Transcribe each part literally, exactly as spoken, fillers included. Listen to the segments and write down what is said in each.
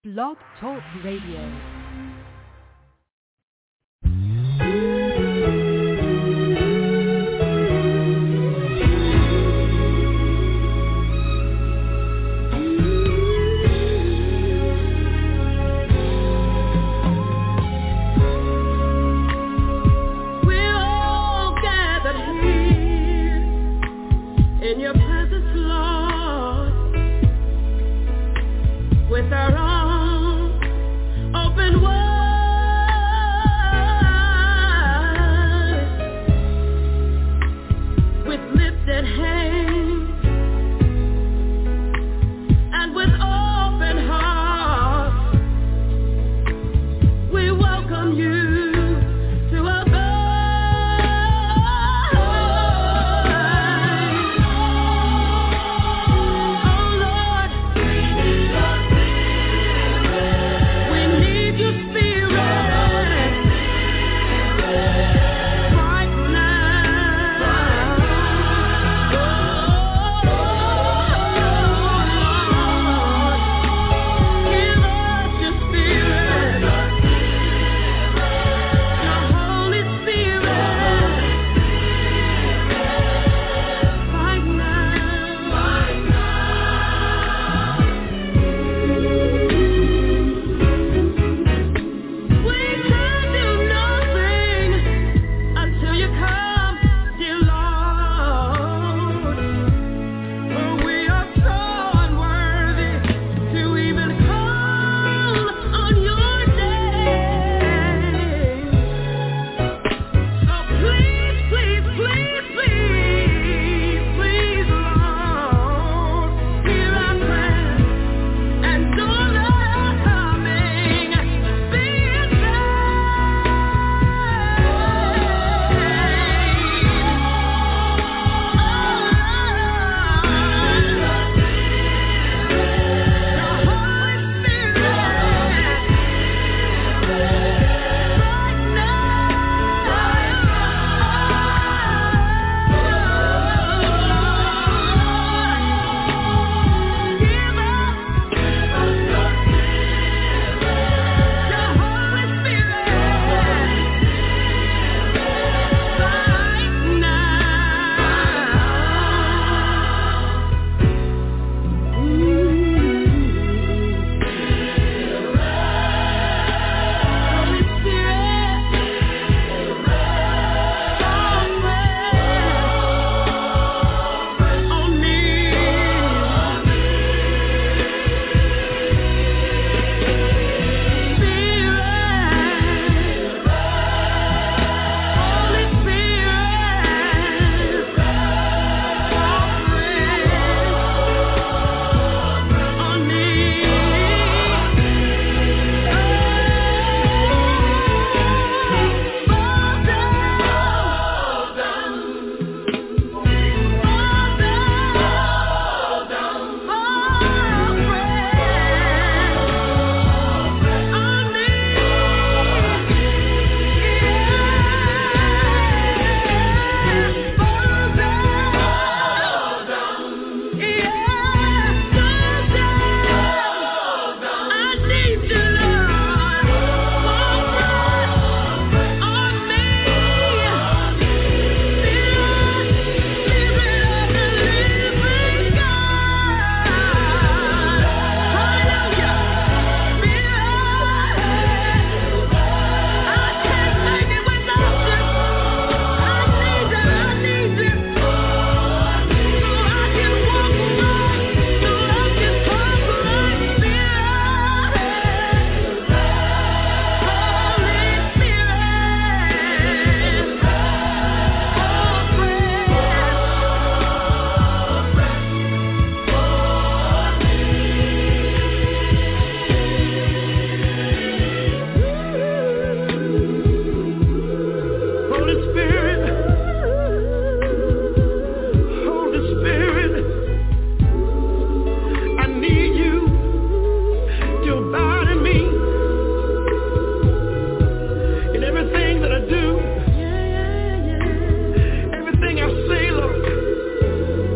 Blog Talk Radio.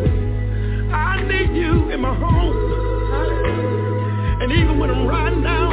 And even when I'm riding down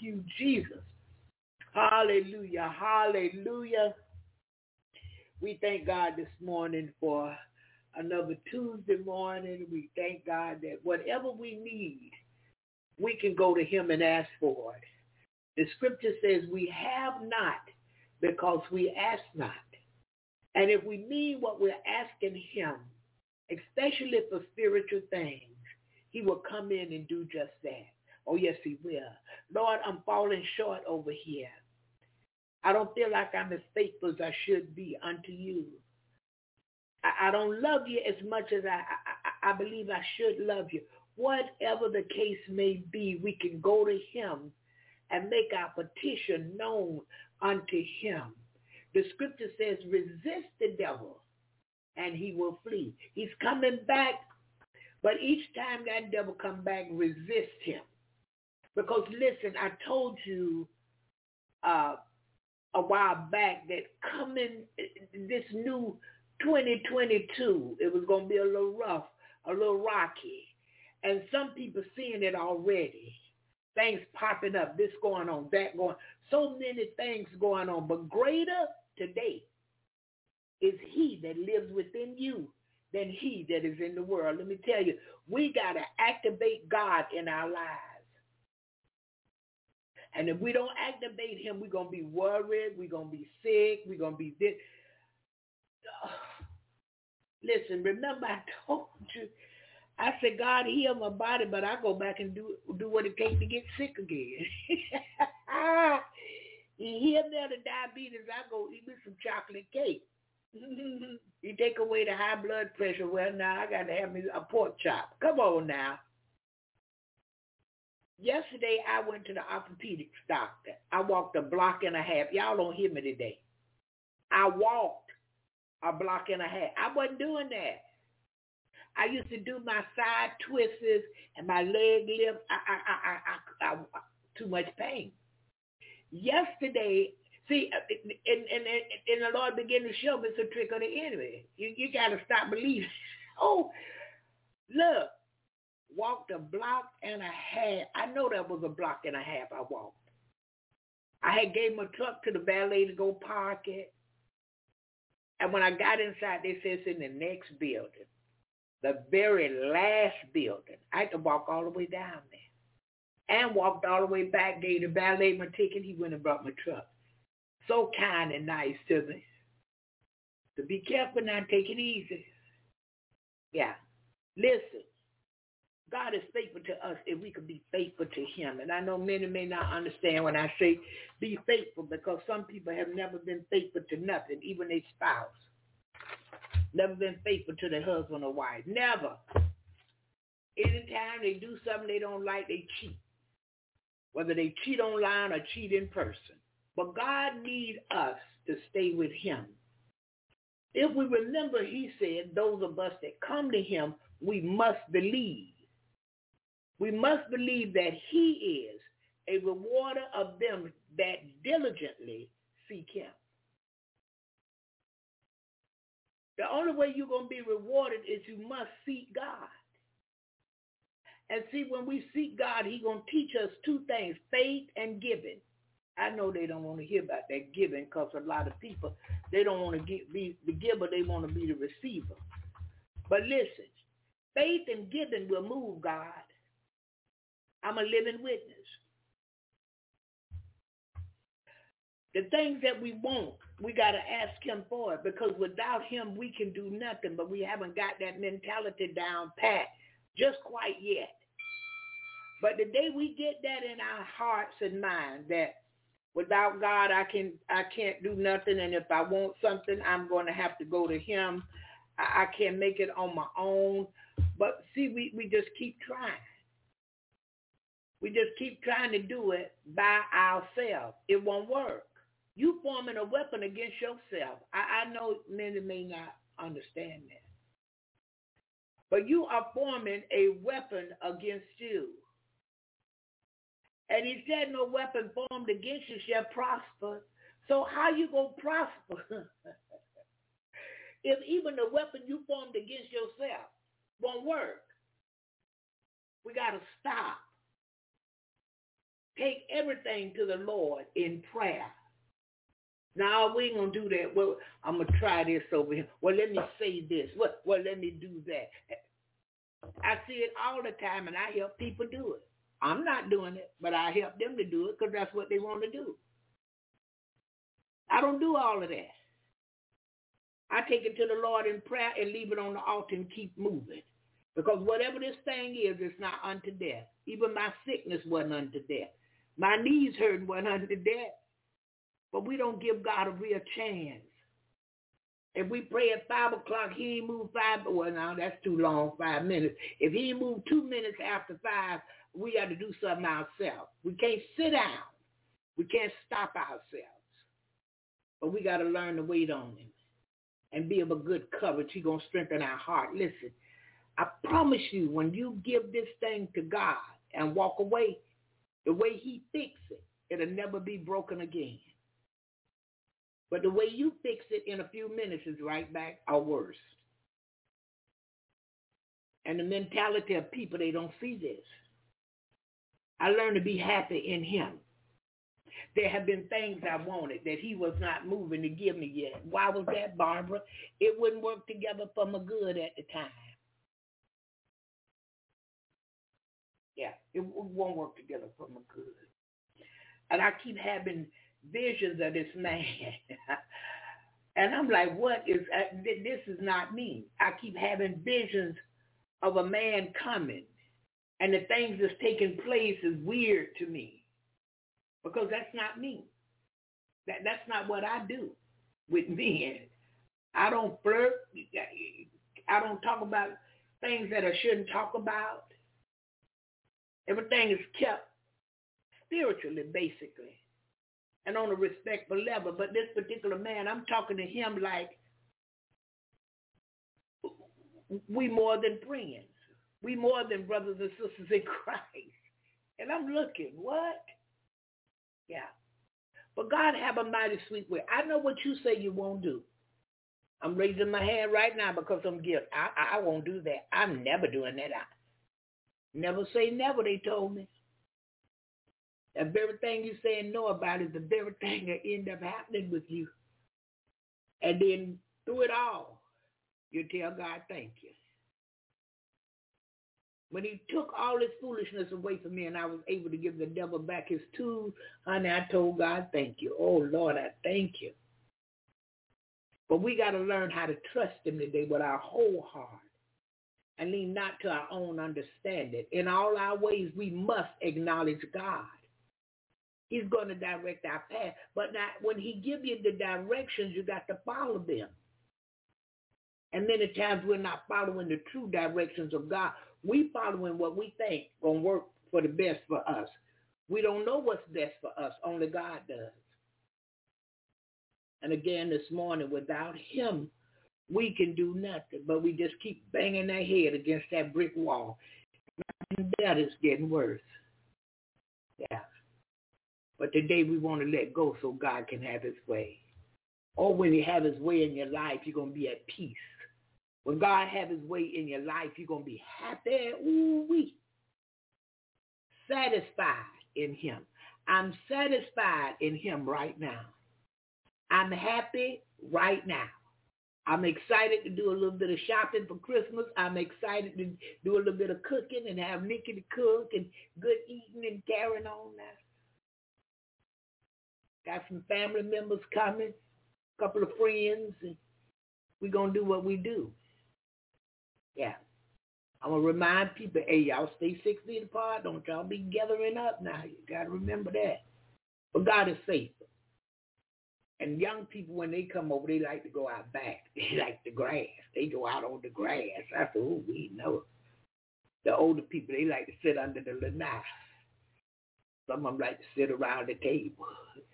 you, Jesus. Hallelujah. Hallelujah. We thank God this morning for another Tuesday morning. We thank God that whatever we need, we can go to him and ask for it. The scripture says we have not because we ask not. And if we need what we're asking him, especially for spiritual things, he will come in and do just that. Oh, yes, he will. Lord, I'm falling short over here. I don't feel like I'm as faithful as I should be unto you. I, I don't love you as much as I, I, I believe I should love you. Whatever the case may be, we can go to him and make our petition known unto him. The scripture says, resist the devil and he will flee. He's coming back, but each time that devil come back, resist him. Because listen, I told you uh, a while back that coming this new twenty twenty-two, it was going to be a little rough, a little rocky. And some people seeing it already. Things popping up, this going on, that going, so many things going on. But greater today is he that lives within you than he that is in the world. Let me tell you, we got to activate God in our lives. And if we don't activate him, we're going to be worried, we're going to be sick, we're going to be this. Listen, remember I told you, I said, God, heal my body, but I go back and do do what it takes to get sick again. You hear me on the diabetes, I go eat me some chocolate cake. You take away the high blood pressure, well, now I got to have me a pork chop. Come on now. Yesterday, I went to the orthopedics doctor. I walked a block and a half. Y'all don't hear me today. I walked a block and a half. I wasn't doing that. I used to do my side twists and my leg lift. I, I, I, I, I, I, too much pain. Yesterday, see, and, and, and the Lord began to show me it's a trick of the enemy. You, you got to stop believing. Oh, look. Walked a block and a half. I know that was a block and a half I walked. I had gave my truck to the valet to go park it. And when I got inside, they said it's in the next building. The very last building. I had to walk all the way down there. And walked all the way back, gave the valet my ticket. He went and brought my truck. So kind and nice to me. So be careful now, take it easy. Yeah. Listen. God is faithful to us if we could be faithful to him. And I know many may not understand when I say be faithful, because some people have never been faithful to nothing, even their spouse. Never been faithful to their husband or wife. Never. Anytime they do something they don't like, they cheat. Whether they cheat online or cheat in person. But God needs us to stay with him. If we remember, he said, those of us that come to him, we must believe. We must believe that he is a rewarder of them that diligently seek him. The only way you're going to be rewarded is you must seek God. And see, when we seek God, he's going to teach us two things, faith and giving. I know they don't want to hear about that giving, because a lot of people, they don't want to get, be the giver, they want to be the receiver. But listen, faith and giving will move God. I'm a living witness. The things that we want, we got to ask him for it, because without him, we can do nothing, but we haven't got that mentality down pat just quite yet. But the day we get that in our hearts and minds, that without God, I can I can't do nothing, and if I want something, I'm going to have to go to him. I, I can't make it on my own. But see, we, we just keep trying. We just keep trying to do it by ourselves. It won't work. You forming a weapon against yourself. I, I know many may not understand that. But you are forming a weapon against you. And he said no weapon formed against you shall prosper. So how you going to prosper if even the weapon you formed against yourself won't work? We got to stop. Take everything to the Lord in prayer. Now, we ain't going to do that. Well, I'm going to try this over here. Well, let me say this. Well, well, let me do that. I see it all the time, and I help people do it. I'm not doing it, but I help them to do it because that's what they want to do. I don't do all of that. I take it to the Lord in prayer and leave it on the altar and keep moving. Because whatever this thing is, it's not unto death. Even my sickness wasn't unto death. My knees hurting wasn't unto death. But we don't give God a real chance. If we pray at five o'clock, he ain't moved five, well, now that's too long, five minutes. If he ain't moved two minutes after five, we got to do something ourselves. We can't sit down. We can't stop ourselves. But we got to learn to wait on him and be of a good courage. He's going to strengthen our heart. Listen, I promise you, when you give this thing to God and walk away, the way he fixed it, it'll never be broken again. But the way you fix it in a few minutes is right back or worse. And the mentality of people, they don't see this. I learned to be happy in him. There have been things I wanted that he was not moving to give me yet. Why was that, Barbara? It wouldn't work together for my good at the time. Yeah, it won't work together for my good. And I keep having visions of this man. And I'm like, what is, uh, this is not me. I keep having visions of a man coming. And the things that's taking place is weird to me. Because that's not me. That That's not what I do with men. I don't flirt. I don't talk about things that I shouldn't talk about. Everything is kept spiritually, basically, and on a respectful level. But this particular man, I'm talking to him like we more than friends. We more than brothers and sisters in Christ. And I'm looking, what? Yeah. But God have a mighty sweet way. I know what you say you won't do. I'm raising my hand right now because I'm guilty. I, I won't do that. I'm never doing that. I never say never, they told me. That very thing you say and know about is the very thing that end up happening with you. And then through it all, you tell God, thank you. When he took all this foolishness away from me and I was able to give the devil back his tools, honey, I told God, thank you. Oh, Lord, I thank you. But we got to learn how to trust him today with our whole heart and lean not to our own understanding. In all our ways, we must acknowledge God. He's going to direct our path. But now, when he gives you the directions, you got to follow them. And many times we're not following the true directions of God. We following what we think going to work for the best for us. We don't know what's best for us. Only God does. And again this morning, without him, we can do nothing. But we just keep banging our head against that brick wall. And that is getting worse. Yeah. But today we want to let go so God can have his way. Or when he have his way in your life, you're going to be at peace. When God have his way in your life, you're going to be happy, ooh-wee, satisfied in him. I'm satisfied in him right now. I'm happy right now. I'm excited to do a little bit of shopping for Christmas. I'm excited to do a little bit of cooking and have Nikki to cook and good eating and carrying on now. Got some family members coming, a couple of friends, and we're going to do what we do. Yeah. I'm going to remind people, hey, y'all stay six feet apart. Don't y'all be gathering up now. You got to remember that. But God is faithful. And young people, when they come over, they like to go out back. They like the grass. They go out on the grass. I said, oh, we know. The older people, they like to sit under the lanai. Some of them like to sit around the table.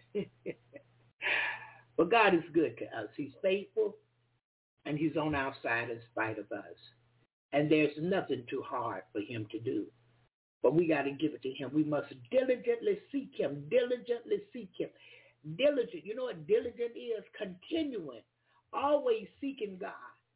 But God is good to us. He's faithful, and he's on our side in spite of us. And there's nothing too hard for him to do. But we got to give it to him. We must diligently seek him, diligently seek him. Diligent, you know what diligent is? Continuing, always seeking God.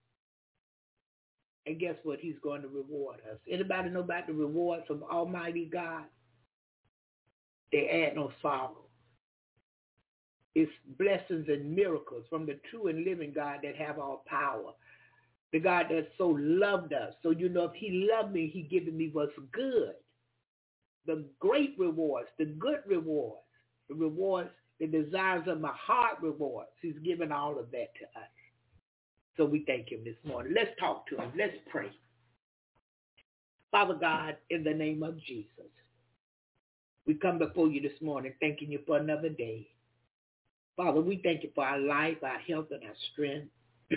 And guess what? He's going to reward us. Anybody know about the rewards of Almighty God? They add no sorrow. It's blessings and miracles from the true and living God that have all power. The God that so loved us. So, you know, if he loved me, he given me what's good. The great rewards, the good rewards, the rewards, the desires of my heart rewards. He's given all of that to us. So we thank him this morning. Let's talk to him. Let's pray. Father God, in the name of Jesus, we come before you this morning thanking you for another day. Father, we thank you for our life, our health, and our strength.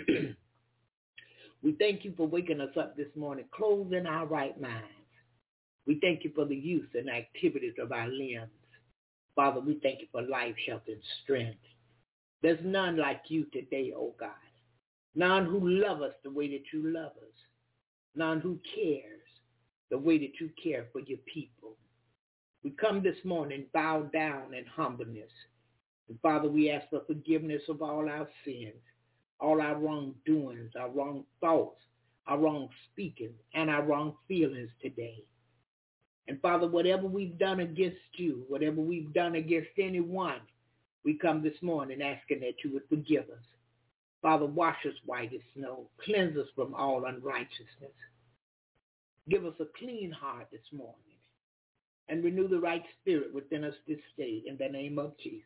We thank you for waking us up this morning, closing our right minds. We thank you for the use and activities of our limbs. Father, we thank you for life, health, and strength. There's none like you today, oh God. None who love us the way that you love us. None who cares the way that you care for your people. We come this morning bowed down in humbleness. And Father, we ask for forgiveness of all our sins, all our wrongdoings, our wrong thoughts, our wrong speaking, and our wrong feelings today. And Father, whatever we've done against you, whatever we've done against anyone, we come this morning asking that you would forgive us. Father, wash us white as snow. Cleanse us from all unrighteousness. Give us a clean heart this morning and renew the right spirit within us this day in the name of Jesus.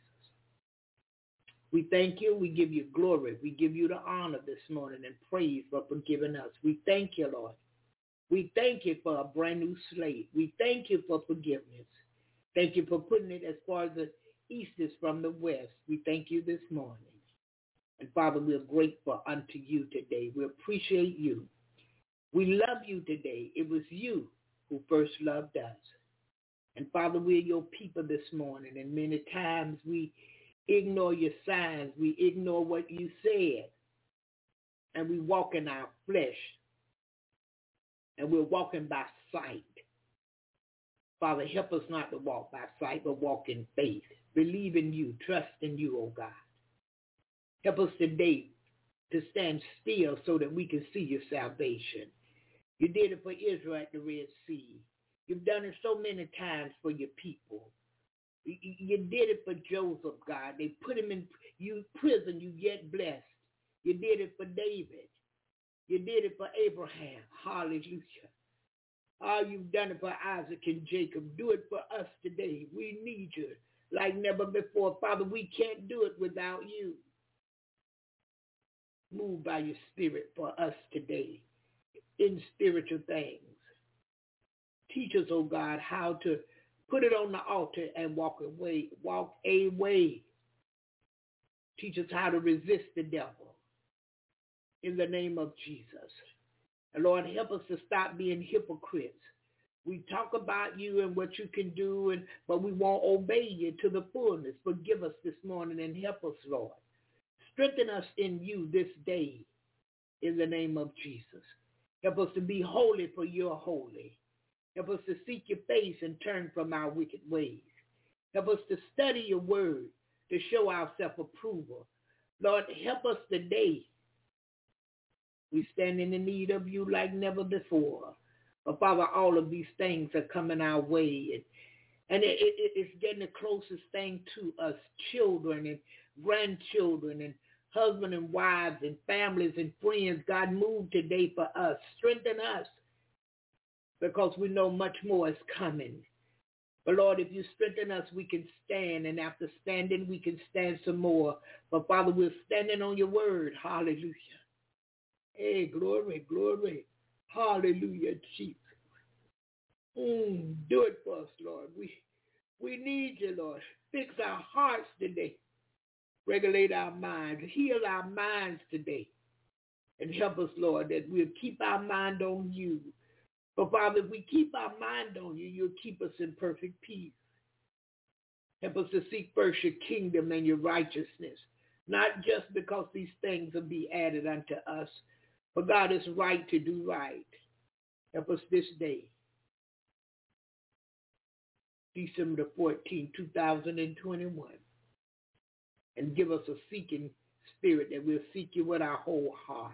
We thank you. We give you glory. We give you the honor this morning and praise for forgiving us. We thank you, Lord. We thank you for a brand new slate. We thank you for forgiveness. Thank you for putting it as far as the east is from the west. We thank you this morning. And Father, we're grateful unto you today. We appreciate you. We love you today. It was you who first loved us. And Father, we're your people this morning. And many times we ignore your signs. We ignore what you said. And we walk in our flesh. And we're walking by sight. Father, help us not to walk by sight, but walk in faith. Believe in you. Trust in you, oh God. Help us today to stand still so that we can see your salvation. You did it for Israel at the Red Sea. You've done it so many times for your people. You did it for Joseph, God. They put him in you prison, you yet blessed. You did it for David. You did it for Abraham. Hallelujah. Oh, you've done it for Isaac and Jacob. Do it for us today. We need you like never before. Father, we can't do it without you. Move by your spirit for us today in spiritual things. Teach us, oh God, how to put it on the altar and walk away, walk away. Teach us how to resist the devil in the name of Jesus. And Lord, help us to stop being hypocrites. We talk about you and what you can do, and but we won't obey you to the fullness. Forgive us this morning and help us, Lord. Strengthen us in you this day in the name of Jesus. Help us to be holy for you're holy. Help us to seek your face and turn from our wicked ways. Help us to study your word, to show our self-approval. Lord, help us today. We stand in the need of you like never before. But Father, all of these things are coming our way. And, and it, it, it's getting the closest thing to us, children and grandchildren and husbands and wives and families and friends. God, move today for us. Strengthen us because we know much more is coming. But Lord, if you strengthen us, we can stand. And after standing, we can stand some more. But Father, we're standing on your word. Hallelujah. Hey, glory, glory. Hallelujah, Jesus. Mm, do it for us, Lord. We, we need you, Lord. Fix our hearts today. Regulate our minds. Heal our minds today. And help us, Lord, that we'll keep our mind on you. But Father, if we keep our mind on you, you'll keep us in perfect peace. Help us to seek first your kingdom and your righteousness, not just because these things will be added unto us, but God, is right to do right. Help us this day, December fourteenth, two thousand twenty-one, and give us a seeking spirit that we'll seek you with our whole heart.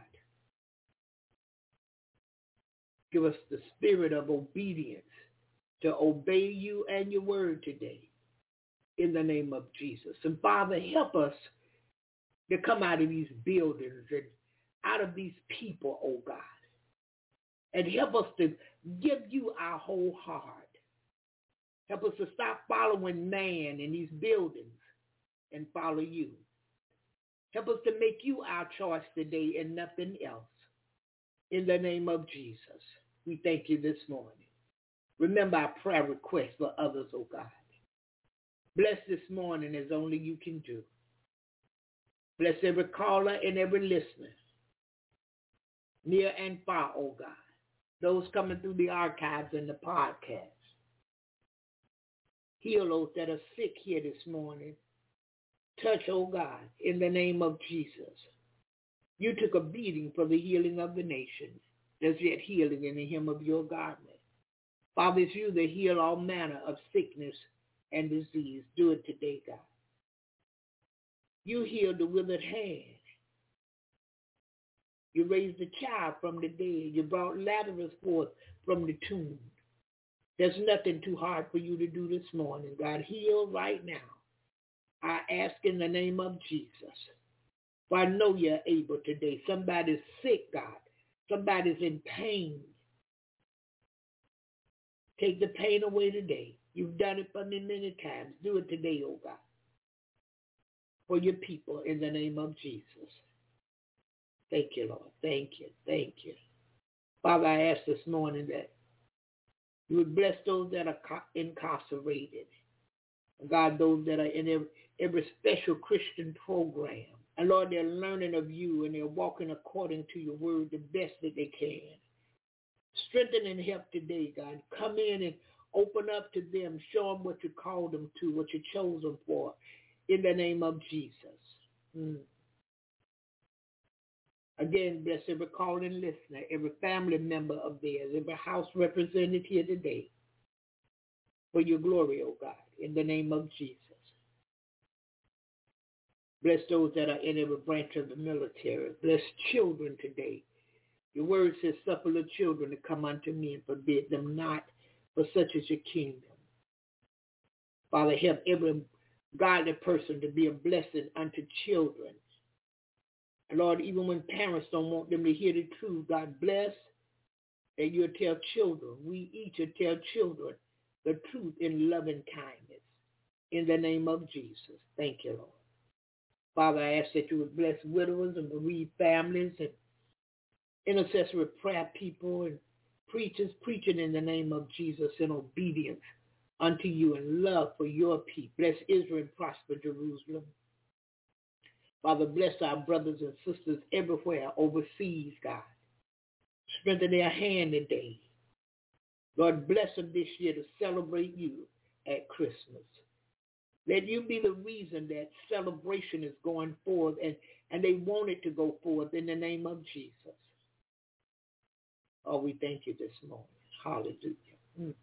Give us the spirit of obedience to obey you and your word today. in the name of Jesus. And Father, help us to come out of these buildings and out of these people, oh God. And help us to give you our whole heart. Help us to stop following man in these buildings and follow you. Help us to make you our choice today and nothing else. In the name of Jesus, we thank you this morning. Remember our prayer requests for others, oh God. Bless this morning as only you can do. Bless every caller and every listener, near and far, oh God. Those coming through the archives and the podcasts. Heal those that are sick here this morning. Touch, oh God, in the name of Jesus. You took a beating for the healing of the nations. There's yet healing in the hem of your garment. Father, it's you that heal all manner of sickness and disease. Do it today, God. You healed the withered hand. You raised the child from the dead. You brought Lazarus forth from the tomb. There's nothing too hard for you to do this morning. God, heal right now. I ask in the name of Jesus. For I know you're able today. Somebody's sick, God. Somebody's in pain. Take the pain away today. You've done it for me many times. Do it today, oh God. For your people in the name of Jesus. Thank you, Lord. Thank you. Thank you. Father, I ask this morning that you would bless those that are incarcerated. God, those that are in every, every special Christian program. And Lord, they're learning of you and they're walking according to your word the best that they can. Strengthen and help today, God. Come in and open up to them. Show them what you called them to, what you chose them for. In the name of Jesus. Mm. Again, bless every calling listener, every family member of theirs, every house represented here today. For your glory, O God, in the name of Jesus. Bless those that are in every branch of the military. Bless children today. Your word says, suffer the children to come unto me and forbid them not, for such is your kingdom. Father, help every godly person to be a blessing unto children. And Lord, even when parents don't want them to hear the truth, God bless that you'll tell children, we each will tell children the truth in loving kindness. In the name of Jesus. Thank you, Lord. Father, I ask that you would bless widowers and bereaved families and intercessory prayer people and preachers preaching in the name of Jesus in obedience unto you and love for your people. Bless Israel and prosper Jerusalem. Father, bless our brothers and sisters everywhere overseas, God. Strengthen their hand today. Lord, bless them this year to celebrate you at Christmas. Let you be the reason that celebration is going forth and, and they want it to go forth in the name of Jesus. Oh, we thank you this morning. Hallelujah. Mm.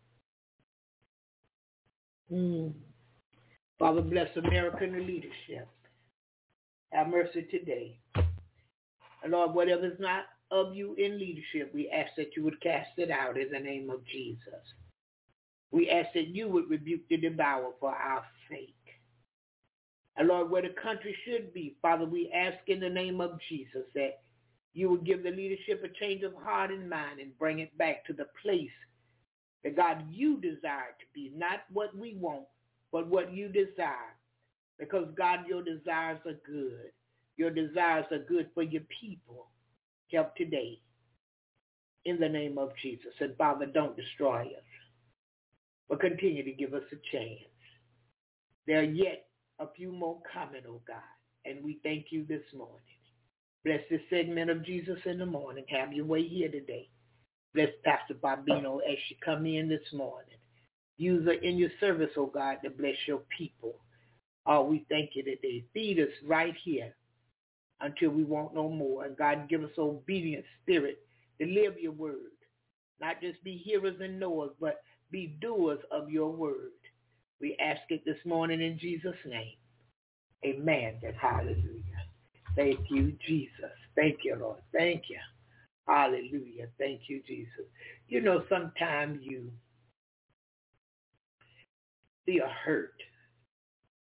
Mm. Father, bless American leadership. Have mercy today. And Lord, whatever is not of you in leadership, we ask that you would cast it out in the name of Jesus. We ask that you would rebuke the devourer for our sake. And Lord, where the country should be, Father, we ask in the name of Jesus that you would give the leadership a change of heart and mind and bring it back to the place that, God, you desire to be, not what we want, but what you desire. Because, God, your desires are good. Your desires are good for your people. Help today in the name of Jesus. And, Father, don't destroy us, but continue to give us a chance. There are yet a few more coming, oh God, and we thank you this morning. Bless this segment of Jesus in the morning. Have your way here today. Bless Pastor Barbino as she come in this morning. Use her in your service, oh God, to bless your people. Oh, we thank you today. Feed us right here until we want no more. And God, give us obedient spirit to live your word. Not just be hearers and knowers, but be doers of your word. We ask it this morning in Jesus' name. Amen and hallelujah. Thank you, Jesus. Thank you, Lord. Thank you. Hallelujah. Thank you, Jesus. You know, sometimes you feel hurt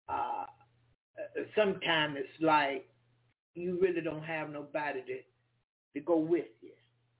uh, sometimes it's like you really don't have nobody to, to go with you.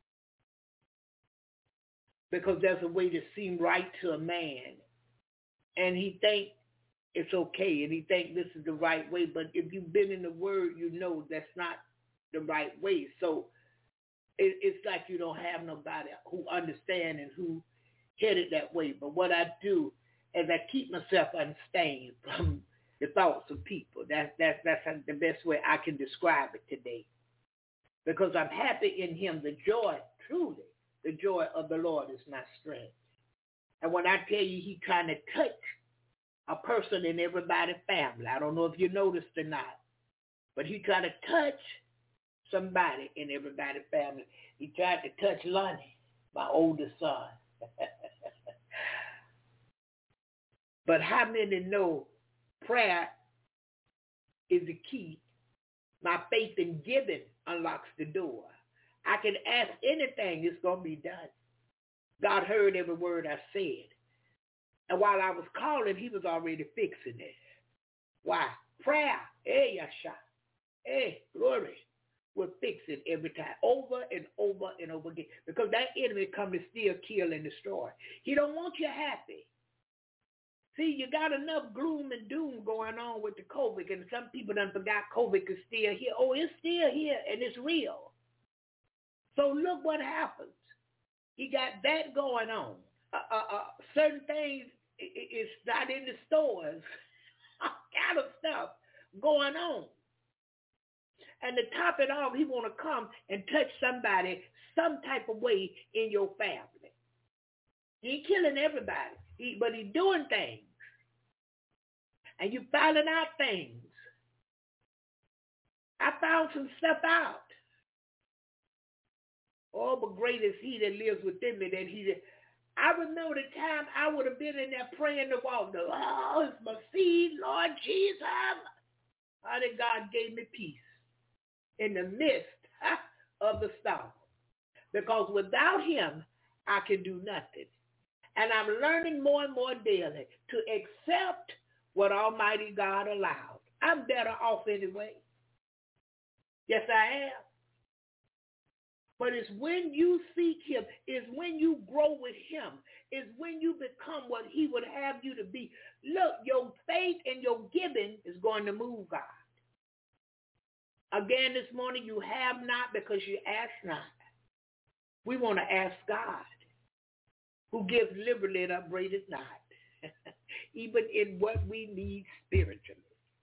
Because there's a way to seem right to a man. And he think it's okay, and he think this is the right way. But if you've been in the Word, you know that's not the right way. So it, it's like you don't have nobody who understand and who headed that way. But what I do is I keep myself unstained from the thoughts of people. That's that's that's the best way I can describe it today. Because I'm happy in him. The joy, truly, the joy of the Lord is my strength. And when I tell you he's trying to touch a person in everybody's family, I don't know if you noticed or not, but he tried to touch somebody in everybody's family. He tried to touch Lonnie, my oldest son. But how many know prayer is the key? My faith in giving unlocks the door. I can ask anything, it's going to be done. God heard every word I said. And while I was calling, he was already fixing it. Why? Prayer, hey, Yasha, hey, glory, will fix it every time, over and over and over again. Because that enemy comes to steal, kill, and destroy. He don't want you happy. See, you got enough gloom and doom going on with the COVID, and some people done forgot COVID is still here. Oh, it's still here, and it's real. So look what happens. He got that going on. Uh, uh, uh, certain things, it, it's not in the stores. All kind of stuff going on. And to top it off, he want to come and touch somebody some type of way in your family. He ain't killing everybody, he, but he doing things. And you finding out things. I found some stuff out. Oh, but great is he that lives within me than he that. I remember the time I would have been in there praying the walk. Oh, it's my seed, Lord Jesus. How did God gave me peace in the midst of the storm? Because without him, I can do nothing. And I'm learning more and more daily to accept what Almighty God allowed. I'm better off anyway. Yes, I am. But it's when you seek him, it's when you grow with him, it's when you become what he would have you to be. Look, your faith and your giving is going to move God. Again this morning, you have not because you ask not. We want to ask God, who gives liberally and upbraideth not, even in what we need spiritually.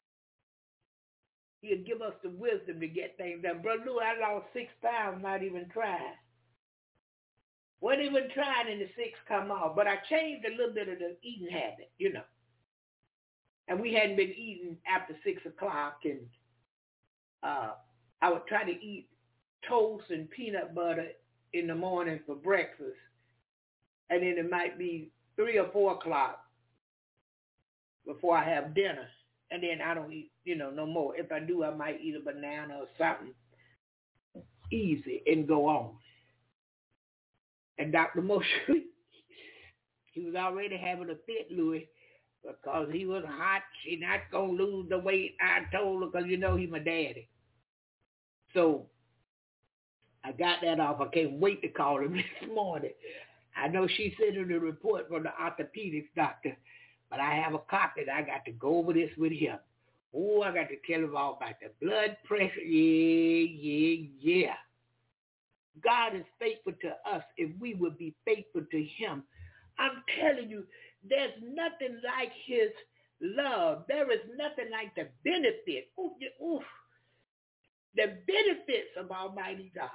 He'll give us the wisdom to get things done. Brother Lou, I lost six pounds not even trying. Wasn't even trying and the six come off. But I changed a little bit of the eating habit, you know. And we hadn't been eating after six o'clock. And uh, I would try to eat toast and peanut butter in the morning for breakfast. And then it might be three or four o'clock before I have dinner. And then I don't eat, you know, no more. If I do, I might eat a banana or something easy and go on. And Doctor Moshe, he was already having a fit, Louis, because he was hot. She not going to lose the weight. I told her, because, you know, he's my daddy. So I got that off. I can't wait to call him this morning. I know she sent her the report from the orthopedics doctor. But I have a copy that I got to go over this with him. Oh, I got to tell him all about the blood pressure. Yeah, yeah, yeah. God is faithful to us if we would be faithful to him. I'm telling you, there's nothing like his love. There is nothing like the benefit. Oof, oof. The benefits of Almighty God.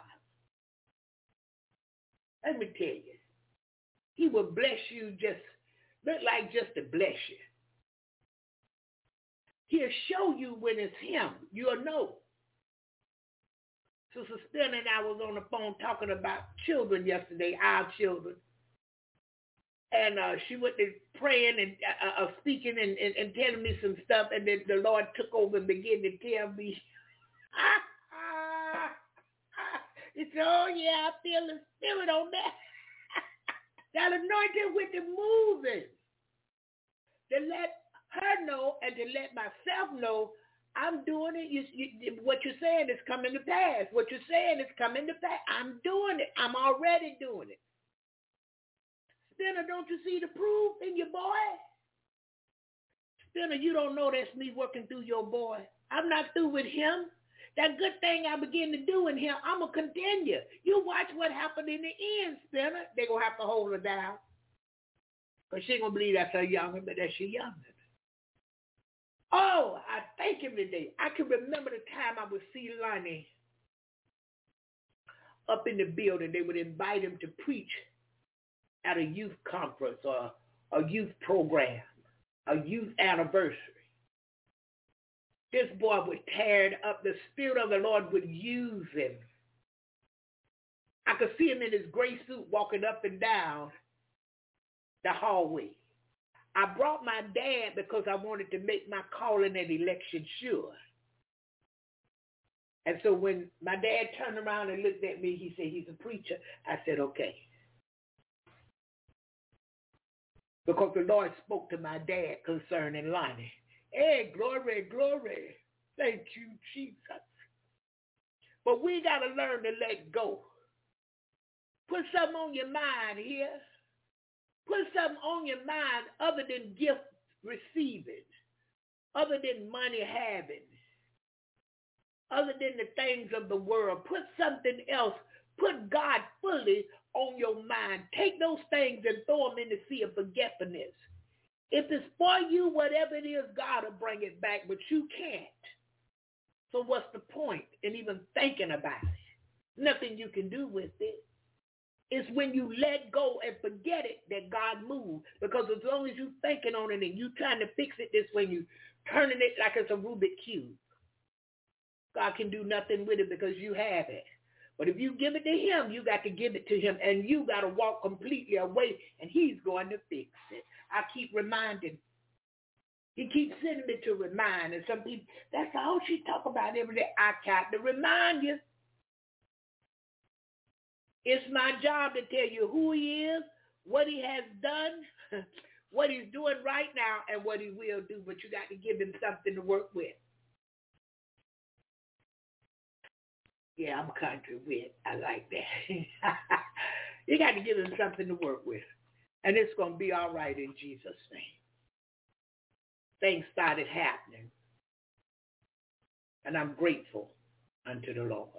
Let me tell you, he will bless you just look like just to bless you. He'll show you when it's him. You'll know. Sister Stan and I was on the phone talking about children yesterday, our children. And uh, she went to praying and uh, uh, speaking and, and, and telling me some stuff. And then the Lord took over and began to tell me. He said, oh, yeah, I feel the spirit on that. That anointing with the moving. To let her know and to let myself know I'm doing it. You, you, what you're saying is coming to pass. What you're saying is coming to pass. I'm doing it. I'm already doing it. Spinner, don't you see the proof in your boy? Spinner, you don't know that's me working through your boy. I'm not through with him. That good thing I begin to do in him, I'm going to continue. You watch what happened in the end, Spinner. They're going to have to hold her down. Because she ain't going to believe that's her youngin', but that's your youngin'. Oh, I thank him today. I can remember the time I would see Lonnie up in the building. They would invite him to preach at a youth conference or a youth program, a youth anniversary. This boy would tear it up. The Spirit of the Lord would use him. I could see him in his gray suit walking up and down the hallway. I brought my dad because I wanted to make my calling and election sure. And so when my dad turned around and looked at me, he said, he's a preacher. I said, okay. Because the Lord spoke to my dad concerning Lonnie. Hey, glory, glory. Thank you, Jesus. But we got to learn to let go. Put something on your mind here. Put something on your mind other than gift receiving, other than money having, other than the things of the world. Put something else. Put God fully on your mind. Take those things and throw them in the sea of forgetfulness. If it's for you, whatever it is, God will bring it back, but you can't. So what's the point in even thinking about it? Nothing you can do with it. It's when you let go and forget it that God moves. Because as long as you're thinking on it and you trying to fix it this way, you turning it like it's a Rubik's Cube. God can do nothing with it because you have it. But if you give it to him, you got to give it to him, and you got to walk completely away, and he's going to fix it. I keep reminding. He keeps sending me to remind, and some people, that's all she talk about every day. I got to remind you. It's my job to tell you who he is, what he has done, what he's doing right now, and what he will do, but you got to give him something to work with. Yeah, I'm country wit. I like that. You got to give him something to work with. And it's going to be all right in Jesus' name. Things started happening. And I'm grateful unto the Lord.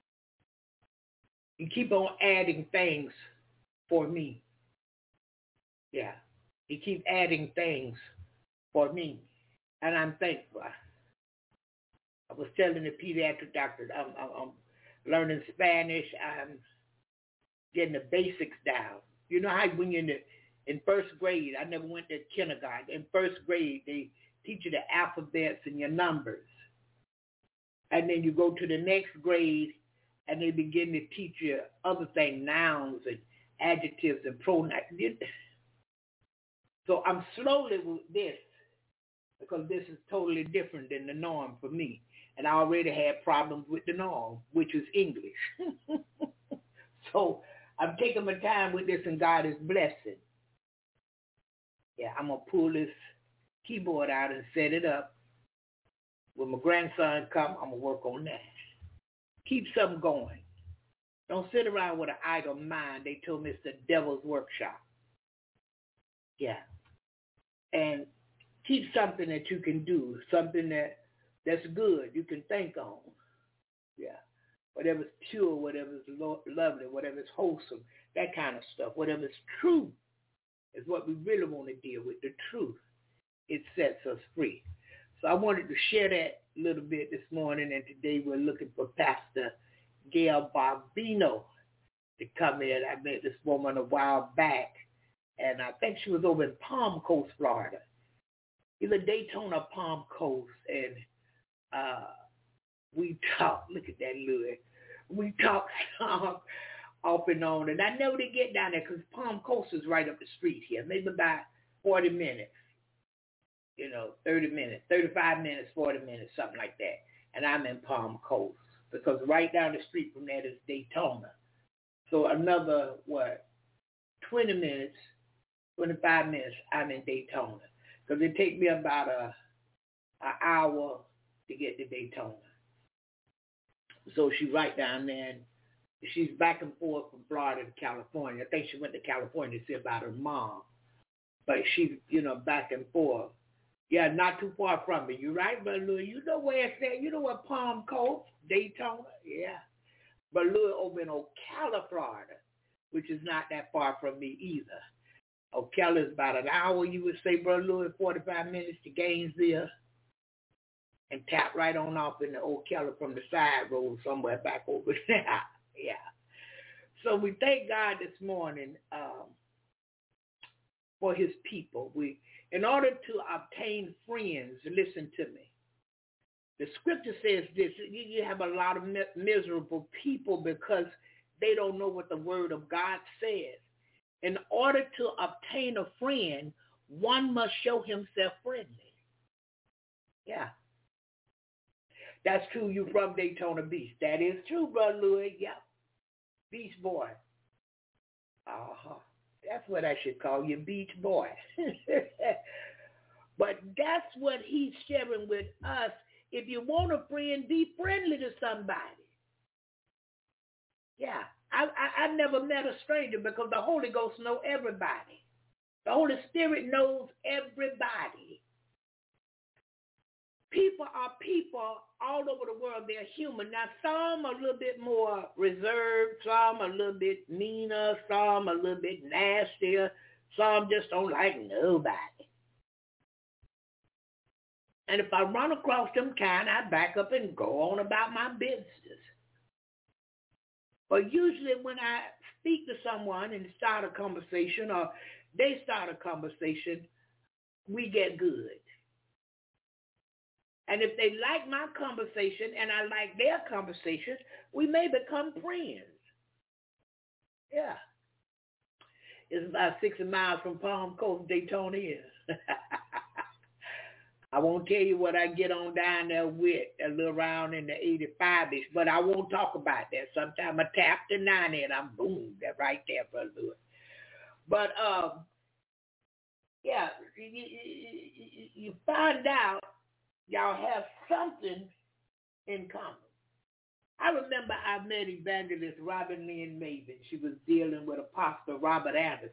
You keep on adding things for me. Yeah. You keep adding things for me. And I'm thankful. I was telling the pediatric doctor, I'm, I'm, I'm learning Spanish. I'm getting the basics down. You know how when you're in, the, in first grade, I never went to kindergarten. In first grade, they teach you the alphabets and your numbers. And then you go to the next grade, and they begin to teach you other things, nouns and adjectives and pronouns. So I'm slowly with this, because this is totally different than the norm for me. And I already had problems with the norm, which is English. So I'm taking my time with this, and God is blessing. Yeah, I'm going to pull this keyboard out and set it up. When my grandson comes, I'm going to work on that. Keep something going. Don't sit around with an idle mind. They told me it's the devil's workshop. Yeah. And keep something that you can do, something that, that's good, you can think on. Yeah. Whatever's pure, whatever's lo- lovely, whatever's wholesome, that kind of stuff. Whatever's true is what we really want to deal with, the truth. It sets us free. So I wanted to share that a little bit this morning, and today we're looking for Pastor Gail Barbino to come in. I met this woman a while back, and I think she was over in Palm Coast, Florida. Either Daytona, Palm Coast, and uh, we talked. Look at that, Louis. We talked off and on, and I never did get down there because Palm Coast is right up the street here, maybe about forty minutes. You know, thirty minutes, thirty-five minutes, forty minutes, something like that. And I'm in Palm Coast because right down the street from that is Daytona. So another, what, twenty minutes, twenty-five minutes, I'm in Daytona. because it take me about a an hour to get to Daytona. So she right down there, and she's back and forth from Florida to California. I think she went to California to see about her mom, but she, you know, back and forth. Yeah, not too far from me. You're right, Brother Louis. You know where it's at. You know what Palm Coast, Daytona? Yeah. Brother Louis over in Ocala, Florida, which is not that far from me either. Ocala is about an hour, you would say, Brother Louis, forty-five minutes to Gainesville, and tap right on off in the Ocala from the side road somewhere back over there. Yeah. So we thank God this morning um, for his people. We, in order to obtain friends, listen to me. The scripture says this, you have a lot of miserable people because they don't know what the word of God says. In order to obtain a friend, one must show himself friendly. Yeah. That's true. You from Daytona Beach. That is true, Brother Louis. Yeah. Beach boy. Uh-huh. That's what I should call you, beach boy. But that's what he's sharing with us. If you want a friend, be friendly to somebody. Yeah. I, I, I never met a stranger because the Holy Ghost knows everybody. The Holy Spirit knows everybody. People are people all over the world. They're human. Now, some are a little bit more reserved. Some a little bit meaner. Some a little bit nastier. Some just don't like nobody. And if I run across them kind, I back up and go on about my business. But usually when I speak to someone and start a conversation or they start a conversation, we get good. And if they like my conversation and I like their conversation, we may become friends. Yeah. It's about sixty miles from Palm Coast, Daytona is. I won't tell you what I get on down there with, a little around in the eighty-five-ish, but I won't talk about that. Sometimes I tap the ninety and I'm boom, that right there, Brother Lewis. But, um, yeah, you, you, you find out y'all have something in common. I remember I met evangelist Robin Lynn Maven. She was dealing with Apostle Robert Anderson.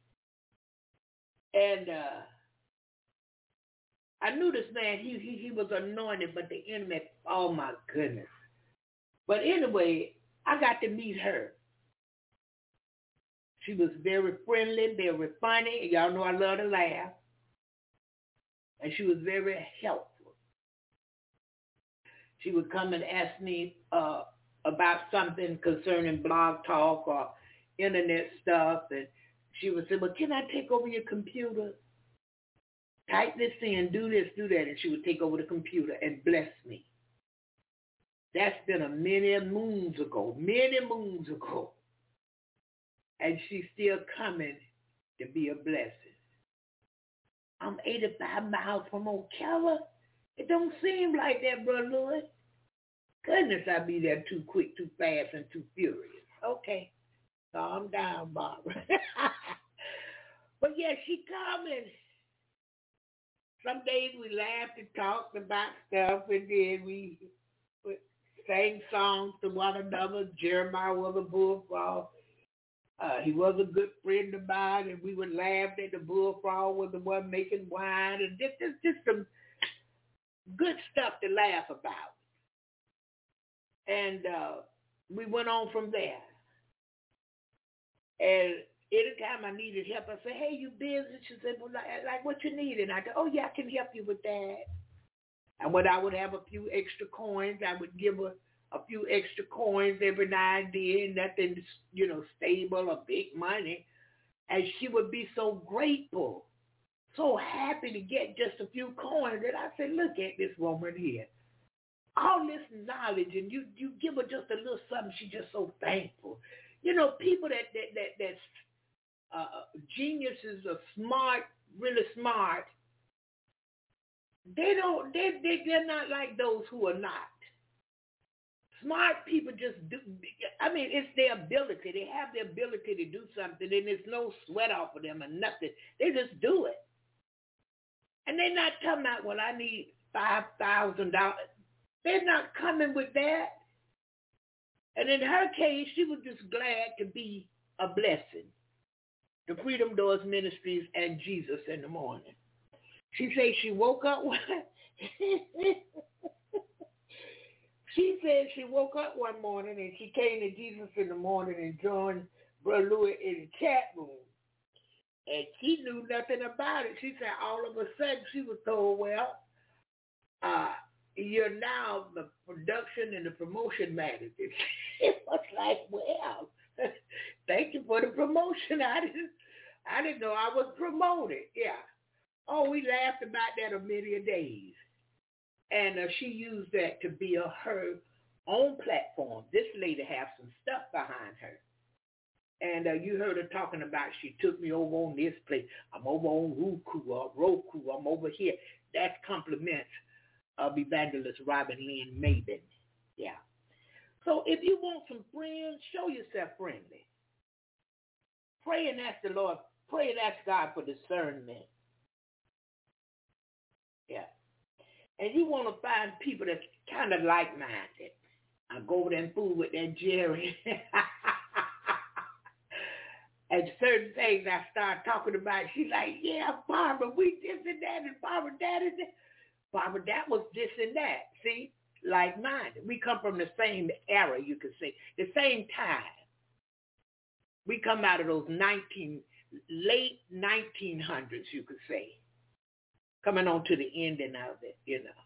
And uh, I knew this man, he, he he was anointed, but the enemy, oh my goodness. But anyway, I got to meet her. She was very friendly, very funny. Y'all know I love to laugh. And she was very helpful. She would come and ask me uh, about something concerning Blog Talk or internet stuff. And she would say, well, can I take over your computer? Type this in, do this, do that. And she would take over the computer and bless me. That's been a many moons ago, many moons ago. And she's still coming to be a blessing. I'm eighty-five miles from Ocala. It don't seem like that, Brother Louis. Goodness, I be there too quick, too fast, and too furious. Okay, calm down, Barbara. But yeah, she coming. Some days we laughed and talked about stuff, and then we sang songs to one another. Jeremiah was a bullfrog. Uh, he was a good friend of mine, and we would laugh that the bullfrog was the one making wine, and just, just, just some good stuff to laugh about. And uh, we went on from there. And anytime I needed help, I said, hey, you busy? She said, well, like, like what you need? And I said, oh, yeah, I can help you with that. And when I would have a few extra coins, I would give her a few extra coins every now and then, nothing, you know, stable or big money. And she would be so grateful, so happy to get just a few coins. And I said, look at this woman here. All this knowledge, and you, you give her just a little something, she's just so thankful. You know, people that, that, that that's uh, geniuses or smart, really smart, they don't, they, they, they're not like those who are not. Smart people just do, I mean, it's their ability. They have the ability to do something, and there's no sweat off of them or nothing. They just do it. And they're not talking about, well, I need five thousand dollars. They're not coming with that. And in her case, she was just glad to be a blessing. The Freedom Doors Ministries and Jesus in the morning. She said she woke up one She said she woke up one morning and she came to Jesus in the morning and joined Brother Louis in the chat room. And she knew nothing about it. She said all of a sudden she was told, well, uh, you're now the production and the promotion manager. It was like, well, thank you for the promotion. I didn't, I didn't know I was promoted. Yeah. Oh, we laughed about that a million days. And uh, she used that to build her own platform. This lady has some stuff behind her. And uh, you heard her talking about she took me over on this place. I'm over on Roku or Roku. I'm over here. That's compliments of Evangelist Robin Lynn Maben. Yeah. So if you want some friends, show yourself friendly. Pray and ask the Lord. Pray and ask God for discernment. Yeah. And you want to find people that's kind of like-minded. I go over there and fool with that Jerry. And certain things I start talking about, she's like, yeah, Barbara, we this and that, and Barbara, that and that. Barbara, that was this and that. See? Like-minded. We come from the same era, you could say. The same time. We come out of those nineteen, late nineteen hundreds, you could say. Coming on to the ending of it, you know.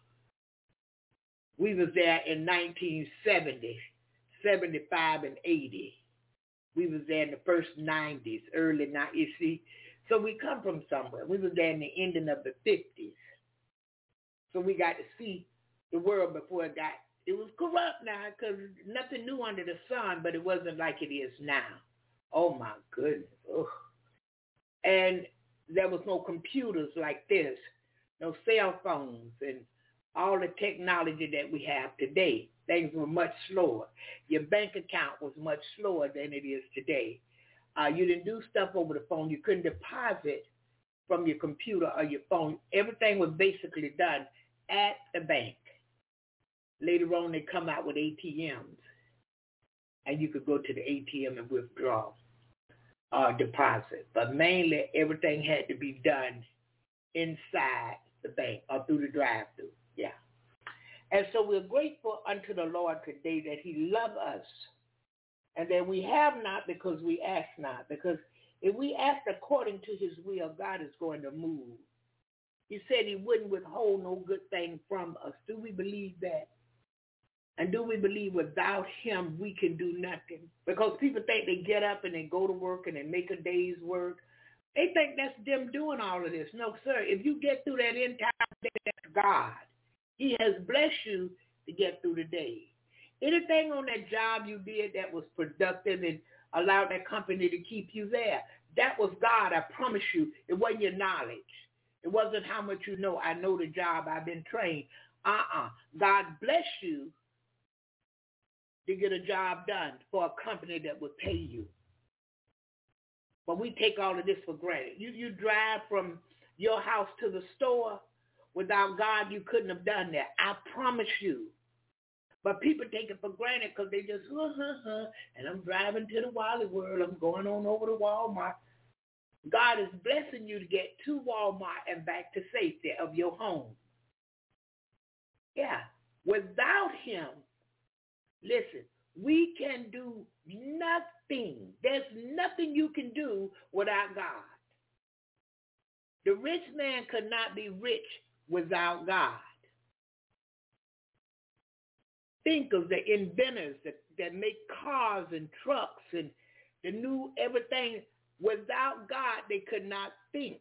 We was there in nineteen seventy, seventy-five, and eighty. We was there in the first nineties, early nineties, you see. So we come from somewhere. We was there in the ending of the fifties. So we got to see the world before it got, it was corrupt now because nothing new under the sun, but it wasn't like it is now. Oh, my goodness. Ugh. And there was no computers like this, no cell phones, and all the technology that we have today. Things were much slower. Your bank account was much slower than it is today. Uh, you didn't do stuff over the phone. You couldn't deposit from your computer or your phone. Everything was basically done at the bank. Later on, they come out with A T Ms, and you could go to the A T M and withdraw or deposit. But mainly, everything had to be done inside the bank or through the drive-thru. Yeah. And so we're grateful unto the Lord today that he loves us and that we have not because we ask not. Because if we ask according to his will, God is going to move. He said he wouldn't withhold no good thing from us. Do we believe that? And do we believe without him we can do nothing? Because people think they get up and they go to work and they make a day's work. They think that's them doing all of this. No, sir. If you get through that entire day, that's God. He has blessed you to get through the day. Anything on that job you did that was productive and allowed that company to keep you there, that was God, I promise you. It wasn't your knowledge. It wasn't how much you know. I know the job. I've been trained. Uh-uh. God bless you to get a job done for a company that would pay you. But we take all of this for granted. You, you drive from your house to the store. Without God, you couldn't have done that. I promise you. But people take it for granted because they just, huh, huh, huh, and I'm driving to the Wally World. I'm going on over to Walmart. God is blessing you to get to Walmart and back to safety of your home. Yeah. Without him, listen, we can do nothing. There's nothing you can do without God. The rich man could not be rich without God. Think of the inventors that, that make cars and trucks and the new everything. Without God, they could not think.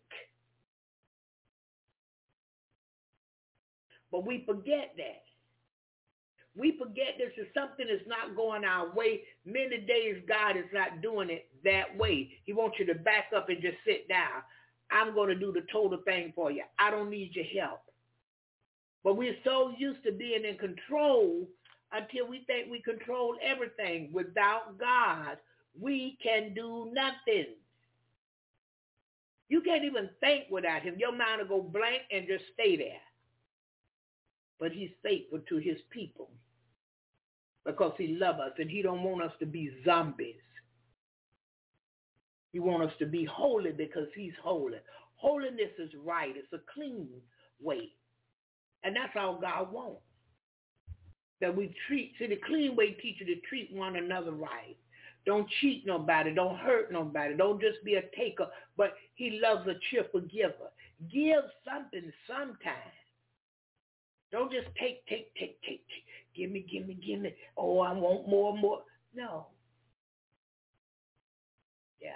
But we forget that. We forget this is something that's not going our way. Many days God is not doing it that way. He wants you to back up and just sit down. I'm going to do the total thing for you. I don't need your help. But we're so used to being in control until we think we control everything. Without God, we can do nothing. You can't even think without him. Your mind will go blank and just stay there. But he's faithful to his people because he loves us and he don't want us to be zombies. He wants us to be holy because he's holy. Holiness is right. It's a clean way. And that's all God wants. That we treat, see, the clean way teaches you to treat one another right. Don't cheat nobody. Don't hurt nobody. Don't just be a taker. But he loves a cheerful giver. Give something sometime. Don't just take, take, take, take. Give me, give me, give me. Oh, I want more, more. No. Yeah.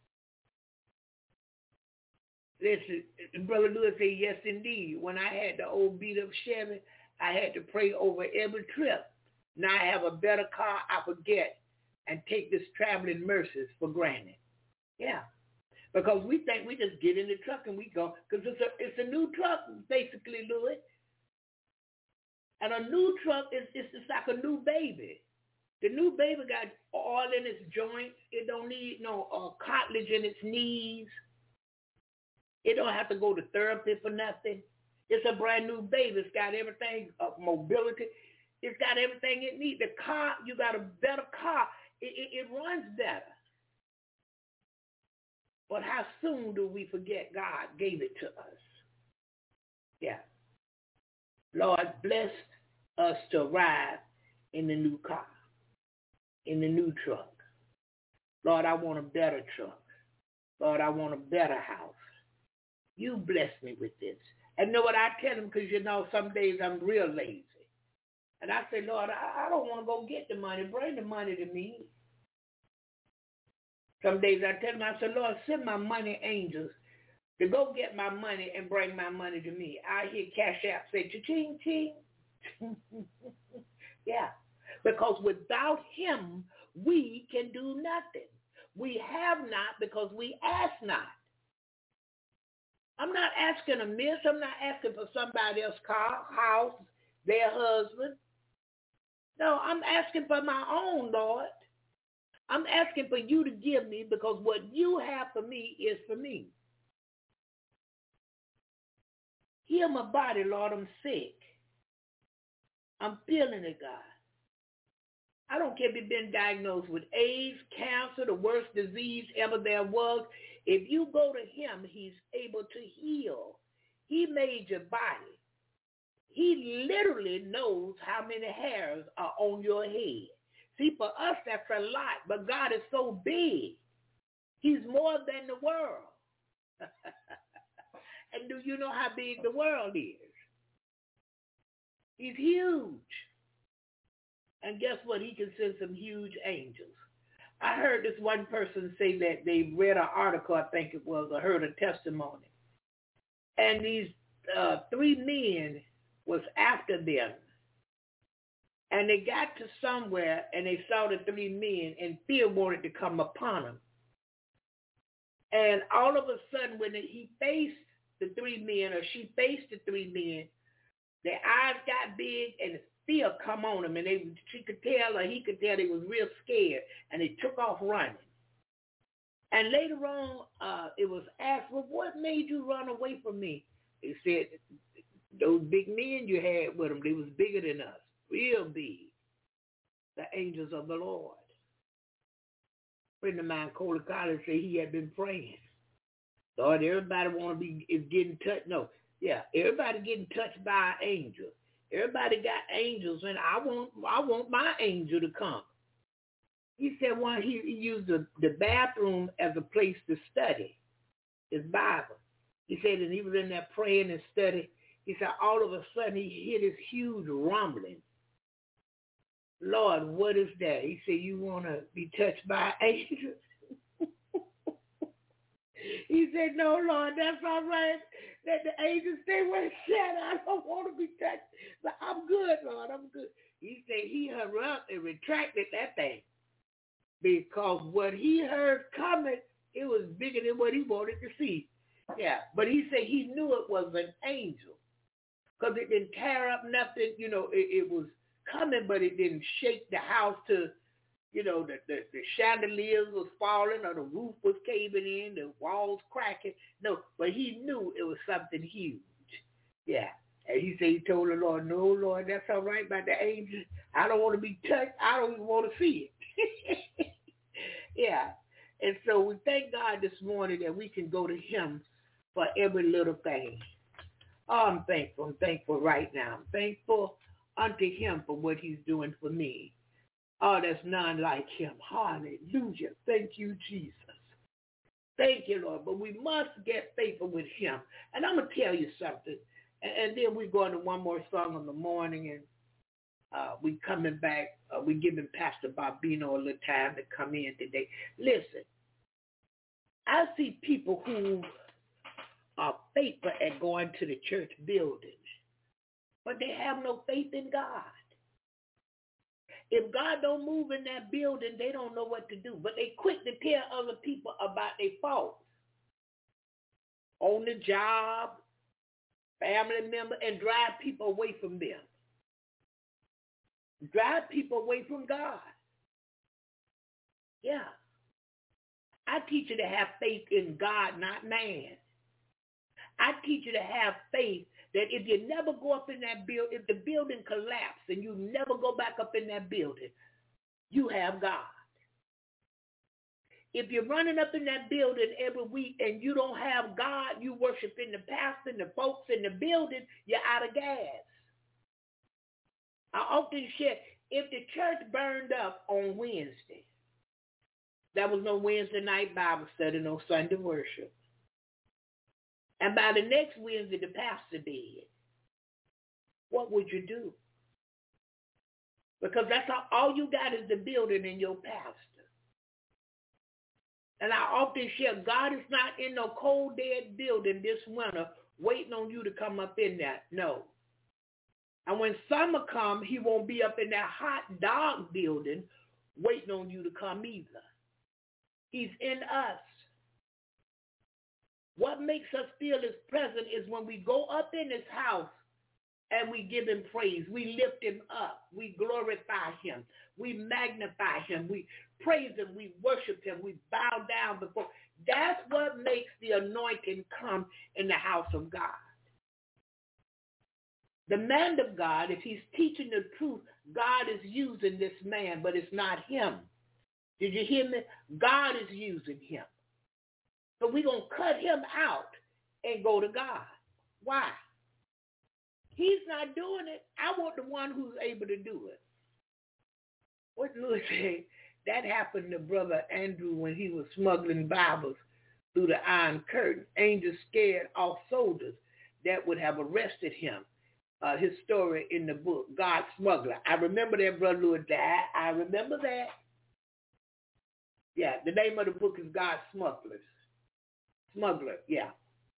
Listen, Brother Lewis said, yes, indeed. When I had the old beat-up Chevy, I had to pray over every trip. Now I have a better car, I forget, and take this traveling mercies for granted. Yeah. Because we think we just get in the truck and we go, because it's a, it's a new truck, basically, Louis. And a new truck is it's just like a new baby. The new baby got oil in its joints. It don't need no uh, cartilage in its knees. It don't have to go to therapy for nothing. It's a brand new baby. It's got everything, uh, mobility. It's got everything it needs. The car, you got a better car. It, it, it runs better. But how soon do we forget God gave it to us? Yeah. Lord, bless us to arrive in the new car, in the new truck. Lord, I want a better truck. Lord, I want a better house. You bless me with this. And know what I tell him, because you know some days I'm real lazy. And I say, Lord, I, I don't want to go get the money. Bring the money to me. Some days I tell him, I say, Lord, send my money angels to go get my money and bring my money to me. I hear Cash App say, cha-ching, ching. Yeah. Because without him, we can do nothing. We have not because we ask not. I'm not asking amiss. I'm not asking for somebody else's car, house, their husband. No, I'm asking for my own, Lord. I'm asking for you to give me because what you have for me is for me. Heal my body, Lord. I'm sick. I'm feeling it, God. I don't care if you've been diagnosed with AIDS, cancer, the worst disease ever there was. If you go to him, he's able to heal. He made your body. He literally knows how many hairs are on your head. See, for us, that's a lot, but God is so big. He's more than the world. And do you know how big the world is? He's huge. And guess what? He can send some huge angels. I heard this one person say that they read an article, I think it was, or heard a testimony. And these uh, three men was after them. And they got to somewhere and they saw the three men and fear wanted to come upon them. And all of a sudden when he faced the three men or she faced the three men, their eyes got big and fear come on them, and they she could tell or he could tell they was real scared, and they took off running. And later on, uh, it was asked, well, what made you run away from me? They said, those big men you had with them, they was bigger than us, real big, the angels of the Lord. A friend of mine, Coley Collins, said he had been praying. Lord, everybody want to be is getting touched. No, yeah, everybody getting touched by an angel. Everybody got angels, and I want I want my angel to come. He said one he, he used the, the bathroom as a place to study his Bible. He said that he was in there praying and studying. He said all of a sudden he heard this huge rumbling. Lord, what is that? He said, you want to be touched by angels? He said, no, Lord, that's all right. Let the angels stay where it's at. I don't want to be touched. But I'm good, Lord. I'm good. He said he hurried up and retracted that thing. Because what he heard coming, it was bigger than what he wanted to see. Yeah. But he said he knew it was an angel. Because it didn't tear up nothing. You know, it, it was coming, but it didn't shake the house to, you know, the, the, the chandeliers was falling or the roof was caving in, the walls cracking. No, but he knew it was something huge. Yeah. And he said he told the Lord, no, Lord, that's all right about the angels. I don't want to be touched. I don't even want to see it. Yeah. And so we thank God this morning that we can go to him for every little thing. Oh, I'm thankful. I'm thankful right now. I'm thankful unto him for what he's doing for me. Oh, there's none like him. Hallelujah. Thank you, Jesus. Thank you, Lord. But we must get faithful with him. And I'm going to tell you something. And, and then we're going to one more song in the morning, and uh, we coming back. Uh, we giving Pastor Barbino a little time to come in today. Listen, I see people who are faithful at going to the church building, but they have no faith in God. If God don't move in that building, they don't know what to do. But they quick to tell other people about their faults on the job, family member, and drive people away from them. Drive people away from God. Yeah. I teach you to have faith in God, not man. I teach you to have faith that if you never go up in that building, if the building collapses and you never go back up in that building, you have God. If you're running up in that building every week and you don't have God, you worshiping the pastor and the folks in the building, you're out of gas. I often share, if the church burned up on Wednesday, there was no Wednesday night Bible study, no Sunday worship. And by the next Wednesday, the pastor did. What would you do? Because that's all, all you got is the building and your pastor. And I often share, God is not in no cold, dead building this winter waiting on you to come up in that. No. And when summer comes, he won't be up in that hot, dark building waiting on you to come either. He's in us. What makes us feel his presence is when we go up in his house and we give him praise. We lift him up. We glorify him. We magnify him. We praise him. We worship him. We bow down before. That's what makes the anointing come in the house of God. The man of God, if he's teaching the truth, God is using this man, but it's not him. Did you hear me? God is using him. So we're going to cut him out and go to God. Why? He's not doing it. I want the one who's able to do it. What Lewis said, that happened to Brother Andrew when he was smuggling Bibles through the Iron Curtain. Angels scared off soldiers that would have arrested him. Uh, his story in the book, God Smuggler. I remember that Brother Lewis died. I remember that. Yeah, the name of the book is God Smugglers. Smuggler, yeah.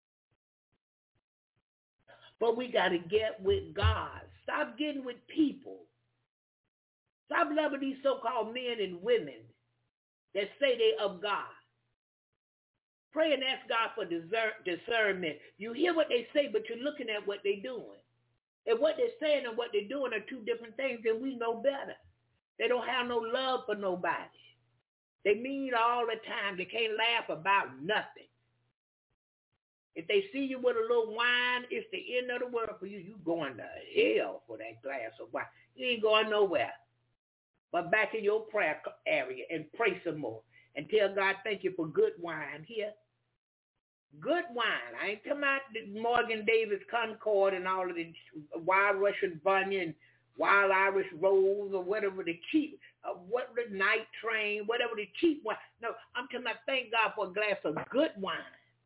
But we got to get with God. Stop getting with people. Stop loving these so-called men and women that say they of God. Pray and ask God for discern- discernment. You hear what they say, but you're looking at what they're doing. And what they're saying and what they're doing are two different things, and we know better. They don't have no love for nobody. They mean all the time. They can't laugh about nothing. If they see you with a little wine, it's the end of the world for you. You going to hell for that glass of wine. You ain't going nowhere. But back in your prayer area and pray some more. And tell God, thank you for good wine here. Good wine. I ain't talking about the Morgan Davis Concord and all of the Wild Russian Bunyan, Wild Irish Rose, or whatever the cheap, uh, what the Night Train, whatever the cheap wine. No, I'm talking about thank God for a glass of good wine.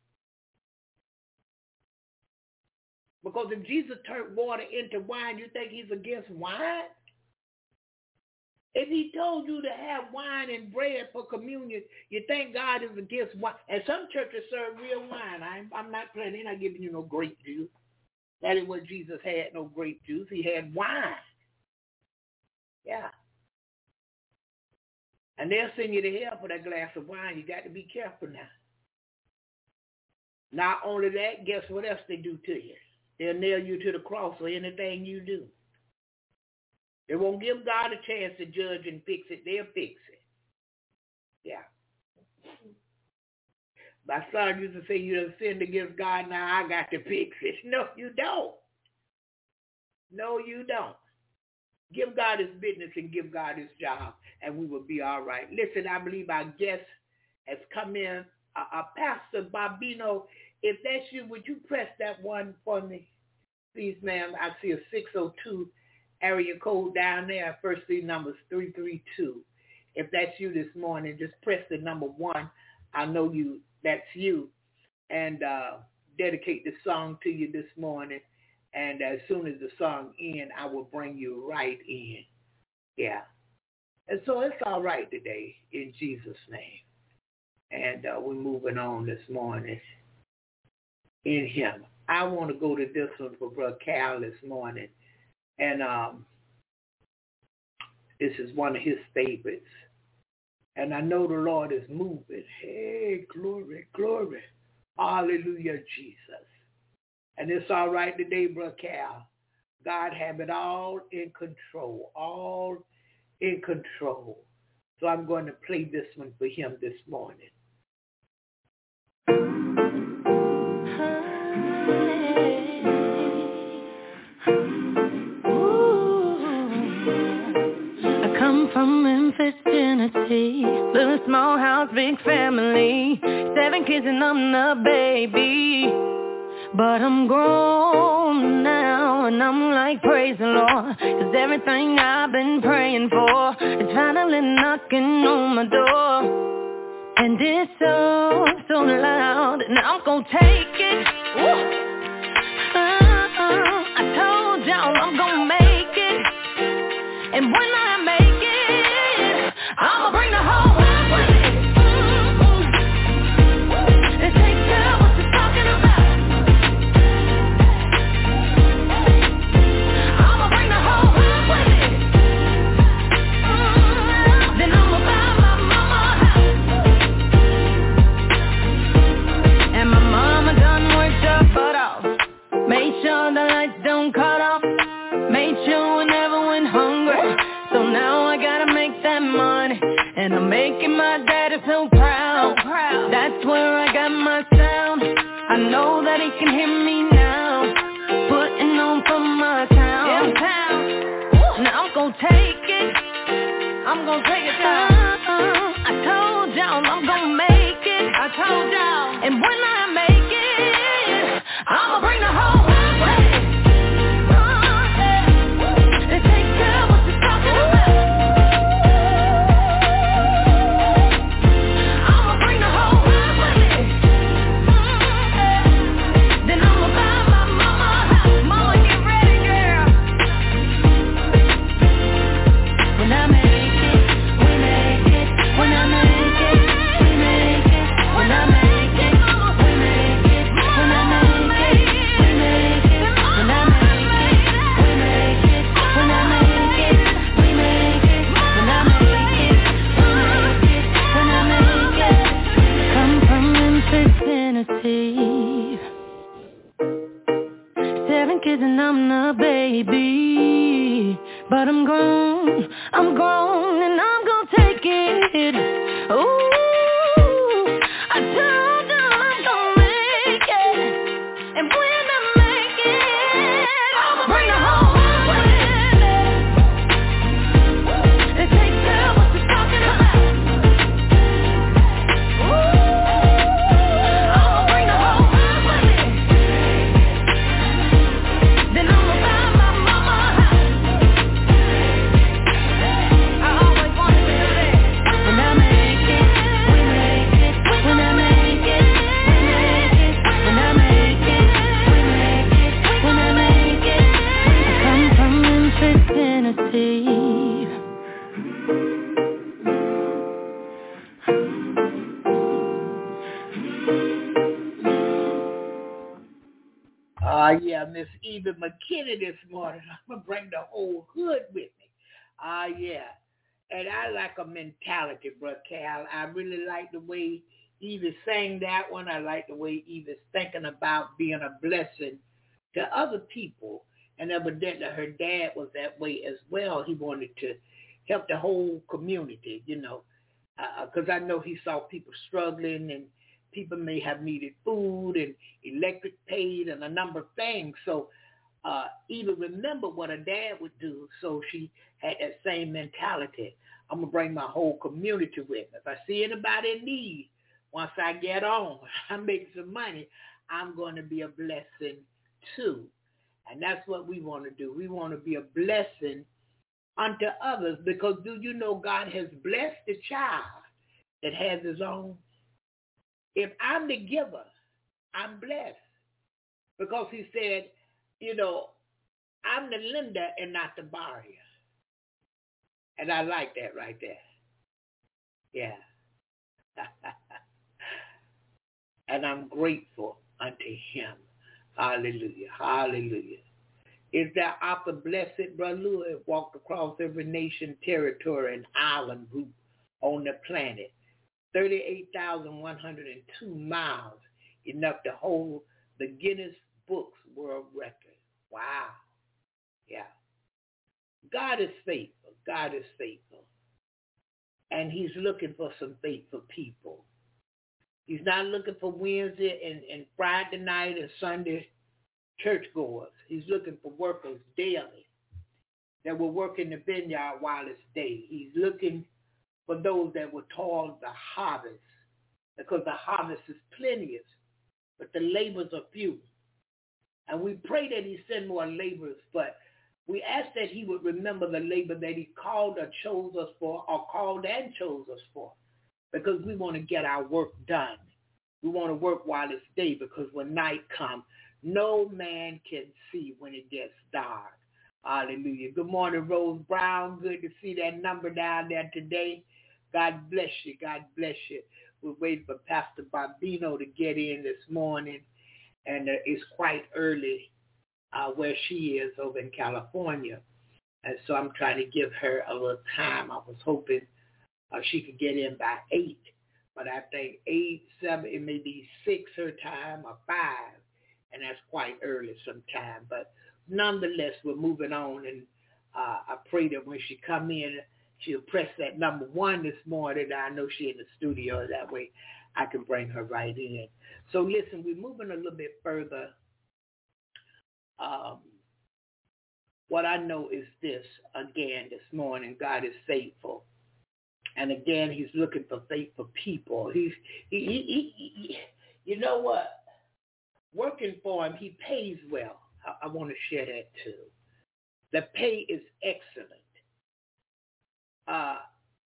Because if Jesus turned water into wine, you think he's against wine? If he told you to have wine and bread for communion, you think God is against wine. And some churches serve real wine. I'm, I'm not playing. They're not giving you no grape juice. That is what Jesus had, no grape juice. He had wine. Yeah. And they'll send you to hell for that glass of wine. You got to be careful now. Not only that, guess what else they do to you? They'll nail you to the cross for anything you do. They won't give God a chance to judge and fix it. They'll fix it. Yeah. My son used to say, you done sinned against God, now I got to fix it. No, you don't. No, you don't. Give God his business and give God his job, and we will be all right. Listen, I believe our guest has come in. Uh, uh, Pastor Bobino, if that's you, would you press that one for me? Please, ma'am. I see a six oh two area code down there. First three numbers, three three two. If that's you this morning, just press the number one. I know you. That's you. And uh, dedicate the song to you this morning. And as soon as the song ends, I will bring you right in. Yeah. And so it's all right today in Jesus' name. And uh, we're moving on this morning in him. I want to go to this one for Brother Cal this morning. And um, this is one of his favorites. And I know the Lord is moving. Hey, glory, glory. Hallelujah, Jesus. And it's all right today, Brother Cal. God have it all in control, all in control. So I'm going to play this one for him this morning. I come from Memphis, Tennessee. Little small house, big family. Seven kids and I'm the baby. But I'm grown now, and I'm like, praise the Lord, 'cause everything I've been praying for is finally knocking on my door. And it's so, so loud, and I'm gonna take it. Woo! Uh, I told y'all I'm gonna make it. And when I make it, I'ma bring the whole world with me. Made sure the lights don't cut off. Made sure we never went hungry. So now I gotta make that money. And I'm making my daddy so proud. That's where I got my sound. I know that he can hear me now. Putting on for my town. Now I'm gonna take it. I'm gonna take it down. I told y'all I'm gonna make it. I told y'all. And when I make it, I'ma bring the whole world with me. Uh, yeah. They take care of what you're talking about. I'ma bring the whole world with me. Uh, yeah. Then I'ma buy my mama a house. Mama, get ready, girl. When I make it, we make it. When I make it, we make it. When I make it, we make it. When I make it. Seven kids and I'm the baby. But I'm grown, I'm grown and I'm gonna take it. Ooh, I told you I'm gonna make it. And when I make it, I'ma bring the whole world with me. They take care of what you're talking about. Ooh, I'ma bring the whole world with me. Then I'ma buy my mama a house. I always wanted to do that. When I make it, we make it. When I make it, we make it. When I make it, we make it. When I make it, I come from Memphis, Tennessee. Ah, uh, yeah, Miss Eva McKinney this morning. I'm going to bring the whole hood with me. Ah, uh, yeah. And I like a mentality, Brother Cal. I really like the way Eva sang that one. I like the way Eva's thinking about being a blessing to other people. And evidently her dad was that way as well. He wanted to help the whole community, you know. because uh, I know he saw people struggling and people may have needed food and electric paid and a number of things. So uh, Eva remembered what her dad would do, so she had that same mentality. I'm going to bring my whole community with me. If I see anybody in need, once I get on, I make some money, I'm going to be a blessing too. And that's what we want to do. We want to be a blessing unto others, because do you know God has blessed the child that has his own? If I'm the giver, I'm blessed, because he said, you know, I'm the lender and not the borrower. And I like that right there. Yeah. And I'm grateful unto him. Hallelujah. Hallelujah. Is that Arthur Blessed, Brother Lewis, walked across every nation, territory, and island group on the planet. thirty-eight thousand one hundred two miles, enough to hold the Guinness Books World Record. Wow. Yeah. God is faithful. God is faithful. And he's looking for some faithful people. He's not looking for Wednesday and, and Friday night and Sunday churchgoers. He's looking for workers daily that will work in the vineyard while it's day. He's looking for those that will toil the harvest, because the harvest is plenteous, but the labors are few. And we pray that he send more laborers, but we ask that he would remember the labor that he called or chose us for, or called and chose us for, because we want to get our work done. We want to work while it's day, because when night comes, no man can see when it gets dark. Hallelujah. Good morning, Rose Brown. Good to see that number down there today. God bless you. God bless you. We're waiting for Pastor Barbino to get in this morning, and uh, it's quite early uh, where she is over in California. And so I'm trying to give her a little time. I was hoping uh, she could get in by eight, but I think eight, seven, it may be six her time or five, and that's quite early sometime. But nonetheless, we're moving on, and uh, I pray that when she come in, she'll press that number one this morning. I know she's in the studio. That way I can bring her right in. So listen, we're moving a little bit further. Um, what I know is this, again, this morning, God is faithful. And again, he's looking for faithful people. He's, he, he, he, he, you know what? Working for him, he pays well. I, I want to share that too. The pay is excellent. Uh,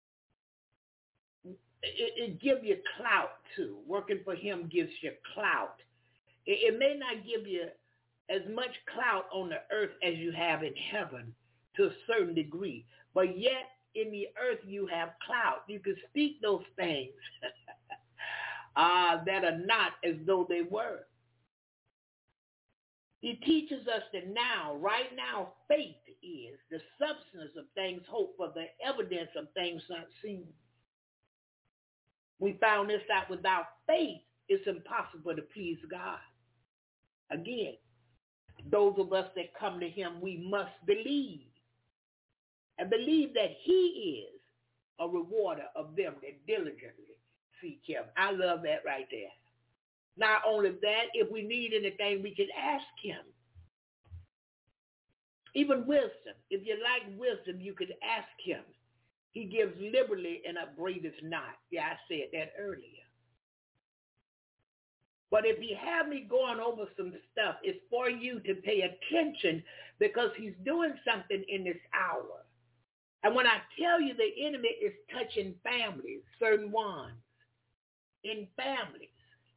it, it gives you clout too. Working for him gives you clout. It, it may not give you as much clout on the earth as you have in heaven to a certain degree, but yet in the earth you have clout. You can speak those things uh, that are not as though they were. He teaches us that now, right now, faith is the substance of things hoped for, the evidence of things not seen. We found this out. Without faith, it's impossible to please God. Again, those of us that come to him, we must believe. And believe that he is a rewarder of them that diligently seek him. I love that right there. Not only that, if we need anything, we can ask him. Even wisdom. If you like wisdom, you can ask him. He gives liberally and upbraideth not. Yeah, I said that earlier. But if he have me going over some stuff, it's for you to pay attention, because he's doing something in this hour. And when I tell you the enemy is touching families, certain ones, in families,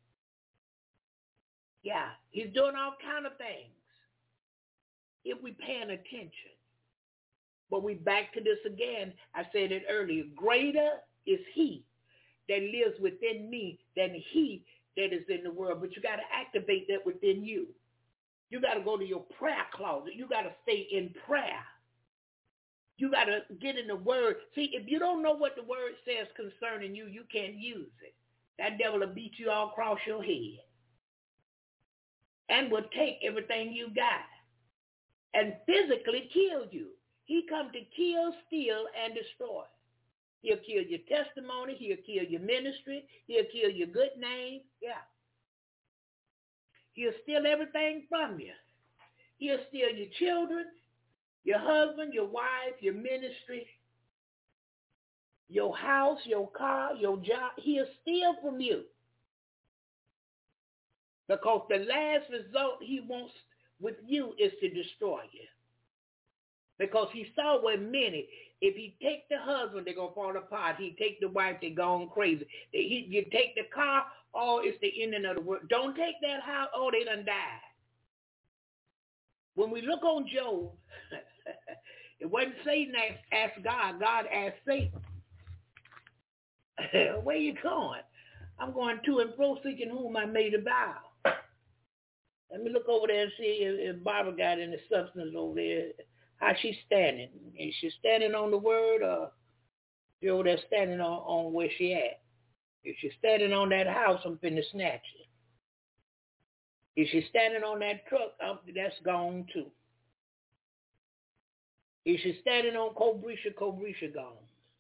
yeah, he's doing all kind of things if we paying attention. But we back to this again. I said it earlier. Greater is he that lives within me than he that is in the world. But you got to activate that within you. You got to go to your prayer closet. You got to stay in prayer. You got to get in the word. See, if you don't know what the word says concerning you, you can't use it. That devil will beat you all across your head and will take everything you got and physically kill you. He come to kill, steal, and destroy. He'll kill your testimony. He'll kill your ministry. He'll kill your good name. Yeah. He'll steal everything from you. He'll steal your children, your husband, your wife, your ministry, your house, your car, your job. He'll steal from you. Because the last result he wants with you is to destroy you. Because he saw with many, if he take the husband, they're going to fall apart. He take the wife, they're going crazy. He, you take the car, oh, it's the ending of the world. Don't take that house, oh, they done died. When we look on Job, it wasn't Satan that asked God. God asked Satan, where you going? I'm going to and fro seeking whom I made a vow. Let me look over there and see if, if Barbara got any substance over there. How she's standing. Is she standing on the word or she over there standing on, on where she at? If she's standing on that house, I'm finna snatch it. If she's standing on that truck, I'm, that's gone too. If she's standing on Cobrisha, Cobrisha gone.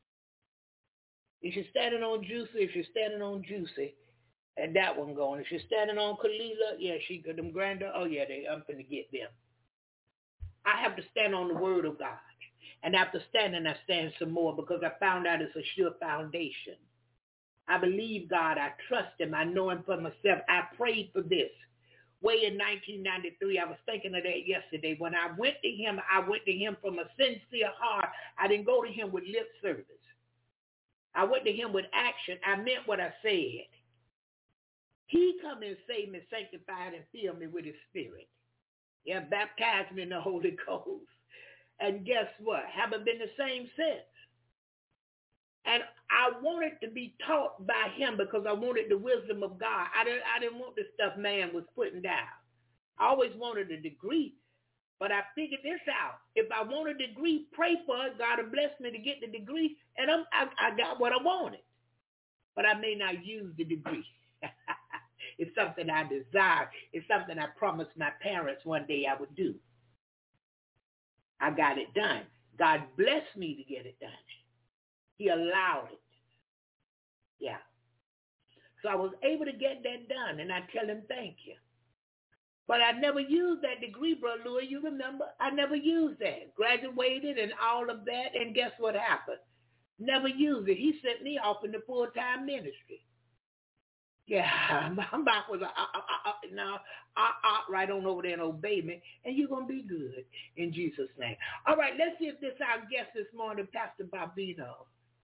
If she's standing on Juicy, if she's standing on Juicy, and that one going. If she's standing on Kalila, yeah, she got them grander. Oh yeah, they I'm finna get them. I have to stand on the word of God. And after standing, I stand some more because I found out it's a sure foundation. I believe God. I trust him. I know him for myself. I prayed for this. Way in nineteen ninety-three, I was thinking of that yesterday. When I went to him, I went to him from a sincere heart. I didn't go to him with lip service. I went to him with action. I meant what I said. He come and save me, sanctified, and fill me with his spirit. Yeah, baptized me in the Holy Ghost. And guess what? Haven't been the same since. And I wanted to be taught by him because I wanted the wisdom of God. I didn't, I didn't want the stuff man was putting down. I always wanted a degree, but I figured this out. If I want a degree, pray for it. God will bless me to get the degree, and I'm, I, I got what I wanted. But I may not use the degree. It's something I desire. It's something I promised my parents one day I would do. I got it done. God blessed me to get it done. He allowed it. Yeah. So I was able to get that done, and I tell him thank you. But I never used that degree, Brother Louis. You remember? I never used that. Graduated and all of that, and guess what happened? Never used it. He sent me off in the full-time ministry. Yeah, my mouth was, uh, uh, uh, uh, now, uh, uh, right on over there and obey me, and you're going to be good in Jesus' name. All right, let's see if this our guest this morning, Pastor Barbino.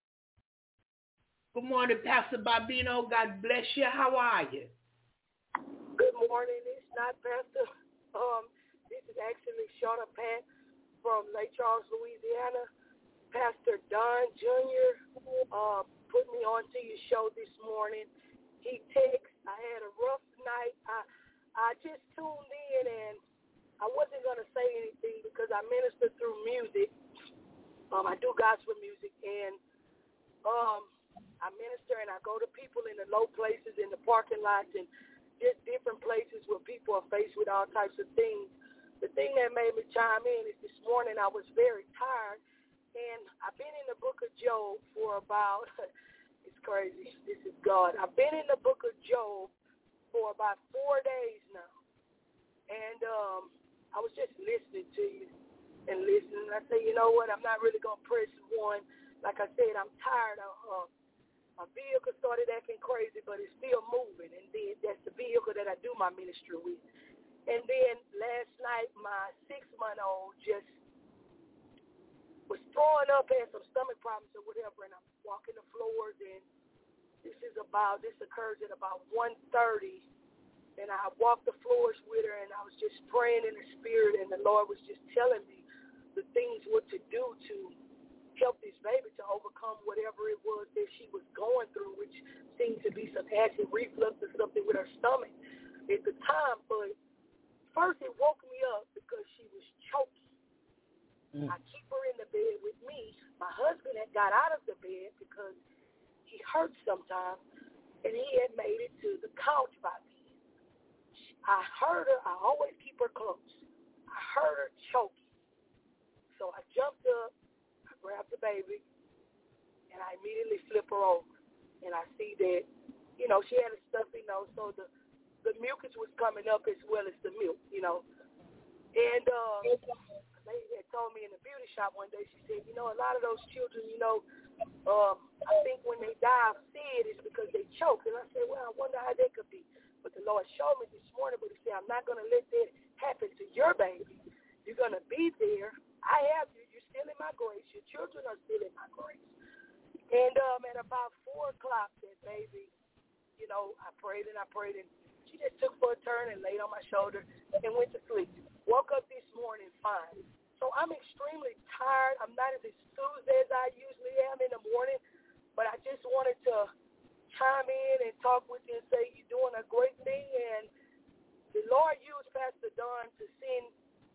Good morning, Pastor Barbino. God bless you. How are you? Good morning. It's not Pastor. Um, this is actually Shauna Pat from Lake Charles, Louisiana. Pastor Don Junior Uh, put me on to your show this morning. He texted. I had a rough night. I I just tuned in, and I wasn't going to say anything because I minister through music. Um, I do gospel music, and um, I minister, and I go to people in the low places, in the parking lots, and just different places where people are faced with all types of things. The thing that made me chime in is this morning I was very tired, and I've been in the book of Job for about it's crazy. This is God. I've been in the book of Job for about four days now. And um, I was just listening to you and listening. I say, you know what? I'm not really going to press one. Like I said, I'm tired. Of, uh, my vehicle started acting crazy, but it's still moving. And then that's the vehicle that I do my ministry with. And then last night, my six-month-old just was throwing up, had some stomach problems or whatever, and I'm walking the floors, and this is about, this occurs at about one thirty, and I walked the floors with her, and I was just praying in the spirit, and the Lord was just telling me the things what to do to help this baby to overcome whatever it was that she was going through, which seemed to be some acid reflux or something with her stomach at the time. But first it woke me up because she was choking. Mm. I keep her in the bed with me. My husband had got out of the bed because he hurts sometimes, and he had made it to the couch by me. I heard her. I always keep her close. I heard her choking. So I jumped up, I grabbed the baby, and I immediately flip her over, and I see that, you know, she had a stuffy nose, so the, the mucus was coming up as well as the milk, you know. And um, a lady had told me in the beauty shop one day, she said, you know, a lot of those children, you know, um, I think when they die of seed, it's because they choke. And I said, well, I wonder how that could be. But the Lord showed me this morning, but he said, I'm not going to let that happen to your baby. You're going to be there. I have you. You're still in my grace. Your children are still in my grace. And um, at about four o'clock, that baby, you know, I prayed and I prayed, and she just took for a turn and laid on my shoulder and went to sleep. Woke up this morning fine. So I'm extremely tired. I'm not as enthused as I usually am in the morning, but I just wanted to chime in and talk with you and say you're doing a great thing. And the Lord used Pastor Don to send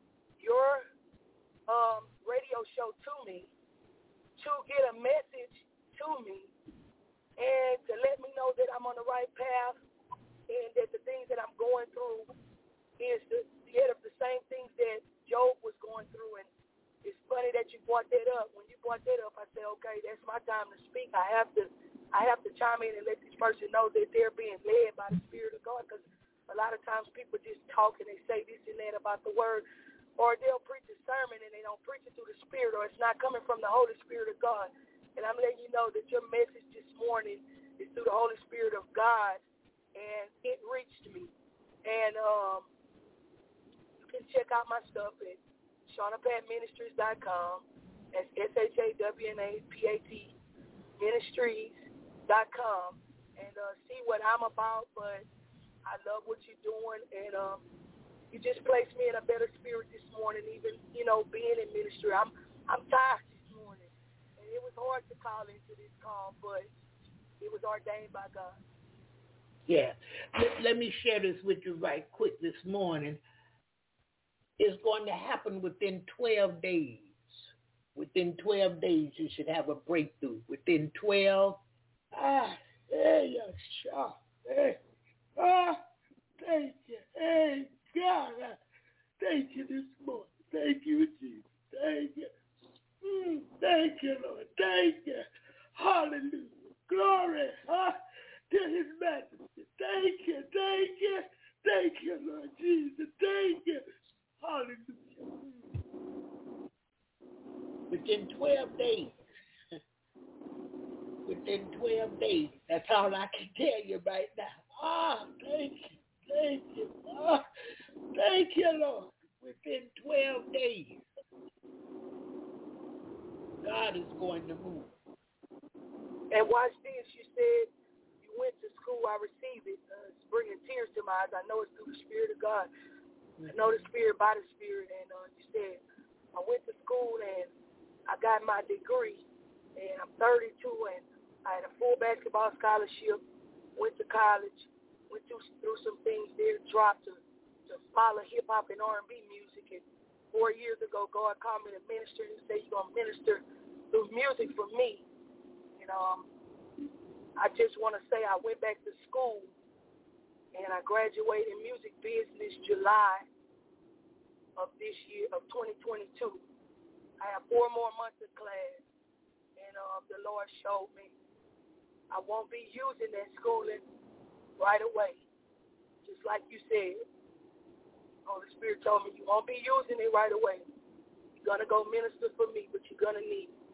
your um, radio show to me to get a message to me and to let me know that I'm on the right path and that the things that I'm going through is the, yet of the same things that Job was going through. And it's funny that you brought that up. When you brought that up, I said, okay, that's my time to speak. I have to I have to chime in and let this person know that they're being led by the Spirit of God, because a lot of times people just talk and they say this and that about the word, or they'll preach a sermon and they don't preach it through the Spirit, or it's not coming from the Holy Spirit of God. And I'm letting you know that your message this morning is through the Holy Spirit of God, and it reached me. And um, you can check out my stuff at Shauna Pat Ministries dot com. That's S H A W N A P A T Ministries dot com, and uh, see what I'm about. But I love what you're doing, and um, you just placed me in a better spirit this morning, even, you know, being in ministry. I'm I'm tired this morning, and it was hard to call into this call, but it was ordained by God. Yeah. Let, let me share this with you right quick this morning. It's going to happen within twelve days. Within twelve days, you should have a breakthrough. Within twelve, ah, hey, you're sharp. Hey, ah, thank you. Hey, God, I thank you this morning. Thank you, Jesus. Thank you. Mm, thank you, Lord. Thank you. Hallelujah. Glory ah, to his majesty. Thank you. Thank you. Thank you, Lord Jesus. Thank you. Hallelujah. Within twelve days, within twelve days, that's all I can tell you right now. Ah, thank you, thank you, ah, thank you, Lord. Within twelve days, God is going to move. And watch this, you said you went to school, I received it. Uh, it's bringing tears to my eyes. I know it's through the Spirit of God. I know the Spirit by the Spirit. And uh, you said, I went to school and I got my degree, and I'm thirty-two, and I had a full basketball scholarship, went to college, went through, through some things there, dropped to, to follow hip-hop and R and B music. And four years ago, God called me to minister, and he said, you're going to minister through music for me. And um, I just want to say I went back to school, and I graduated in music business July of this year, of twenty twenty-two. I have four more months of class, and um, the Lord showed me I won't be using that schooling right away. Just like you said, Holy Spirit told me you won't be using it right away. You're going to go minister for me, but you're going to need it.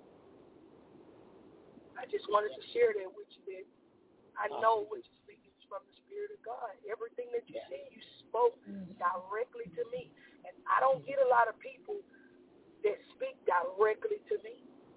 I just wanted to share that with you, that I know what you're speaking is from the Spirit of God. Everything that you said, you spoke directly to me. And I don't get a lot of people that speak directly to me.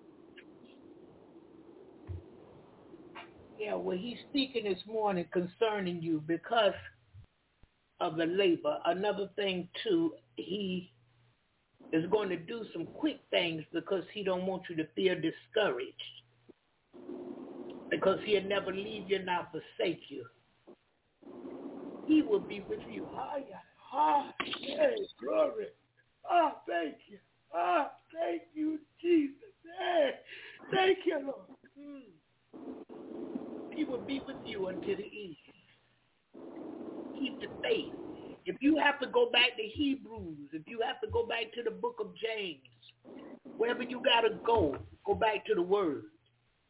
Yeah, well, he's speaking this morning concerning you because of the labor. Another thing, too, he is going to do some quick things because he don't want you to feel discouraged, because he'll never leave you nor forsake you. He will be with you. Ah, yeah. Ah, hey, glory. Ah, thank you. Ah, thank you, Jesus. Hey, thank you, Lord. Mm. He will be with you until the end. Keep the faith. If you have to go back to Hebrews, if you have to go back to the book of James, wherever you got to go, go back to the Word.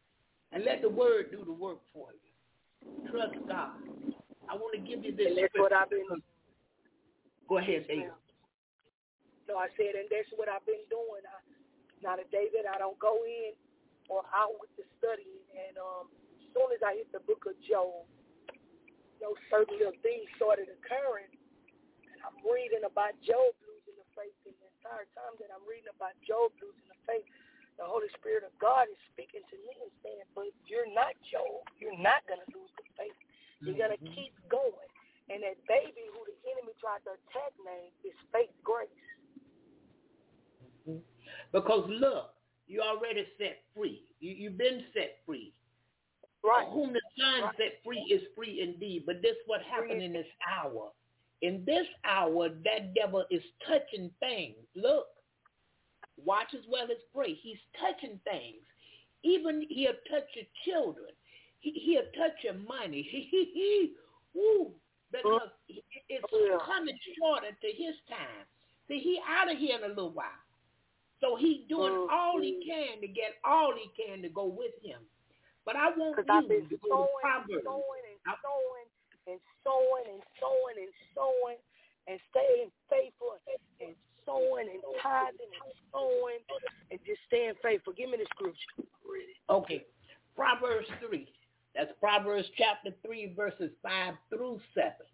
and let the word do the work for you. Trust God. I want to give you this. And that's what I've been. Go ahead, David. No, I said, and that's what I've been doing. I, not a day that I don't go in or out with the studying. And um, as soon as I hit the book of Job, you know, certain little things started occurring. And I'm reading about Job losing the faith. And the entire time that I'm reading about Job losing the faith, the Holy Spirit of God is speaking to me and saying, but you're not Job. You're not going to lose the faith. You're going to mm-hmm. keep going. And that baby who the enemy tried to attack name is faith grace. Mm-hmm. Because look, you already set free. You, you've been set free. Right. Whom the Son right. set free is free indeed. But this what happened in this hour. In this hour, that devil is touching things. Look, watch as well as pray. He's touching things. Even he'll touch your children. He, he'll touch your money. He, he, he, woo, because it's yeah. coming shorter to his time. See, he out of here in a little while. So he's doing mm-hmm. all he can to get all he can to go with him. But I want you I've been to sowing, go to Proverbs. Sowing and sowing and sowing and sowing and sowing and staying faithful and sowing and tithing and sowing and just staying faithful. Give me the scripture. Okay. Proverbs three. That's Proverbs chapter three, verses five through seven.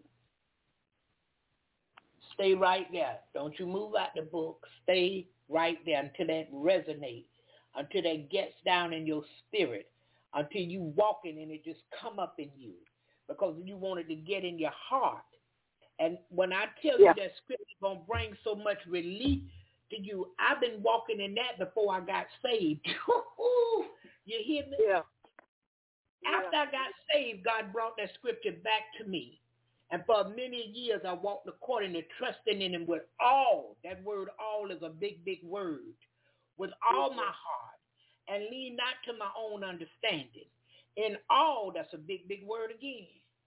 Stay right there. Don't you move out the book. Stay right there until that resonates, until that gets down in your spirit, until you walk in and it just come up in you, because you want it to get in your heart. And when I tell yeah. you that scripture is going to bring so much relief to you, I've been walking in that before I got saved. You hear me? Yeah. After I got saved, God brought that scripture back to me. And for many years, I walked according to trusting in him with all. That word all is a big, big word. With all my heart. And lean not to my own understanding. In all, that's a big, big word again.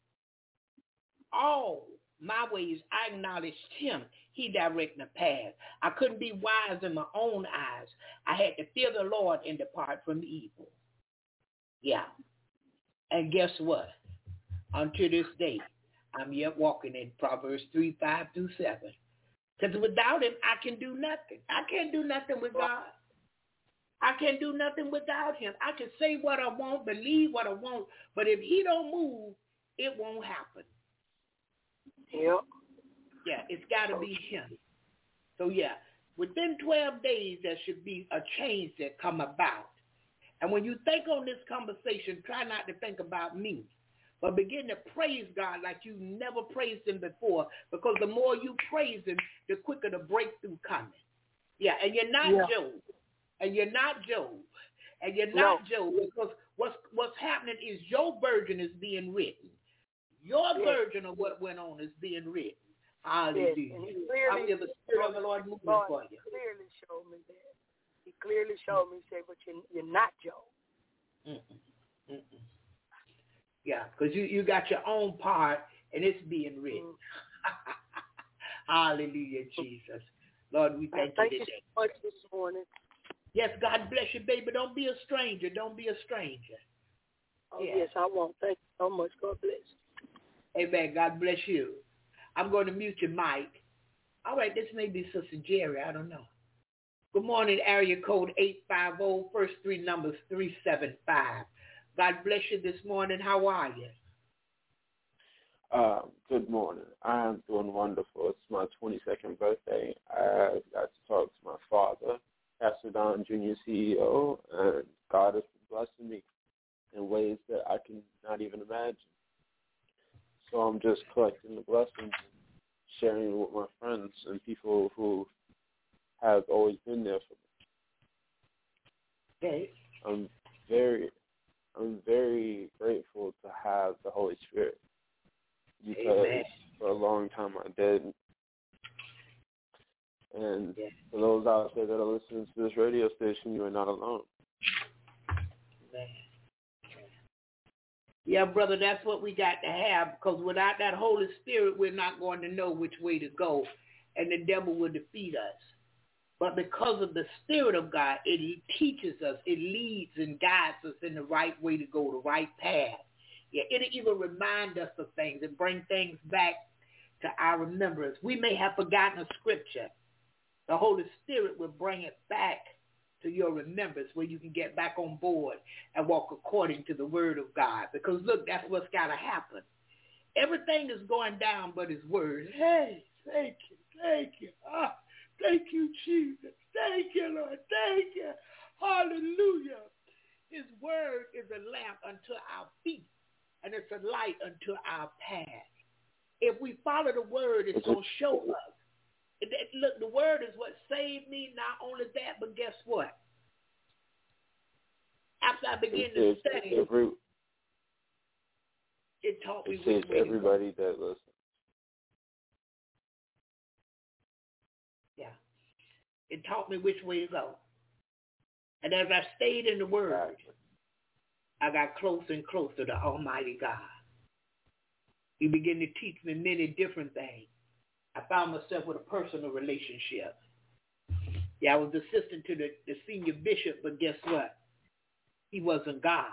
All my ways, I acknowledged him. He directed the path. I couldn't be wise in my own eyes. I had to fear the Lord and depart from evil. Yeah. And guess what? Until this day, I'm yet walking in Proverbs three, five through seven. Because without him, I can do nothing. I can't do nothing with God. I can't do nothing without him. I can say what I want, believe what I want, but if he don't move, it won't happen. Yep. Yeah, it's got to be him. So, yeah, within twelve days, there should be a change that come about. And when you think on this conversation, try not to think about me, but begin to praise God like you never praised him before, because the more you praise him, the quicker the breakthrough coming. Yeah, and you're not yeah. Job. And you're not Job. And you're not no. Job, because what's what's happening is your version is being written. Your yes. version of what went on is being written. Hallelujah. Yes. And he clearly, I feel the Spirit of the Lord moving Lord, for you. He clearly showed me that. He clearly showed me, say, but you're, you're not Job. Mm-mm. Mm-mm. Yeah, because you, you got your own part, and it's being written. Mm. Hallelujah, Jesus. Lord, we thank, thank you today. today. Thank you so much this morning. Yes, God bless you, baby. Don't be a stranger. Don't be a stranger. Oh, yeah. Yes, I won't. Thank you so much. God bless you. Amen. God bless you. I'm going to mute your mic. All right, this may be Sister Jerry. I don't know. Good morning, area code eight five zero, first three numbers three seven five. God bless you this morning. How are you? Uh, good morning. I'm doing wonderful. It's my twenty-second birthday. I got to talk to my father, Pastor Don Junior C E O, and God has been blessing me in ways that I can not even imagine. So I'm just collecting the blessings, sharing with my friends and people who have always been there for me. Okay. I'm very, I'm very grateful to have the Holy Spirit, because Amen. For a long time I didn't. And yeah. For those out there that are listening to this radio station, you are not alone. Amen. Yeah, brother, that's what we got to have, because without that Holy Spirit, we're not going to know which way to go, and the devil will defeat us. But because of the Spirit of God, it teaches us, it leads and guides us in the right way to go, the right path. Yeah, it'll even remind us of things and bring things back to our remembrance. We may have forgotten a scripture. The Holy Spirit will bring it back to your remembrance where you can get back on board and walk according to the word of God. Because, look, that's what's got to happen. Everything is going down but his word. Hey, thank you, thank you. Ah, thank you, Jesus. Thank you, Lord. Thank you. Hallelujah. His word is a lamp unto our feet, and it's a light unto our path. If we follow the word, it's going to show us. It, it, look, the word is what saved me. Not only that, but guess what? After I began it to study, every, it taught me it saves which way everybody to go. that listens. Yeah. It taught me which way to go. And as I stayed in the word, exactly. I got closer and closer to Almighty God. He began to teach me many different things. I found myself with a personal relationship. Yeah, I was assistant to the, the senior bishop, but guess what? He wasn't God.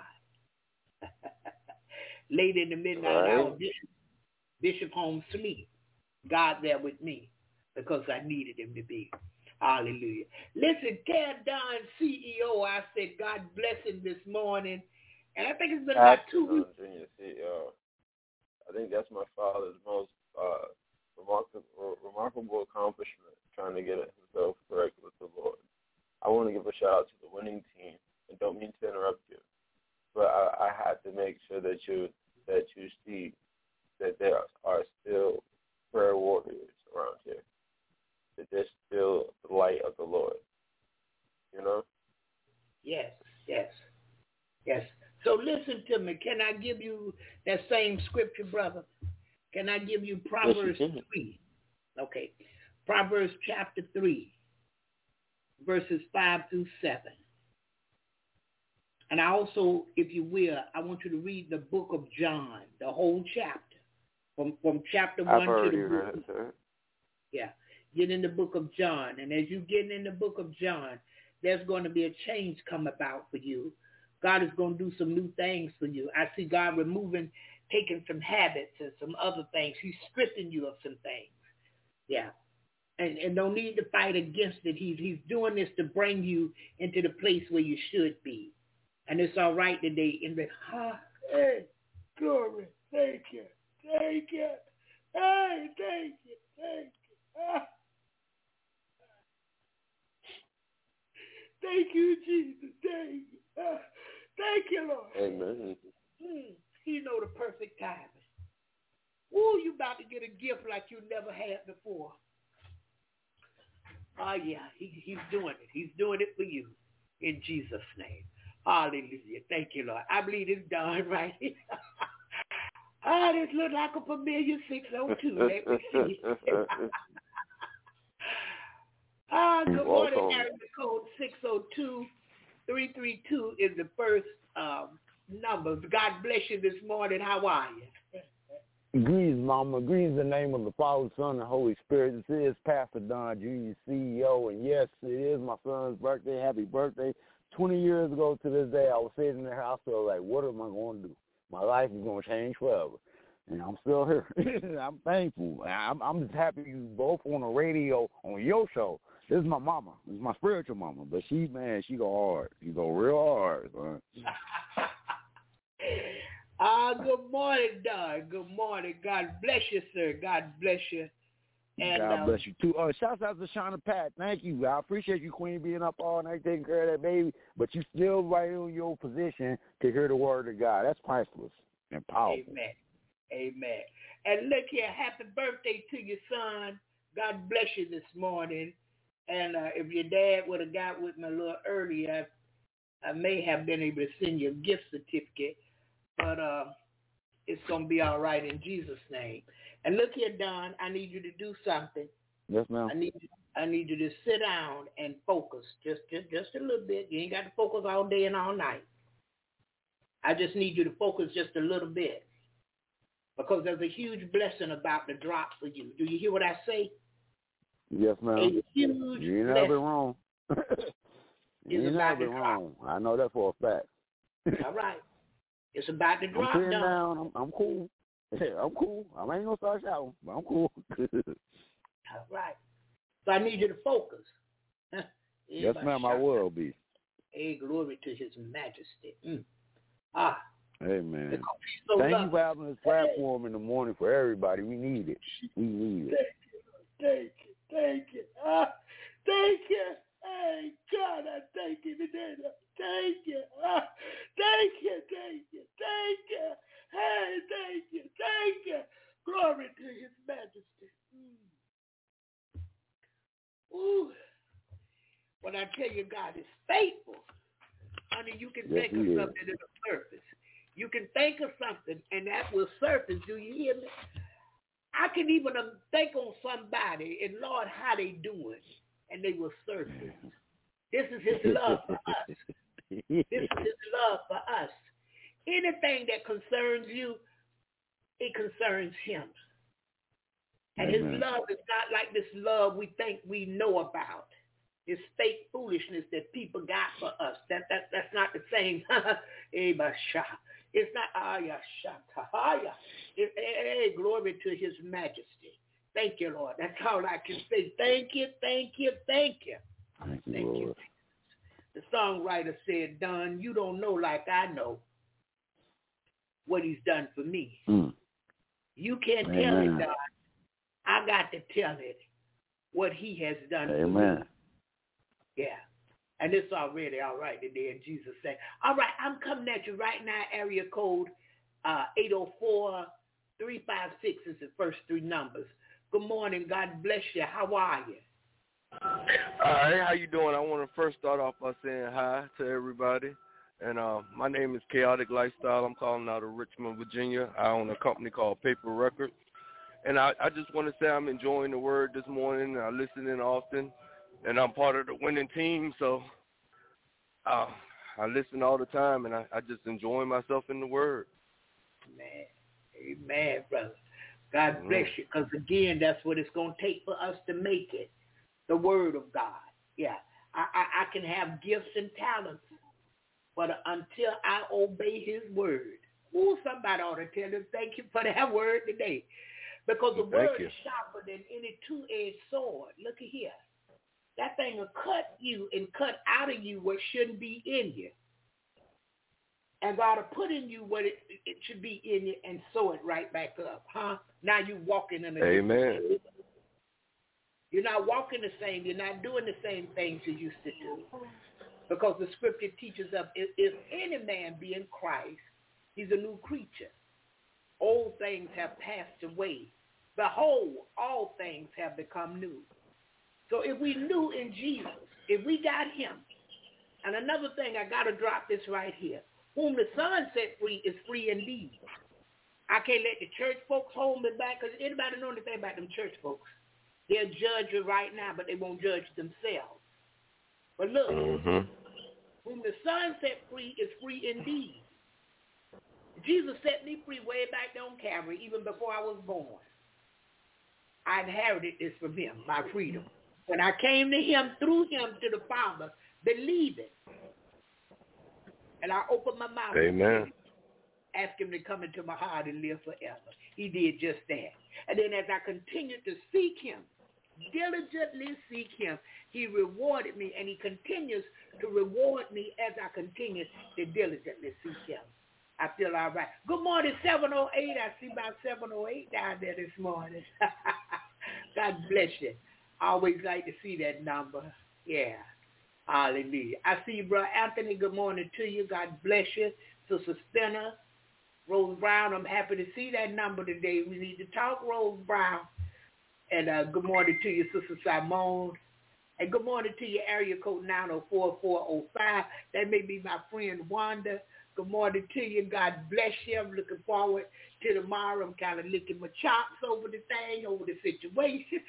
Late in the midnight right. hour, Bishop, Bishop home sleep. God there with me because I needed him to be. Hallelujah. Listen, Ted Don, C E O, I said God bless him this morning. And I think it's been about two weeks. Junior C E O. I think that's my father's most uh, remarkable, remarkable accomplishment, trying to get himself correct with the Lord. I want to give a shout out to the winning team, and don't mean to interrupt you, but I, I had to make sure that you that you see that there are still prayer warriors around here, that there's still the light of the Lord. You know? Yes, yes, yes. So listen to me. Can I give you that same scripture, brother? Can I give you Proverbs three? Okay. Proverbs chapter three, verses five through seven. And I also, if you will, I want you to read the book of John, the whole chapter, from, from chapter I've one to the read book. It, sir. Yeah. Get in the book of John. And as you get in the book of John, there's going to be a change come about for you. God is going to do some new things for you. I see God removing, taking some habits and some other things. He's stripping you of some things. Yeah. And and no need to fight against it. He's, he's doing this to bring you into the place where you should be. And it's all right today. In the, ah, hey, glory. Thank you. Thank you. Hey, thank you. Thank you. Ah. Thank you, Jesus. Thank you. Ah. Thank you, Lord. Amen. Mm, you know the perfect timing. Ooh, you about to get a gift like you never had before. Oh, yeah, he, he's doing it. He's doing it for you in Jesus' name. Hallelujah. Thank you, Lord. I believe it's done right here. Ah, this looks like a familiar six oh two. Let me see. Ah, good morning, area code six oh two. three three two is the first um, number. God bless you this morning. How are you? Greetings, Mama. Greetings in the name of the Father, Son, and Holy Spirit. This is Pastor Don Junior C E O, and yes, it is my son's birthday. Happy birthday. twenty years ago to this day, I was sitting in the hospital like, what am I going to do? My life is going to change forever. And I'm still here. I'm thankful. I'm, I'm just happy you both on the radio on your show. This is my mama. This is my spiritual mama. But she, man, she go hard. She go real hard, son. Ah, uh, good morning, Don. Good morning. God bless you, sir. God bless you. And, God um, bless you, too. Uh, shouts out to Shauna Pat. Thank you. I appreciate you, Queen, being up all night taking care of that baby. But you still right in your position to hear the word of God. That's priceless and powerful. Amen. Amen. And look here, happy birthday to your son. God bless you this morning. And uh, if your dad would have got with me a little earlier, I, I may have been able to send you a gift certificate. But uh, it's going to be all right in Jesus' name. And look here, Don, I need you to do something. Yes, ma'am. I need I need you to sit down and focus just, just, just a little bit. You ain't got to focus all day and all night. I just need you to focus just a little bit. Because there's a huge blessing about to drop for you. Do you hear what I say? Yes, ma'am. A huge You ain't never been wrong. You ain't never been wrong. I know that for a fact. All right. It's about to drop I'm sitting down. down. I'm, I'm cool. Yeah, I'm cool. I ain't going to start shouting, but I'm cool. All right. So I need you to focus. Yes, ma'am, I will be. Hey, glory to his majesty. Mm. Ah. Amen. So Thank lovely. you for having this platform in the morning for everybody. We need it. We need it. Thank you. Thank you. Ah, thank you. Hey, God, I thank you today. Thank you. Ah, thank you. Thank you. Thank you. Hey, thank you. Thank you. Glory to his majesty. Mm. Ooh. When I tell you God is faithful, honey, you can Yes, think of he is. something that'll surface. You can think of something, and that will surface. Do you hear me? I can even um, think on somebody, and Lord, how they doing, and they will surface. This is his love for us. This is his love for us. Anything that concerns you, it concerns him. And Amen. his love is not like this love we think we know about. It's fake foolishness that people got for us. That that that's not the same. It's not aya shata. Hey, glory to his majesty. Thank you, Lord. That's all I can say. Thank you, thank you, thank you. Thank you, Thank Lord. you. The songwriter said, Don, you don't know like I know what he's done for me. Mm. You can't Amen. tell it, Don. I got to tell it what he has done Amen. for me. Yeah. And it's already all right today in Jesus' name. All right, I'm coming at you right now. Area code uh, eight oh four, three five six is the first three numbers. Good morning. God bless you. How are you? Hi, how you doing? I want to first start off by saying hi to everybody. And uh, my name is Chaotic Lifestyle. I'm calling out of Richmond, Virginia. I own a company called Paper Records. And I, I just want to say I'm enjoying the word this morning. I listen in often. And I'm part of the winning team, so uh, I listen all the time, and I, I just enjoy myself in the word. Man, amen, brother. God bless you, because, again, that's what it's going to take for us to make it, the word of God. Yeah, I, I, I can have gifts and talents, but until I obey his word, ooh, somebody ought to tell him thank you for that word today, because the Thank word you. is sharper than any two-edged sword. Look at here. That thing will cut you and cut out of you what shouldn't be in you. And God will put in you what it, it should be in you and sew it right back up. Huh? Now you're walking in a Amen. different. You're not walking the same. You're not doing the same things you used to do. Because the scripture teaches us, if, if any man be in Christ, he's a new creature. Old things have passed away. Behold, all things have become new. So if we knew in Jesus, if we got him, and another thing, I got to drop this right here. Whom the Son set free is free indeed. I can't let the church folks hold me back, because anybody know anything about them church folks? They'll judge you right now, but they won't judge themselves. But look, Mm-hmm. whom the Son set free is free indeed. Jesus set me free way back there on Calvary, even before I was born. I inherited this from him, my freedom. When I came to him, through him to the Father, believing. And I opened my mouth Amen. and asked him to come into my heart and live forever. He did just that. And then as I continued to seek him, diligently seek him, he rewarded me, and he continues to reward me as I continue to diligently seek him. I feel all right. Good morning, seven oh eight. I see about seven oh eight down there this morning. God bless you. I always like to see that number. Yeah. Hallelujah. I see you, Brother Anthony. Good morning to you. God bless you. Sister Spinner, Rose Brown, I'm happy to see that number today. We need to talk, Rose Brown. And uh, good morning to you, Sister Simone. And good morning to you, area code nine oh four, four oh five. That may be my friend Wanda. Good morning to you. God bless you. I'm looking forward to tomorrow. I'm kind of licking my chops over the thing, over the situation.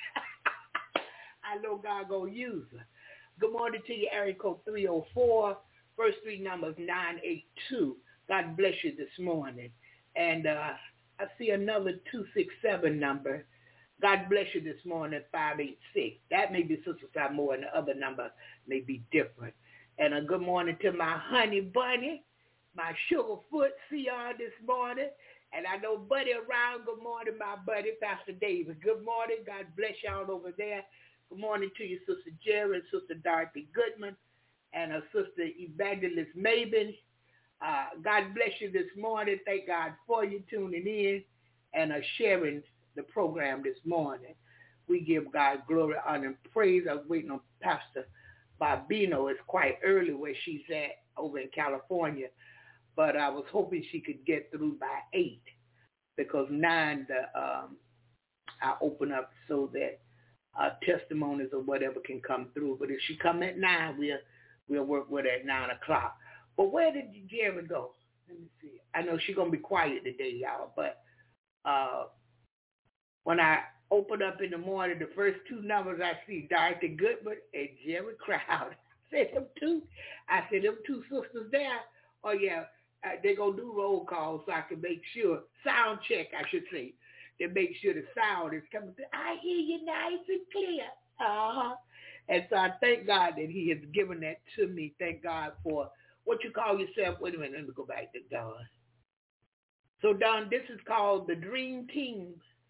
I know God going to use her. Good morning to you, area code three oh four. First three numbers, nine eight two. God bless you this morning. And uh, I see another two six seven number, God bless you this morning, five eight six. That may be Sister Samoa, and the other number may be different. And a good morning to my honey bunny, my sugarfoot. See y'all this morning. And I know Buddy around. Good morning, my buddy, Pastor David. Good morning. God bless y'all over there. Good morning to you, Sister Jerry and Sister Dorothy Goodman and her Sister Evangelist Maben. Uh, God bless you this morning. Thank God for you tuning in and uh, sharing the program this morning. We give God glory, honor, and praise. I was waiting on Pastor Barbino. It's quite early where she's at over in California, but I was hoping she could get through by eight because nine the um, I open up so that uh, testimonies or whatever can come through. But if she come at nine, we'll we'll work with her at nine o'clock. But where did Jerry go? Let me see. I know she's gonna be quiet today, y'all. But uh, when I open up in the morning, the first two numbers I see Dorothy Goodman and Jerry Crowd. I said them two. I said them two sisters there. Oh yeah, uh, they gonna do roll calls so I can make sure sound check. I should say. To make sure the sound is coming through. I hear you nice and clear. Uh-huh. And so I thank God that he has given that to me. Thank God for what you call yourself. Wait a minute, let me go back to Don. So, Don, this is called the Dream Team.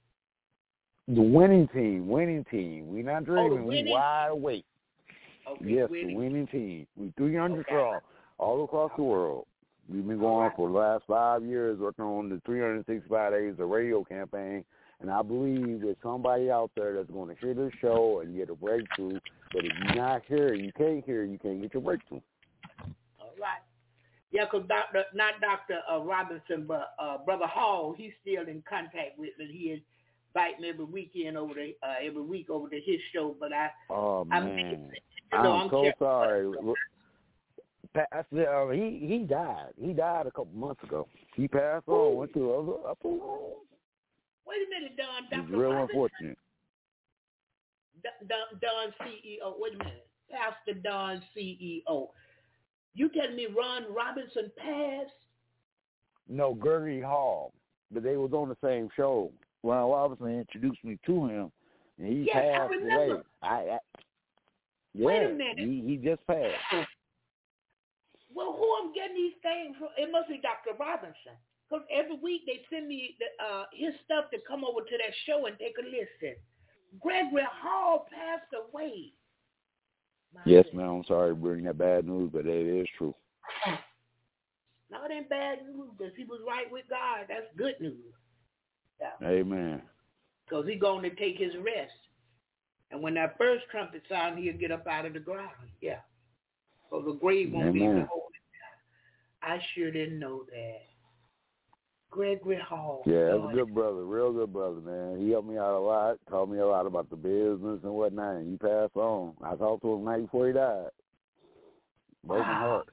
The winning team, winning team. We're not dreaming. Oh, We're wide awake. Okay, yes, winning. the winning team. We're three hundred Okay. strong all across the world. We've been going right. for the last five years working on the three hundred sixty-five Days of Radio campaign, and I believe there's somebody out there that's going to hear this show and get a breakthrough, but if you're not here, you can't hear, you can't get your breakthrough. All right. Yeah, because Doctor, not Doctor Uh, Robinson, but uh, Brother Hall, he's still in contact with me. He invite me every weekend over to, uh, every week over to his show, but I... Oh, I'm, man. you know, I'm, I'm so careful. sorry. I said, uh, he he died. He died a couple months ago. He passed on. Ooh. Went to other upper room. Wait a minute, Don. It's Doctor real Robinson? unfortunate. Don, Don C E O. Wait a minute. Pastor Don C E O. You telling me Ron Robinson passed? No, Gertie Hall. But they was on the same show. Ron Robinson introduced me to him, and he Yes, I passed remember. away. I, I, yeah, Wait a minute. He, he just passed. Well, who I'm getting these things from? It must be Doctor Robinson. Because every week they send me the, uh, his stuff to come over to that show and take a listen. Gregory Hall passed away. My Yes, goodness. ma'am. I'm sorry to bring that bad news, but it is true. No, it ain't bad news because he was right with God. That's good news. Yeah. Amen. Because he's going to take his rest. And when that first trumpet sound, he'll get up out of the ground. Yeah. So the grave won't Amen. be able to hold him. I sure didn't know that. Gregory Hall. Yeah, that's a good brother, real good brother, man. He helped me out a lot, taught me a lot about the business and whatnot, and he passed on. I talked to him the night before he died. Broken Wow. heart.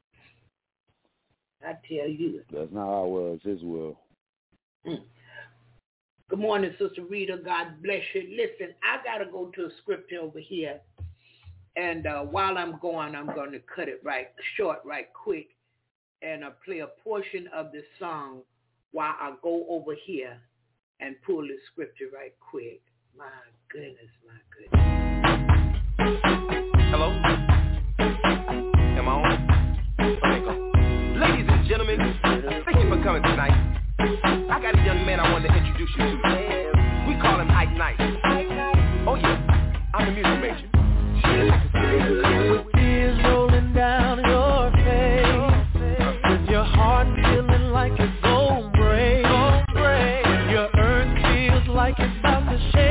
I tell you. That's not how it was, his will. Mm. Good morning, Sister Rita. God bless you. Listen, I got to go to a scripture over here. And uh, while I'm going, I'm going to cut it right short, right quick, and uh, play a portion of the song while I go over here and pull the scripture right quick. My goodness, my goodness. Hello? Am I on? Okay, go. Ladies and gentlemen, thank you for coming tonight. I got a young man I wanted to introduce you to. We call him Ike Knight. Oh yeah, I'm a music major. With tears rolling down your face, with your heart feeling like it's gonna break, your earth feels like it's about to shake.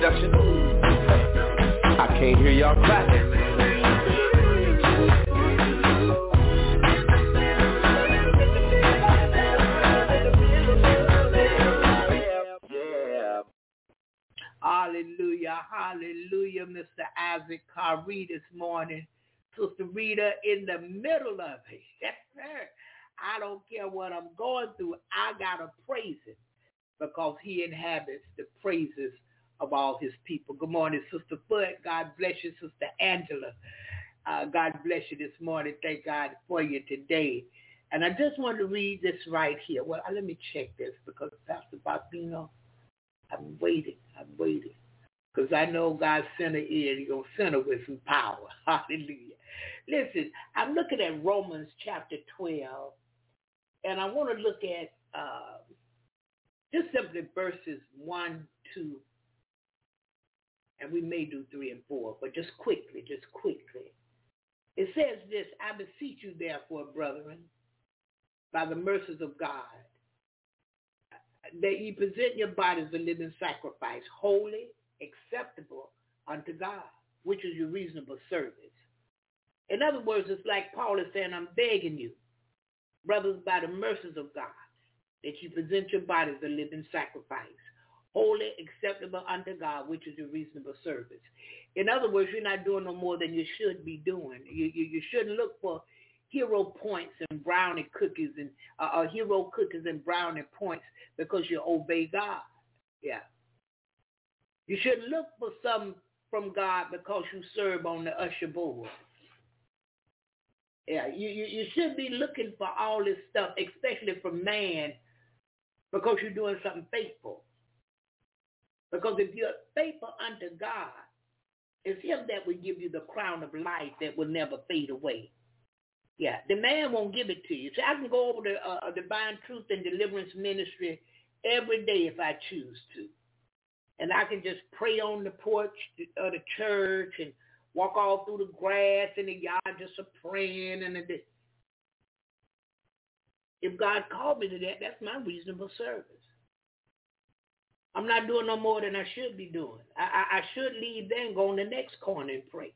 introduction. I can't hear y'all clapping. Hallelujah, hallelujah, Mister Isaac Carey this morning. Sister Rita in the middle of it. Yes, sir. I don't care what I'm going through. I got to praise him because he inhabits the praises of all his people. Good morning, Sister Foot. God bless you, Sister Angela. Uh, God bless you this morning. Thank God for you today. And I just want to read this right here. Well, let me check this because Pastor Bobino, I'm waiting. I'm waiting. Because I know God sent her in. He's going to send her with some power. Hallelujah. Listen, I'm looking at Romans chapter twelve, and I want to look at uh, just simply verses one, two, and we may do three and four, but just quickly, just quickly. It says this, I beseech you therefore, brethren, by the mercies of God, that ye present your bodies a living sacrifice, holy, acceptable unto God, which is your reasonable service. In other words, it's like Paul is saying, I'm begging you, brothers, by the mercies of God, that you present your bodies a living sacrifice, holy, acceptable unto God, which is your reasonable service. In other words, you're not doing no more than you should be doing. You, you, you shouldn't look for hero points and brownie cookies and uh, uh, hero cookies and brownie points because you obey God. Yeah. You shouldn't look for some from God because you serve on the usher board. Yeah, you, you, you should be looking for all this stuff, especially from man, because you're doing something faithful. Because if you're faithful unto God, it's him that will give you the crown of life that will never fade away. Yeah, the man won't give it to you. So I can go over to uh, Divine Truth and Deliverance Ministry every day if I choose to. And I can just pray on the porch of the church and walk all through the grass in the yard just a praying. And the, if God called me to that, that's my reasonable service. I'm not doing no more than I should be doing. I, I, I should leave there and go in the next corner and pray.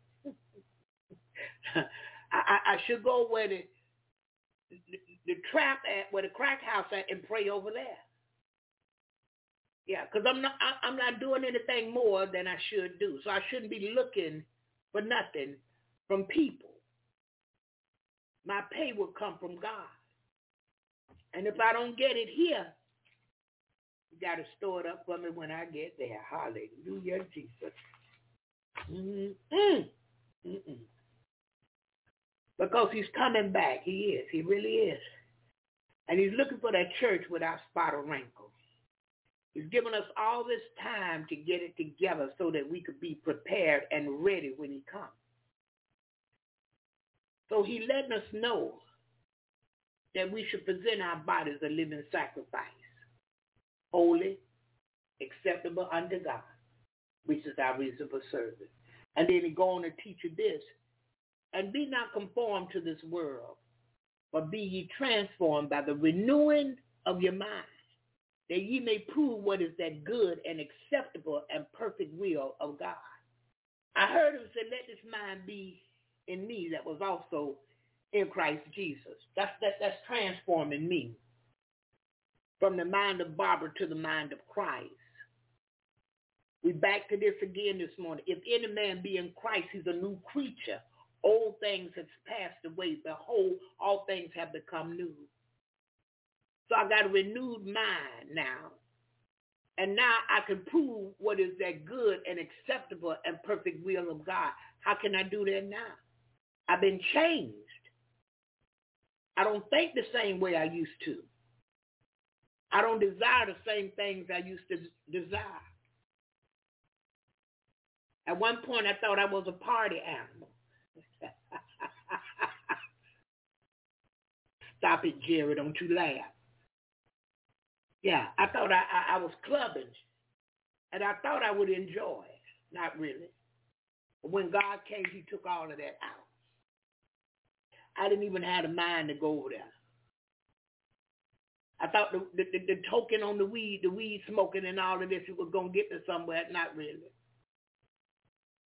I, I should go where the, the the trap at, where the crack house at, and pray over there. Yeah, because I'm not I, I'm not doing anything more than I should do. So I shouldn't be looking for nothing from people. My pay will come from God. And if I don't get it here, you got to store it up for me when I get there. Hallelujah, Jesus. Mm-mm. Mm-mm. Because he's coming back. He is. He really is. And he's looking for that church without spot or wrinkle. He's given us all this time to get it together so that we could be prepared and ready when he comes. So he letting us know that we should present our bodies a living sacrifice, holy, acceptable unto God, which is our reasonable service. And then he go on to teach you this, and be not conformed to this world, but be ye transformed by the renewing of your mind, that ye may prove what is that good and acceptable and perfect will of God. I heard him say, let this mind be in me that was also in Christ Jesus. That's, that, that's transforming me from the mind of Barbara to the mind of Christ. We back to this again this morning. If any man be in Christ, he's a new creature. Old things have passed away. Behold, all things have become new. So I got a renewed mind now. And now I can prove what is that good and acceptable and perfect will of God. How can I do that now? I've been changed. I don't think the same way I used to. I don't desire the same things I used to desire. At one point, I thought I was a party animal. Stop it, Jerry. Don't you laugh. Yeah, I thought I, I, I was clubbing, and I thought I would enjoy it. Not really. But when God came, he took all of that out. I didn't even have the mind to go over there. I thought the, the, the, the token on the weed, the weed smoking and all of this, it was going to get me somewhere. Not really.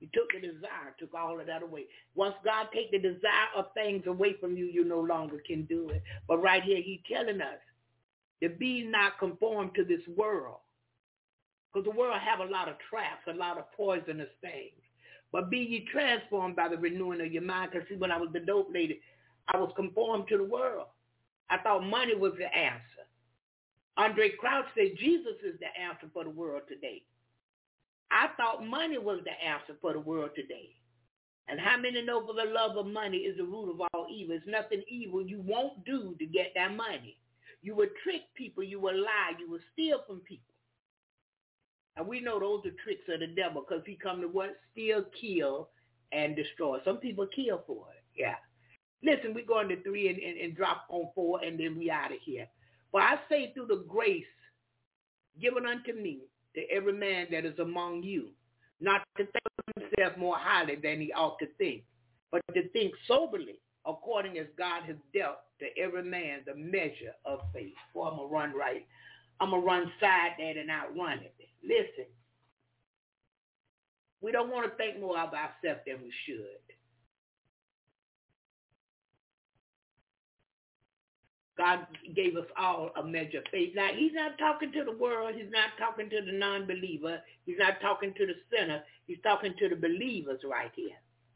He took the desire, took all of that away. Once God take the desire of things away from you, you no longer can do it. But right here, he's telling us to be not conformed to this world. Because the world have a lot of traps, a lot of poisonous things. But be ye transformed by the renewing of your mind. Because see, when I was the dope lady, I was conformed to the world. I thought money was the answer. Andre Crouch said Jesus is the answer for the world today. I thought money was the answer for the world today. And how many know for the love of money is the root of all evil? It's nothing evil you won't do to get that money. You will trick people. You will lie. You will steal from people. And we know those are tricks of the devil because he come to what? Steal, kill, and destroy. Some people kill for it. Yeah. Listen, we're going to three and, and, and drop on four, and then we out of here. For I say through the grace given unto me to every man that is among you, not to think himself more highly than he ought to think, but to think soberly, according as God has dealt to every man the measure of faith. Boy, I'm going to run right. I'm going to run side that and outrun it. Listen, we don't want to think more of ourselves than we should. God gave us all a measure of faith. Now, he's not talking to the world. He's not talking to the non-believer. He's not talking to the sinner. He's talking to the believers right here.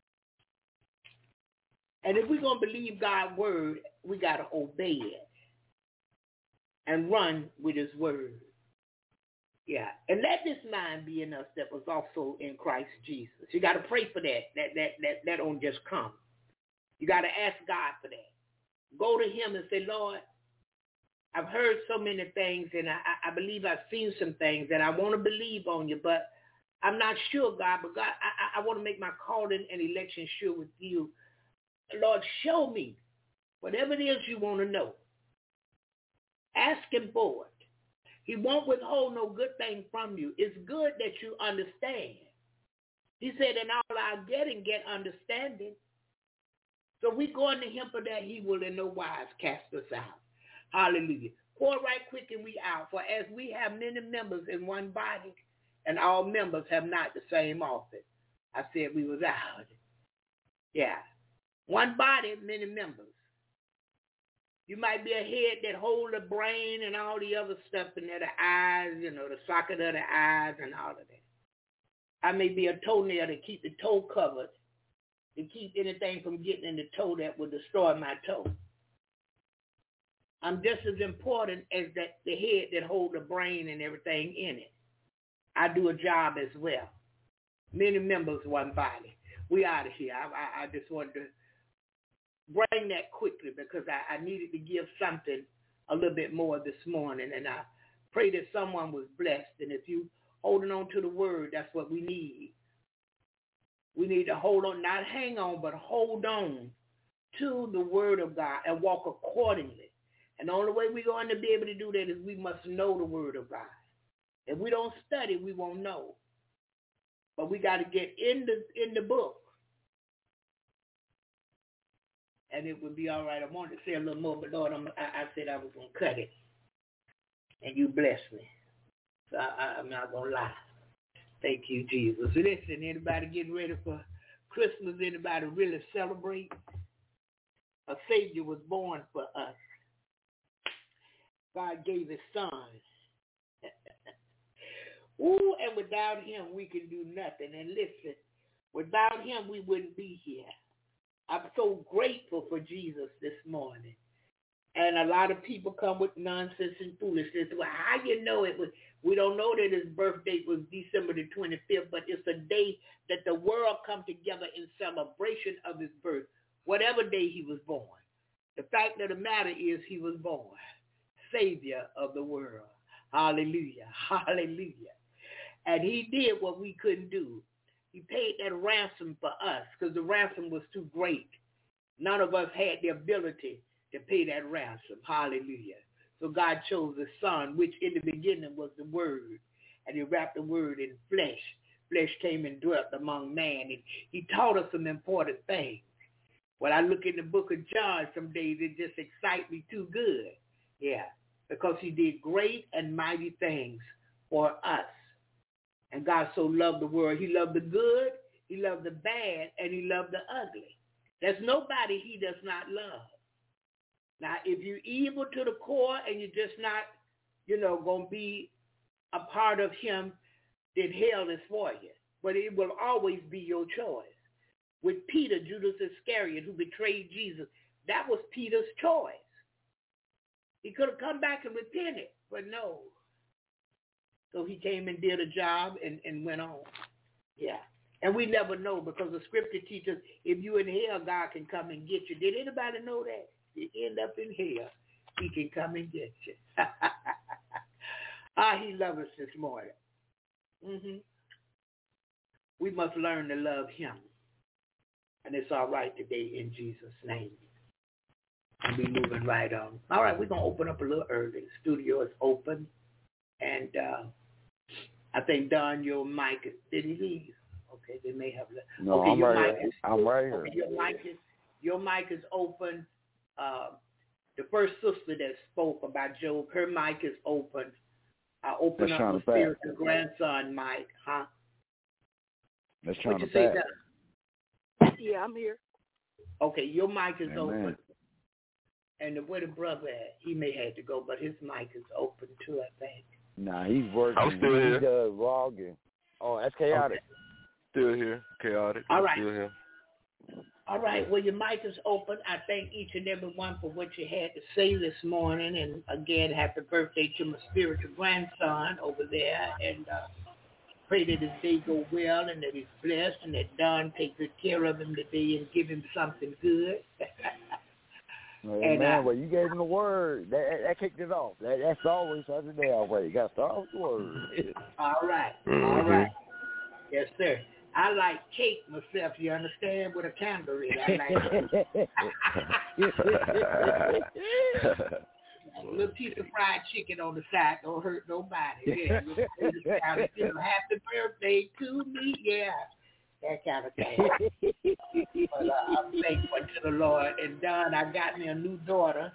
And if we're going to believe God's word, we got to obey it and run with his word. Yeah. And let this mind be in us that was also in Christ Jesus. You got to pray for that. That, that, that, that don't just come. You got to ask God for that. Go to him and say, Lord, I've heard so many things, and I, I believe I've seen some things, and I want to believe on you, but I'm not sure, God, but God, I, I want to make my calling and election sure with you. Lord, show me whatever it is you want to know. Ask him for it. He won't withhold no good thing from you. It's good that you understand. He said, in all our getting, get understanding. So we going to him for that. He will in no wise cast us out. Hallelujah. Pour right quick and we out. For as we have many members in one body, and all members have not the same office. I said we was out. Yeah. One body, many members. You might be a head that hold the brain and all the other stuff in there, the eyes, you know, the socket of the eyes and all of that. I may be a toenail to keep the toe covered, to keep anything from getting in the toe that would destroy my toe. I'm just as important as that the head that hold the brain and everything in it. I do a job as well. Many members, one body. We out of here. I, I, I just wanted to bring that quickly because I, I needed to give something a little bit more this morning, and I pray that someone was blessed. And if you holding on to the word, that's what we need. We need to hold on, not hang on, but hold on to the word of God and walk accordingly. And the only way we're going to be able to do that is we must know the word of God. If we don't study, we won't know. But we got to get in the in the book. And it would be all right. I wanted to say a little more, but Lord, I'm, I, I said I was going to cut it. And you blessed me. So I, I'm not going to lie. Thank you, Jesus. Listen, anybody getting ready for Christmas? Anybody really celebrate? A Savior was born for us. God gave his son. Ooh, and without him, we can do nothing. And listen, without him, we wouldn't be here. I'm so grateful for Jesus this morning. And a lot of people come with nonsense and foolishness. Well, how you know it was? We don't know that his birth date was December the twenty-fifth, but it's a day that the world come together in celebration of his birth, whatever day he was born. The fact of the matter is he was born, Savior of the world. Hallelujah. Hallelujah. And he did what we couldn't do. He paid that ransom for us because the ransom was too great. None of us had the ability to pay that ransom. Hallelujah. So God chose his son, which in the beginning was the word. And he wrapped the word in flesh. Flesh came and dwelt among man. And he taught us some important things. When I look in the book of John, some days it just excites me too good. Yeah, because he did great and mighty things for us. And God so loved the world. He loved the good. He loved the bad, and he loved the ugly. There's nobody he does not love. Now, if you're evil to the core and you're just not, you know, going to be a part of him, then hell is for you. But it will always be your choice. With Peter, Judas Iscariot, who betrayed Jesus, that was Peter's choice. He could have come back and repented, but no. So he came and did a job and, and went on. Yeah. And we never know, because the scripture teaches if you in hell, God can come and get you. Did anybody know that? You end up in hell, he can come and get you. Ah, he loves us this morning. Mm-hmm. We must learn to love him. And it's all right today in Jesus' name. And we're moving right on. All right, we're going to open up a little early. The studio is open. And uh, I think, Don, your mic, did he leave? Okay, they may have left. No, okay, I'm your right mic here. is, I'm right here. Okay, your mic is, your mic is open. Uh, the first sister that spoke about Job, her mic is open. I open That's up my Shauna spiritual grandson mic, huh? That's What Shauna you say, Pat. Don? Yeah, I'm here. Okay, your mic is Amen. open. And the, where the brother at? He may have to go, but his mic is open too, I think. Nah, he's working. I'm still he here. does vlogging. Oh, that's chaotic. Okay. Still here. Chaotic. All right. Still here. All right, well, your mic is open. I thank each and every one for what you had to say this morning. And again, happy birthday to my spiritual grandson over there. And uh, pray that his day go well and that he's blessed and that Don take good care of him today and give him something good. Amen. And, uh, well, you gave him the word. That, that kicked it off. That, that's always such a day already. You got to start with the word. All right. Mm-hmm. All right. Yes, sir. I like cake myself, you understand, with a candle in it. I like it. A little piece of fried chicken on the side don't hurt nobody. Yeah, you know, happy birthday to me. Yeah, that kind of thing. But uh, I'm thankful to the Lord. And Don, I got me a new daughter.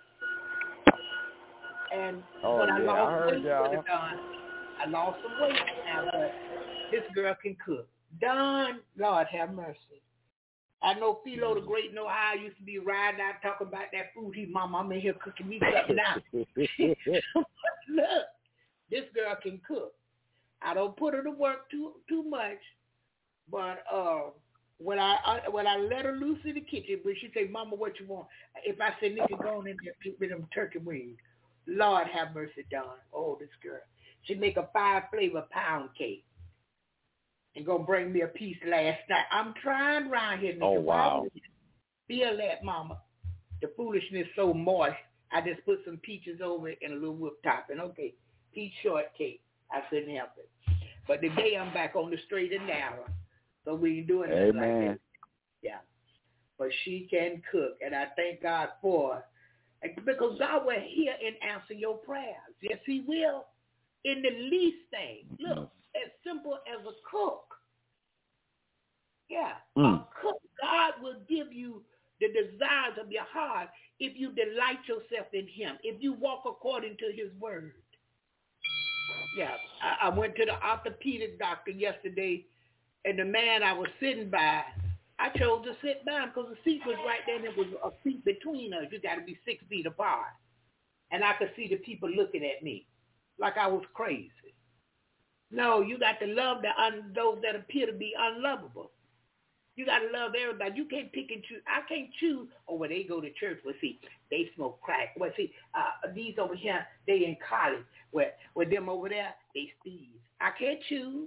And Oh, when I yeah, lost I heard weight y'all. with her, Don, I lost some weight now, but this girl can cook. Don, Lord have mercy. I know Philo the Great know how I used to be riding out talking about that food. He, Mama, I'm in here cooking me something now. Look, this girl can cook. I don't put her to work too too much, but uh, when I, I when I let her loose in the kitchen, when she say, Mama, what you want? If I say, Nikki, go on in there, pick me them turkey wings. Lord have mercy, Don. Oh, this girl. She make a five flavor pound cake. And gonna bring me a piece last night. I'm trying around here, Nikki. Oh, wow. Feel that, Mama. The foolishness so moist. I just put some peaches over it and a little whipped topping. Okay, peach shortcake. I couldn't help it. But today I'm back on the straight and narrow. So we ain't doing nothing like Amen. that. Yeah. But she can cook, and I thank God for her. Because God will hear and answer your prayers. Yes, he will. In the least thing. Look, as simple as a cook. Yeah, Mm. a cook. God will give you the desires of your heart if you delight yourself in him, if you walk according to his word. Yeah, I, I went to the orthopedic doctor yesterday, and the man I was sitting by, I chose to sit down because the seat was right there, and there was a seat between us. You got to be six feet apart. And I could see the people looking at me like I was crazy. No, you got to love the un- those that appear to be unlovable. You got to love everybody. You can't pick and choose. I can't choose. Oh, well, they go to church. Well, see, they smoke crack. Well, see, uh, these over here, they in college. Well, with them over there, they thieves. I can't choose.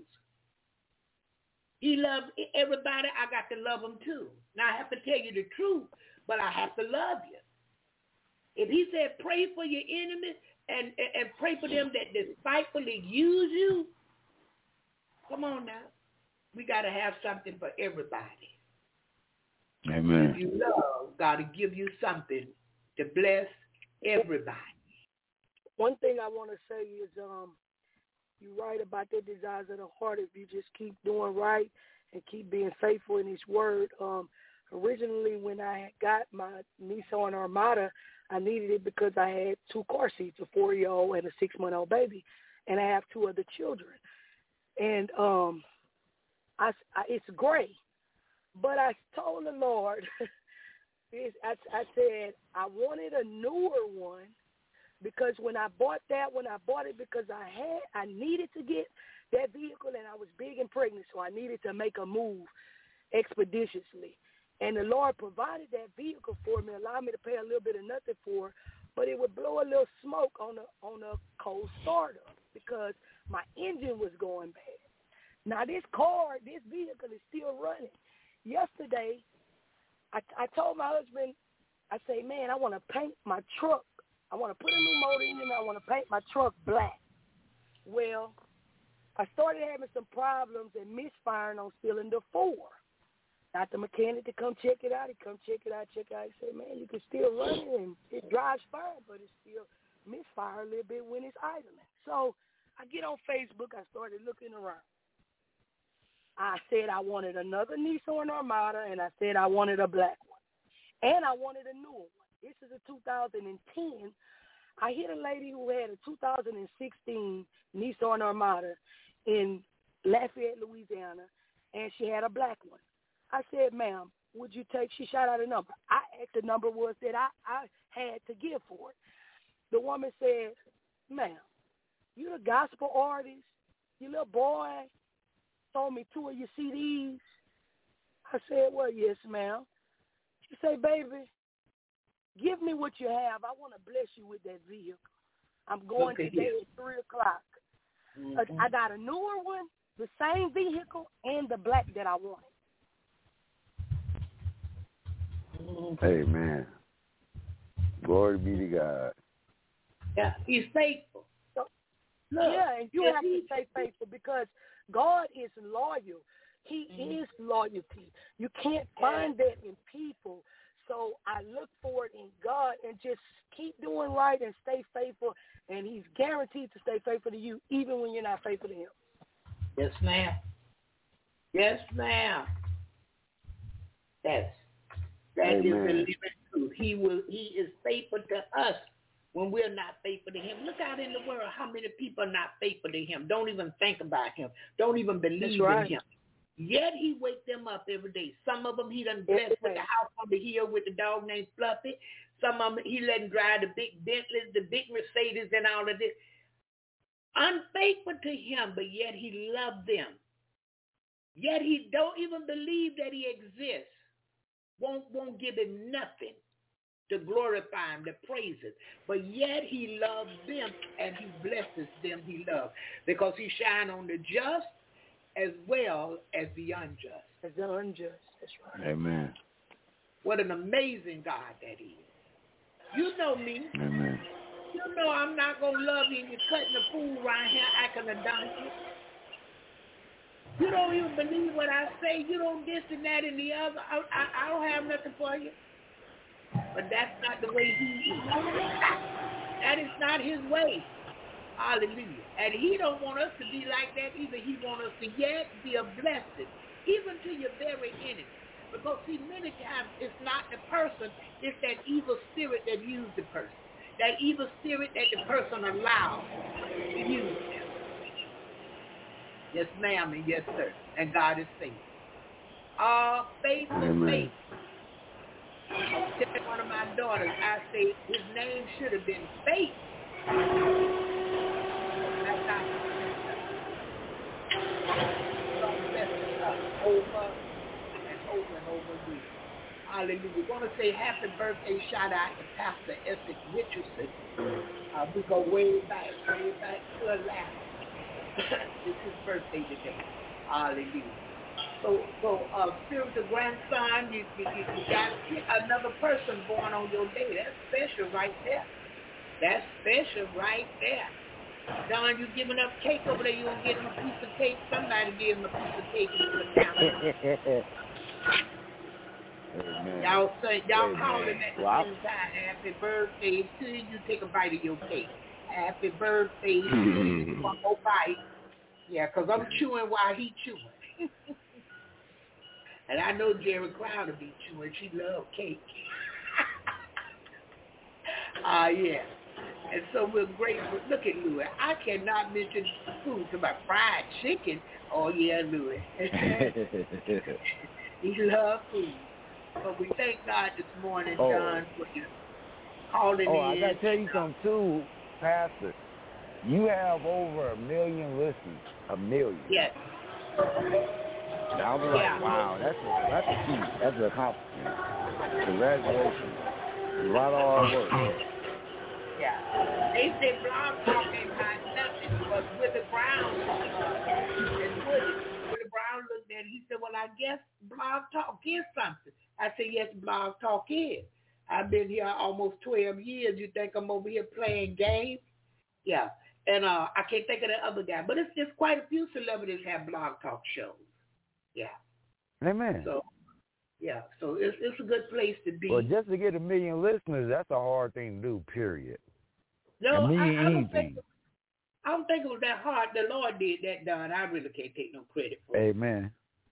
He loves everybody. I got to love them too. Now, I have to tell you the truth, but I have to love you. If he said pray for your enemies and, and, and pray for them that despitefully use you, come on now. We got to have something for everybody. Amen. If you love, God to give you something to bless everybody. One thing I want to say is um, you're right about the desires of the heart. If you just keep doing right and keep being faithful in his word. Um, originally, when I got my Nissan Armada, I needed it because I had two car seats, a four-year-old and a six-month-old baby, and I have two other children. And um, I, I, it's gray. But I told the Lord, this, I, I said I wanted a newer one because when I bought that one, I bought it because I had, I needed to get that vehicle and I was big and pregnant, so I needed to make a move expeditiously. And the Lord provided that vehicle for me, allowed me to pay a little bit of nothing for it, but it would blow a little smoke on a, on a cold startup because my engine was going bad. Now, this car, this vehicle is still running. Yesterday, I, I told my husband, I say, man, I want to paint my truck. I want to put a new motor in it, and I want to paint my truck black. Well, I started having some problems and misfiring on cylinder four. Got the mechanic to come check it out. He come check it out, check it out. He said, man, you can still run it, and it drives fine, but it still misfire a little bit when it's idling. So I get on Facebook. I started looking around. I said I wanted another Nissan Armada, and I said I wanted a black one. And I wanted a newer one. This is a two thousand ten. I hit a lady who had a two thousand sixteen Nissan Armada in Lafayette, Louisiana, and she had a black one. I said, ma'am, would you take, she shot out a number. I asked the number was that I, I had to give for it. The woman said, ma'am, you the gospel artist, you little boy, told me two of your C Ds. I said, well, yes, ma'am. She said, baby, give me what you have. I want to bless you with that vehicle. I'm going today here at three o'clock. Mm-hmm. I got a newer one, the same vehicle, and the black that I wanted. Amen. Glory be to God. Yeah, he's faithful. So, yeah, and you have to stay faithful because God is loyal. He mm-hmm. is loyalty. You can't find that in people. So I look for it in God and just keep doing right and stay faithful, and he's guaranteed to stay faithful to you even when you're not faithful to him. Yes, ma'am. Yes, ma'am. That's that Amen. Is the living truth. He will. He is faithful to us when we're not faithful to him. Look out in the world how many people are not faithful to him. Don't even think about him. Don't even believe right. in him. Yet he wake them up every day. Some of them he done blessed with the house on the hill with the dog named Fluffy. Some of them he let them drive the big Bentleys, the big Mercedes, and all of this. Unfaithful to him, but yet he loved them. Yet he don't even believe that he exists. Won't won't give him nothing to glorify him, to praise him. But yet he loves them and he blesses them he loves. Because he shine on the just as well as the unjust. As the unjust, that's right. Amen. What an amazing God that is. You know me. Amen. You know I'm not going to love you and you're cutting a fool right here acting a donkey. You don't even believe what I say. You don't this and that and the other. I, I, I don't have nothing for you. But that's not the way he is. That is not his way. Hallelujah. And he don't want us to be like that either. He wants us to yet be a blessing, even to your very enemy. Because see, many times it's not the person, it's that evil spirit that used the person. That evil spirit that the person allowed to use them. Yes, ma'am, and yes, sir. And God is faithful. Uh, faith is faith. I was telling one of my daughters, I say his name should have been Faith. That's not over and over and over again. Hallelujah. We want to say happy birthday shout out to Pastor Essex Richardson. Uh, we go way back, way back to a last. It's his birthday today. Hallelujah. So, so uh, spiritual grandson, you, you, you got another person born on your day. That's special right there. That's special right there. Don, you giving up cake over there. You gonna get him a piece of cake. Somebody give him a piece of cake in the counter. Amen. Y'all say y'all Amen. calling at the well, same time. Happy birthday to you. You take a bite of your cake. Happy birthday to you. One more bite. Yeah, because I'm chewing while he chewing. And I know Jerry Crowder be chewing. She love cake. Ah, uh, yeah. And so we're grateful. Look at Louis. I cannot mention food to my fried chicken. Oh, yeah, Louis. He loves food. But we thank God this morning, Oh. John, for you calling Oh, in. I gotta tell you something too, Pastor. You have over a million listeners. A million. Yes. And I was like, Yeah. wow, that's a that's a feat. That's an accomplishment. Congratulations. A lot of hard work. Yeah. They say Blog Talk ain't got nothing, but Willie Brown uh, and Woody. Willie Brown looked at it. He said, well, I guess Blog Talk is something. I said, yes, Blog Talk is. I've been here almost twelve years. You think I'm over here playing games? Yeah. And uh, I can't think of the other guy. But it's just quite a few celebrities have Blog Talk shows. Yeah. Amen. So, yeah. So it's it's a good place to be. Well, just to get a million listeners, that's a hard thing to do, period. No, a million I, I, don't anything. think, I don't think it was that hard. The Lord did that, Don. I really can't take no credit for it. Amen.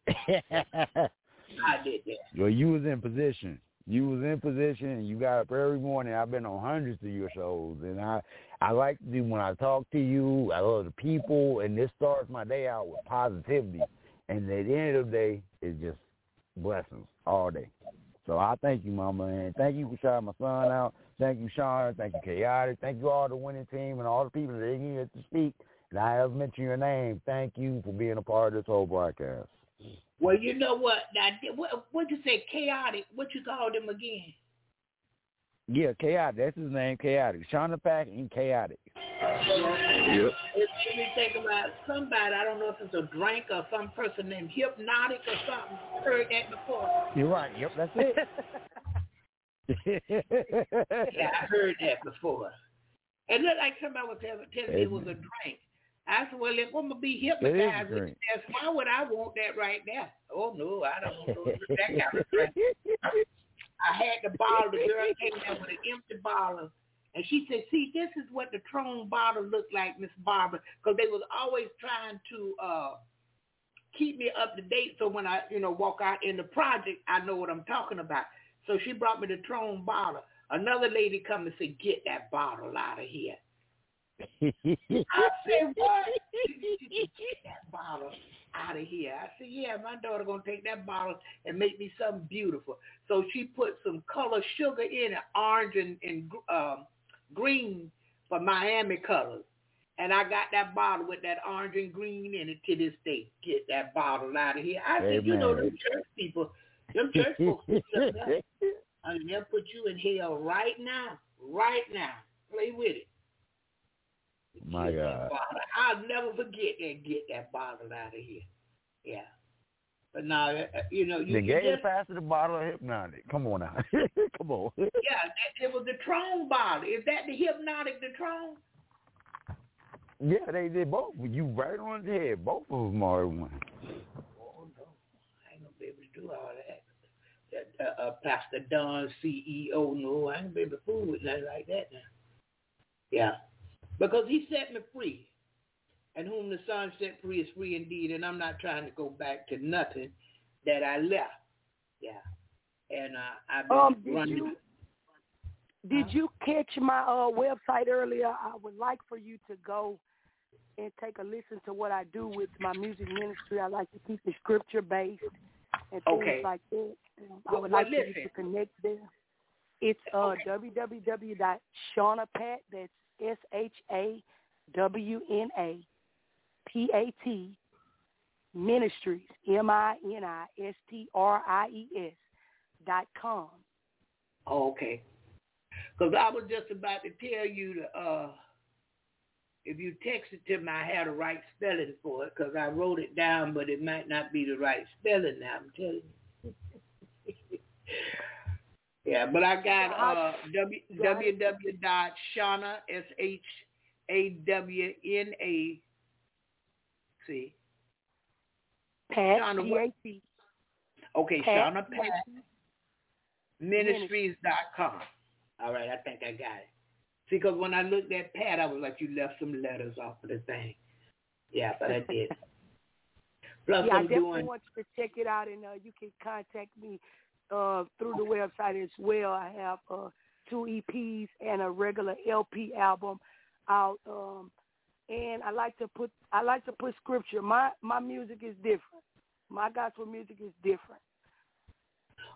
I did that. Well, you was in position. You was in position, and you got up every morning. I've been on hundreds of your shows, and I, I like to do when I talk to you. I love the people, and this starts my day out with positivity. And at the end of the day, it's just blessings all day. So I thank you, Mama, and thank you for shouting my son out. Thank you, Sean. Thank you, Chaotic. Thank you all the winning team and all the people that didn't get to speak. And I have mentioned your name. Thank you for being a part of this whole broadcast. Well, you know what? Now, what what'd you say? Chaotic. What you called him again? Yeah, Chaotic. That's his name, Chaotic. Sean the Pack and Chaotic. Yep. Let me think about somebody. I don't know if it's a drink or some person named Hypnotic or something. Heard that before. You're right. Yep, that's it. Yeah, I heard that before. It looked like somebody was telling, telling me it was a drink. I said, well, if I'm going to be hypnotized with this, why would I want that right now? Oh, no, I don't want that kind of drink. I had the bottle. The girl came in with an empty bottle. And she said, see, this is what the Tron bottle looked like, Miss Barbara, because they was always trying to uh, keep me up to date so when I, you know, walk out in the project, I know what I'm talking about. So she brought me the Tron bottle. Another lady come and said, get that bottle out of here. I said, what? She said, get that bottle out of here. I said, yeah, my daughter going to take that bottle and make me something beautiful. So she put some color sugar in it, orange and, and um, green for Miami colors. And I got that bottle with that orange and green in it to this day. Get that bottle out of here. I said, Amen. You know, them church people, them church folks, I mean, they'll put you in hell right now, right now. Play with it. My God. I'll never forget that. Get that bottle out of here. Yeah. But now, you know, you the gave just, Pastor the bottle of Hypnotic. Come on now. Come on. Yeah, it was the Tron bottle. Is that the Hypnotic, the Tron? Yeah, they did both. You right on the head. Both of them are one. Oh, no. I ain't going to be able to do all that. that uh, uh, Pastor Don, C E O, no, I ain't going to be able to fool with nothing like that now. Yeah. Because he set me free. And whom the Son set free is free indeed. And I'm not trying to go back to nothing that I left. Yeah. And uh, I've been um, did running. You, did you catch my uh, website earlier? I would like for you to go and take a listen to what I do with my music ministry. I like to keep it scripture-based and things okay. like that. Um, I well, would like well, for you to connect there. It's uh, okay. w w w dot shawna pat, that's S H A W N A P A T, Ministries, M I N I S T R I E S dot com. Oh, okay. Because I was just about to tell you to, uh, if you text it to me, I had the right spelling for it because I wrote it down, but it might not be the right spelling now, I'm telling you. Yeah, but I got uh, w, www dot shawna, S H A W N A, see? Pat, Shawna, P A T. Okay, Pat, Shawna Pat, Ministries dot com. All right, I think I got it. See, because when I looked at Pat, I was like, you left some letters off of the thing. Yeah, but I did. Plus, yeah, I'm I definitely doing... want you to check it out, and uh, you can contact me uh, through the website as well. I have uh, two E Ps and a regular L P album out, um, and I like to put I like to put scripture. My my music is different. My gospel music is different.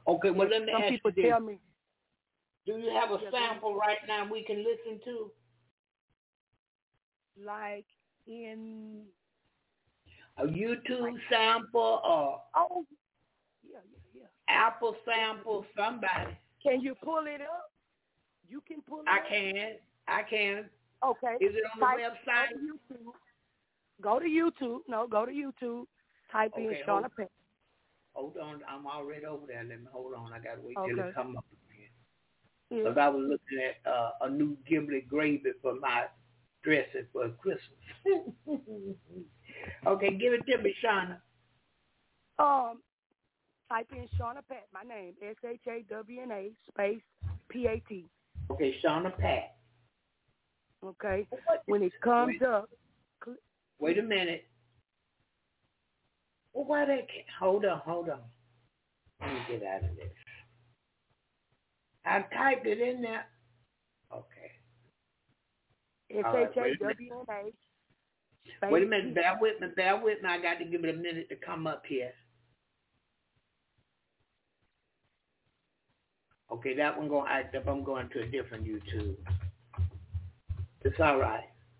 Okay, well, let me Some ask people you this. tell me. Do you have a Yeah, sample right now we can listen to? Like in A YouTube sample or oh yeah yeah yeah Apple sample? Somebody. Can you pull it up? You can pull it I up. can. I can. Okay. Is it on the Type, website? Go to YouTube. Go to YouTube. No, go to YouTube. Type Okay, in hold, Shauna Pat. hold on. I'm already over there. Let me hold on. I gotta wait Okay. till it come up again. Yeah. Because I was looking at uh, a new giblet gravy for my dressing for Christmas. Okay, give it to me, Shauna. Um, type in Shauna Pat. My name S H A W N A space P A T. Okay, Shauna Pat. Okay. When it comes wait, up. Cl- wait a minute. Well, why they can't? Hold on, hold on. Let me get out of this. I typed it in there. Okay. S H A W N A space. Wait a minute. Bear with me. Bear with me. I got to give it a minute to come up here. Okay, that one gonna act up. I'm going to a different YouTube. It's all right.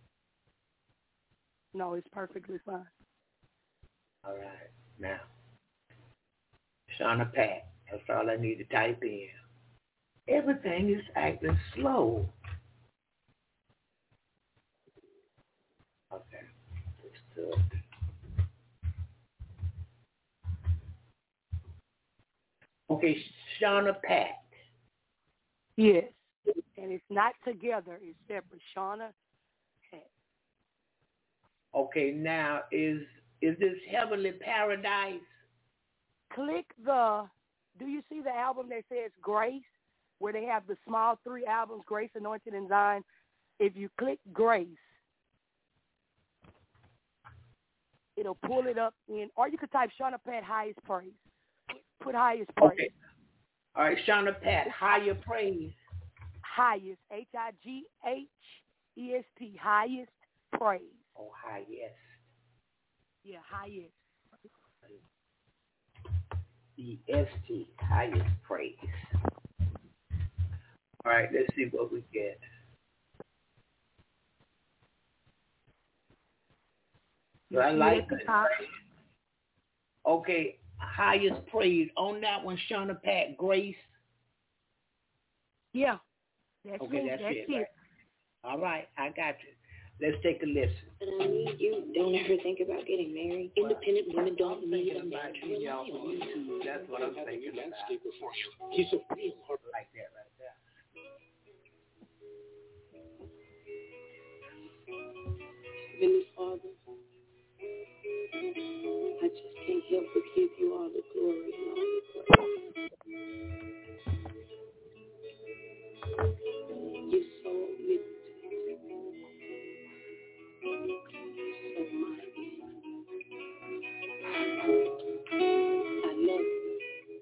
No, it's perfectly fine. All right. Now, Shauna Pat. That's all I need to type in. Everything is acting slow. Okay. Let's do it. Okay, Shauna Pat. Yes. And it's not together. It's separate. Shauna Pat. Okay, now is is this Heavenly Paradise? Click the, do you see the album that says Grace, where they have the small three albums, Grace, Anointed, and Zion? If you click Grace, it'll pull it up in, or you could type Shauna Pat Highest Praise. Put Highest Praise. Okay. All right, Shauna Pat, Higher Praise. Highest, H I G H E S T, Highest Praise. Oh, highest. Yeah, highest. E S T, highest praise. All right, let's see what we get. So I like it. Okay, highest praise. On that one, Shauna Pat, Grace. Yeah. That's okay, me. that's, that's it. it. Right? All right, I got you. Let's take a listen. You don't ever think about getting married. Well, Independent women don't I'm need a thinking about man. getting y'all from YouTube. That's what I'm thinking about. He's a real hard like that right there. Heavenly Father, I just can't help but give you all the glory and all the praise. You're so omnipotent, so mighty. I love you.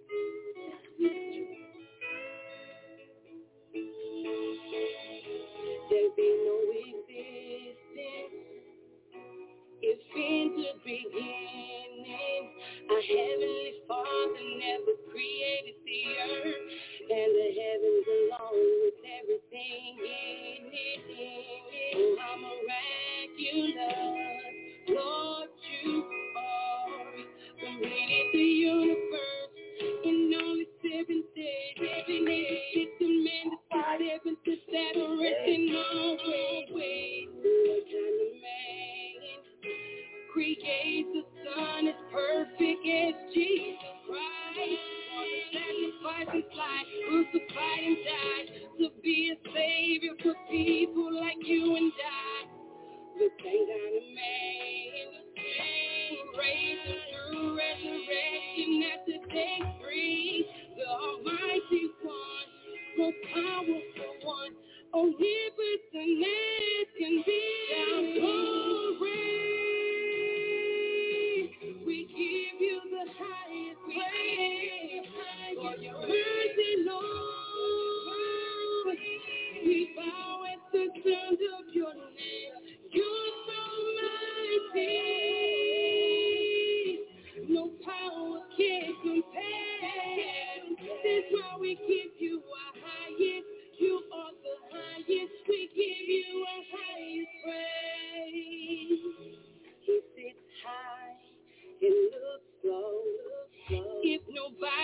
There be no existence if in the beginning our Heavenly Father never created the earth and the heavens along with everything in it. Oh, how miraculous, Lord, you are. Created the universe in only seven days. Every day, the man despite seven to seven, resting all ways. What kind of man creates the Son as perfect as Jesus Christ? For the sacrifice his life, crucified and died to be a savior for people like you and I. The same kind of man raised through resurrection at the day free. The Almighty One, most powerful one, omnipotent as can be. Our glory, we give you the highest praise for your mercy, Lord. We bow at the sound of your name. You're so mighty, no power can compare.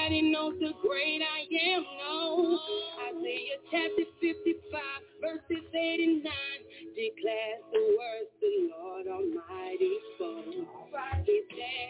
Nobody knows the great I am, no. Isaiah chapter fifty-five, verses eight and nine, declares the words the Lord Almighty spoke. He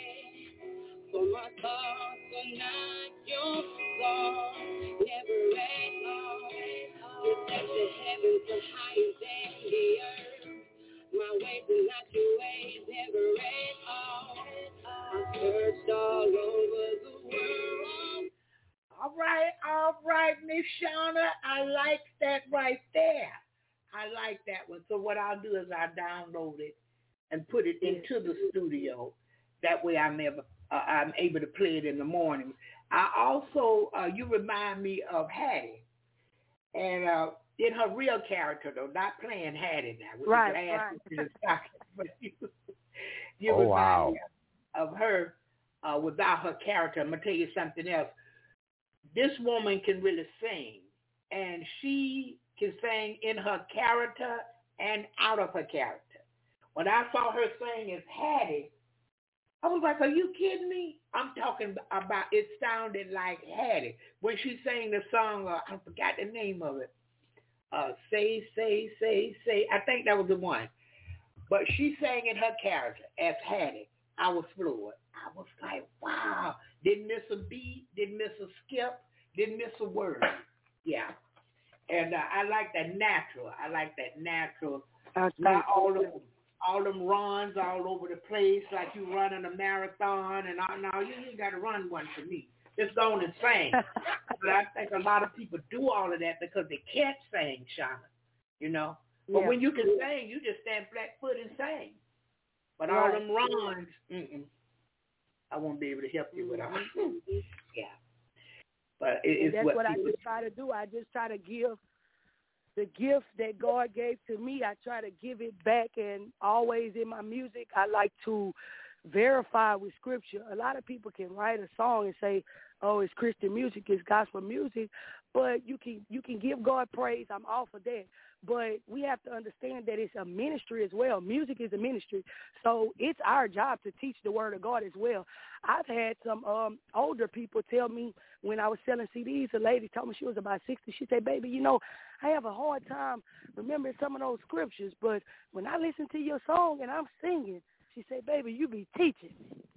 said, for my thoughts are not your thoughts, never at all. You set the heavens are higher than the earth. My ways are not your ways, never at all. I searched all over the world. All right, all right, Miss Shauna. I like that right there. I like that one. So what I'll do is I'll download it and put it into the studio. That way I'm able, uh, I'm able to play it in the morning. I also, uh, you remind me of Hattie. And uh, in her real character, though, not playing Hattie now. Right, right. But you, you oh, remind wow. me of her uh, without her character. I'm going to tell you something else. This woman can really sing, and she can sing in her character and out of her character. When I saw her sing as Hattie, I was like, are you kidding me? I'm talking about, it sounded like Hattie. When she sang the song, uh, I forgot the name of it. Uh, say, say, say, say. I think that was the one. But she sang in her character as Hattie. I was floored. I was like, wow. Didn't miss a beat, didn't miss a skip, didn't miss a word. Yeah. And uh, I like that natural. I like that natural. That's Not all of them. All them runs all over the place, like you running a marathon, and all. No, you ain't got to run one for me. Just go on and sing. But I think a lot of people do all of that because they can't sing, Shauna, you know. But yeah. when you can sing, you just stand flat foot and sing. But all right. them runs, mm-mm, I won't be able to help you with all. Yeah. But it, it's that's what, what I people, just try to do. I just try to give the gift that God gave to me. I try to give it back, and always in my music, I like to verify with scripture. A lot of people can write a song and say, oh, it's Christian music, it's gospel music, but you can you can give God praise. I'm all for that. But we have to understand that it's a ministry as well. Music is a ministry. So it's our job to teach the word of God as well. I've had some um, older people tell me when I was selling C Ds, a lady told me she was about sixty. She said, baby, you know, I have a hard time remembering some of those scriptures, but when I listen to your song and I'm singing, she said, baby, you be teaching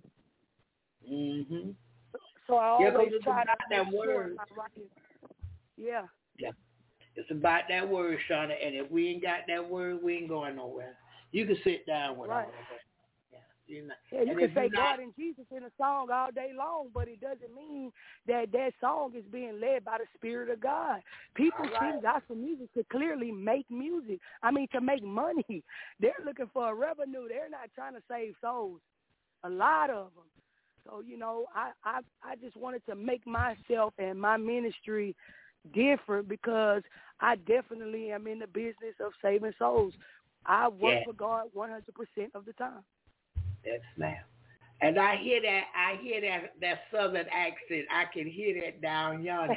me. Mm-hmm. So I yeah, always it's try about to that make sure word. I'm rocking. Yeah. Yeah. It's about that word, Shauna, and if we ain't got that word, we ain't going nowhere. You can sit down with right. all of that. Yeah, you're not, yeah you and can say not, God and Jesus in a song all day long, but it doesn't mean that that song is being led by the Spirit of God. People right. sing gospel music to clearly make music. I mean, to make money. They're looking for a revenue. They're not trying to save souls. A lot of them. So, you know, I, I, I just wanted to make myself and my ministry different because I definitely am in the business of saving souls. I work yeah. for God one hundred percent of the time. Yes, ma'am. And I hear that, I hear that, that southern accent. I can hear that down yonder.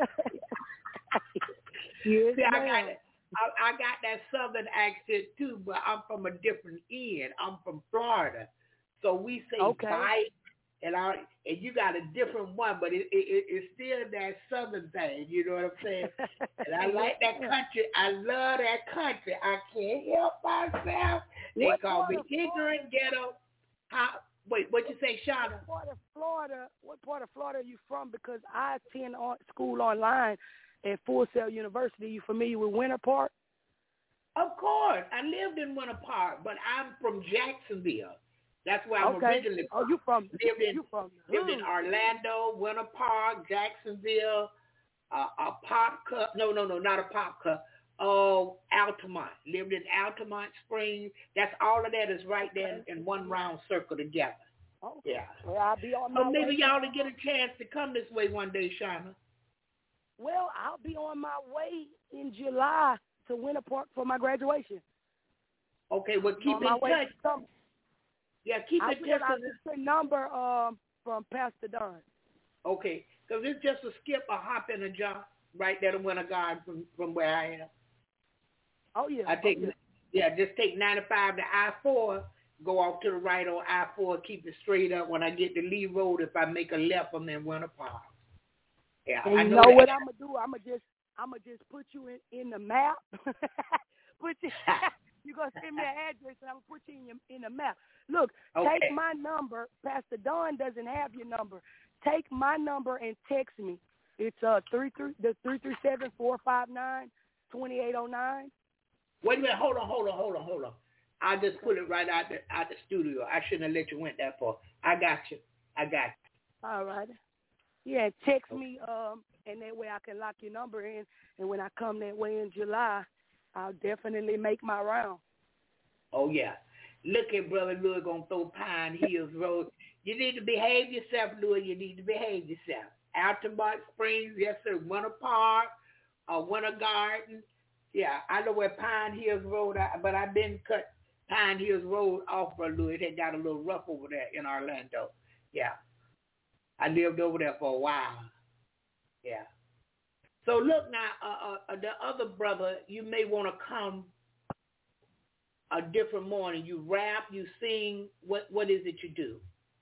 yes, See, I ma'am. got, I, I got that southern accent too, but I'm from a different end. I'm from Florida. So we say okay. bite. And I and you got a different one, but it, it it's still that southern thing. You know what I'm saying? And I like that country. I love that country. I can't help myself. They what call me of ignorant ghetto. How? Wait, what you say, Shauna? What part of Florida? What part of Florida are you from? Because I attend on, school online at Full Sail University. You familiar with Winter Park? Of course, I lived in Winter Park, but I'm from Jacksonville. That's where I'm okay. originally from. Oh, you from? Lived in, you from? lived in Orlando, Winter Park, Jacksonville, uh, a pop cup. No, no, no, not a pop cup. Oh, Altamont. Lived in Altamont Springs. That's all of that is right there in, in one round circle together. Okay. Yeah. Well, I'll be on my so maybe way. y'all to get a chance to come this way one day, Shauna. Well, I'll be on my way in July to Winter Park for my graduation. Okay, well, keep on in my way touch. To come. Yeah, keep I in touch. I'll get your number um, from Pastor Don. Okay, because it's just a skip, a hop, and a jump right there to Winter Garden from, from where I am. Oh, yeah. I take, oh, yeah. yeah, just take ninety-five to I four, go off to the right on I four, keep it straight up. When I get to Lee Road, if I make a left, I'm in Winter Park. Yeah, and I you know, know that. what I'm gonna do? I'm gonna just I'm gonna just put you in, in the map. put you. You're going to send me an address, and I'm going to put you in, your, in the map. Look, okay. take my number. Pastor Don doesn't have your number. Take my number and text me. It's uh three three the three three seven four five nine twenty eight oh nine. Wait a minute. Hold on, hold on, hold on, hold on. I just put it right out the out the studio. I shouldn't have let you went that far. I got you. I got you. All right. Yeah, text me, um, and that way I can lock your number in. And when I come that way in July, I'll definitely make my round. Oh, yeah. Look at Brother Louis going to throw Pine Hills Road. You need to behave yourself, Louis. You need to behave yourself. Altamont Springs, yes, sir. Winter Park, uh, Winter Garden. Yeah, I know where Pine Hills Road, but I've been cut Pine Hills Road off, Brother Louis. They got a little rough over there in Orlando. Yeah. I lived over there for a while. Yeah. So look now, uh, uh, the other brother, you may want to come a different morning. You rap, you sing. What what is it you do?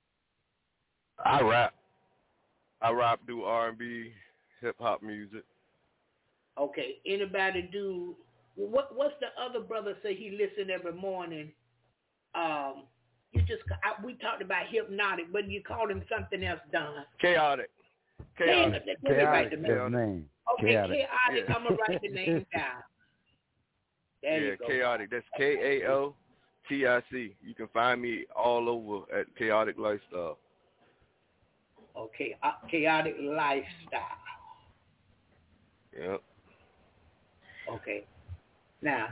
I rap. I rap, do R and B, hip hop music. Okay. Anybody do? What what's the other brother say he listen every morning? Um, you just I, we talked about Hypnotic, but you called him something else, Don. Chaotic. Chaotic. Chaotic. Chaotic. Chaotic. Name. Okay, Chaotic. Chaotic. Yeah. I'm gonna write the name down. There yeah, you go. Chaotic. That's K A O T I C. You can find me all over at Chaotic Lifestyle. Okay, uh, Chaotic Lifestyle. Yep. Okay. Now,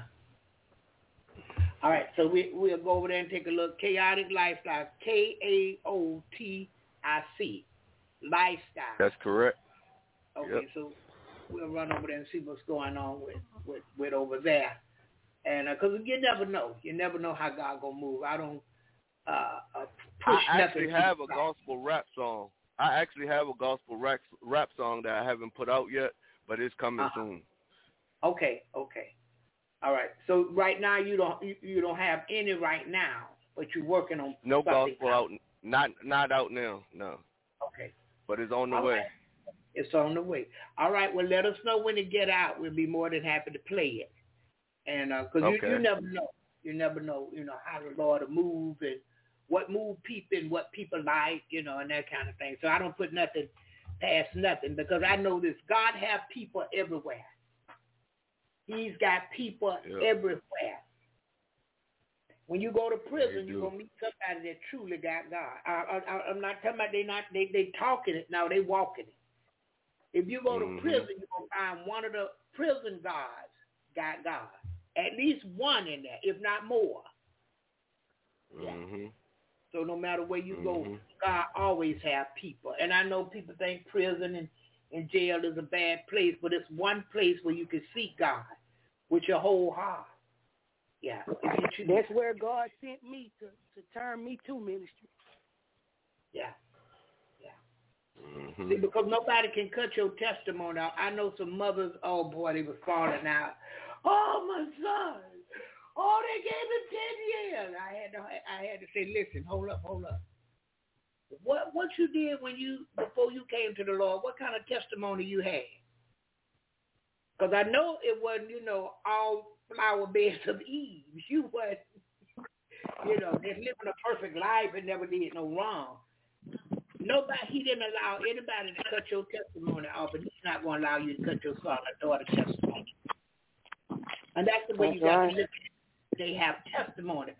all right, so we, we'll go over there and take a look. Chaotic Lifestyle, K A O T I C, Lifestyle. That's correct. Okay, yep. So we'll run over there and see what's going on with, with, with over there. And because uh, you never know. You never know how God going to move. I don't uh, uh, push I nothing. actually have a gospel rap song. I actually have a gospel rap, rap song that I haven't put out yet, but it's coming uh-huh. soon. Okay, okay. All right. So right now you don't you, you don't have any right now, but you're working on no something gospel out. Not not out now. No. Okay. But it's on the All way. Right. It's on the way. All right. Well, let us know when it get out. We'll be more than happy to play it. And because uh, okay. you, you never know, you never know, you know how the Lord will move and what move people and what people like, you know, and that kind of thing. So I don't put nothing past nothing because I know this. God have people everywhere. He's got people yep. everywhere. When you go to prison, you you're going to meet somebody that truly got God. I, I, I'm not talking about they not they they talking it. No, they walking it. If you go mm-hmm. to prison, you're going to find one of the prison guards got God. At least one in there, if not more. Yeah. Mm-hmm. So no matter where you mm-hmm. go, God always have people. And I know people think prison and, and jail is a bad place, but it's one place where you can seek God with your whole heart. Yeah. That's where God sent me to, to turn me to ministry. Yeah. Yeah. Mm-hmm. See, because nobody can cut your testimony out. I know some mothers, oh boy, they was falling out. Oh, my son. Oh, they gave him ten years. I had to I had to say, listen, hold up, hold up. What what you did when you before you came to the Lord, what kind of testimony you had? Because I know it wasn't, you know, all flower beds of Eve. You wasn't, you know, just living a perfect life and never did no wrong. Nobody, he didn't allow anybody to cut your testimony off, and he's not going to allow you to cut your son or daughter's testimony. And that's the way that's you got right. to look at it. They have testimony.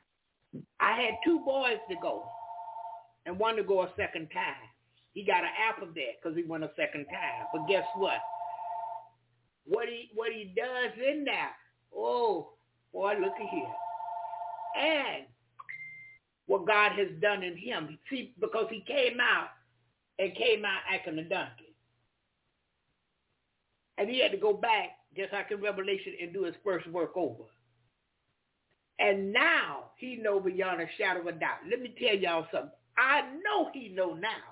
I had two boys to go, and one to go a second time. He got an alphabet because he went a second time. But guess what? What he what he does in there, oh, boy, look at here. And what God has done in him. See, because he came out and came out acting a donkey. And he had to go back, just like in Revelation, and do his first work over. And now he know beyond a shadow of a doubt. Let me tell y'all something. I know he know now.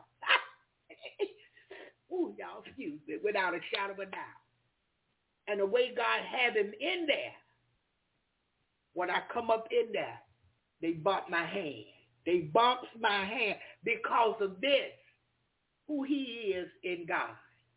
Ooh, y'all, excuse me, without a shadow of a doubt. And the way God have him in there, when I come up in there, they bump my hand. They bumps my hand because of this, who he is in God.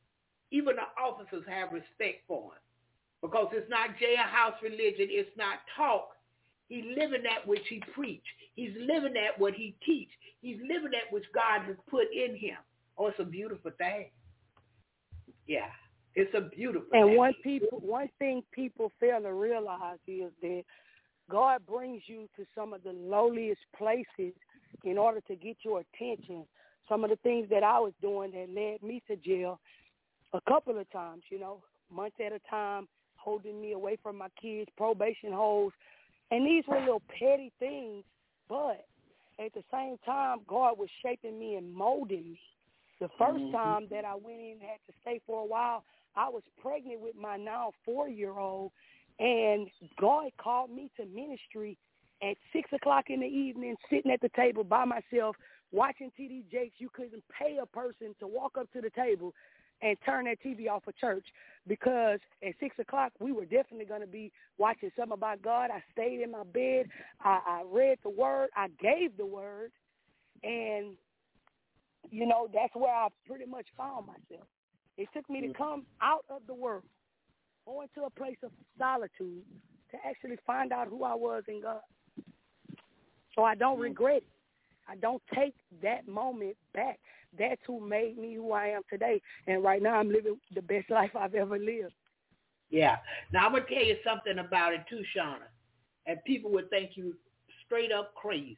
even the officers have respect for him because it's not jailhouse religion. It's not talk. He's living that which he preach. He's living that what he teach. He's living that which God has put in him. Oh, it's a beautiful thing. Yeah, it's a beautiful and thing. one people, one thing people fail to realize is that God brings you to some of the lowliest places in order to get your attention. Some of the things that I was doing that led me to jail a couple of times, you know, months at a time, holding me away from my kids, probation holds. And these were little petty things, but at the same time, God was shaping me and molding me. The first mm-hmm. time that I went in and had to stay for a while, I was pregnant with my now four-year-old, and God called me to ministry at six o'clock in the evening, sitting at the table by myself, watching T D Jakes. You couldn't pay a person to walk up to the table and turn that T V off for church, because at six o'clock we were definitely going to be watching something about God. I stayed in my bed. I, I read the word. I gave the word. And, you know, that's where I pretty much found myself. It took me to come out of the world, go into a place of solitude to actually find out who I was in God. So I don't regret it. I don't take that moment back. That's who made me who I am today. And right now I'm living the best life I've ever lived. Yeah. Now, I'm going to tell you something about it too, Shauna. And people would think you straight up crazy.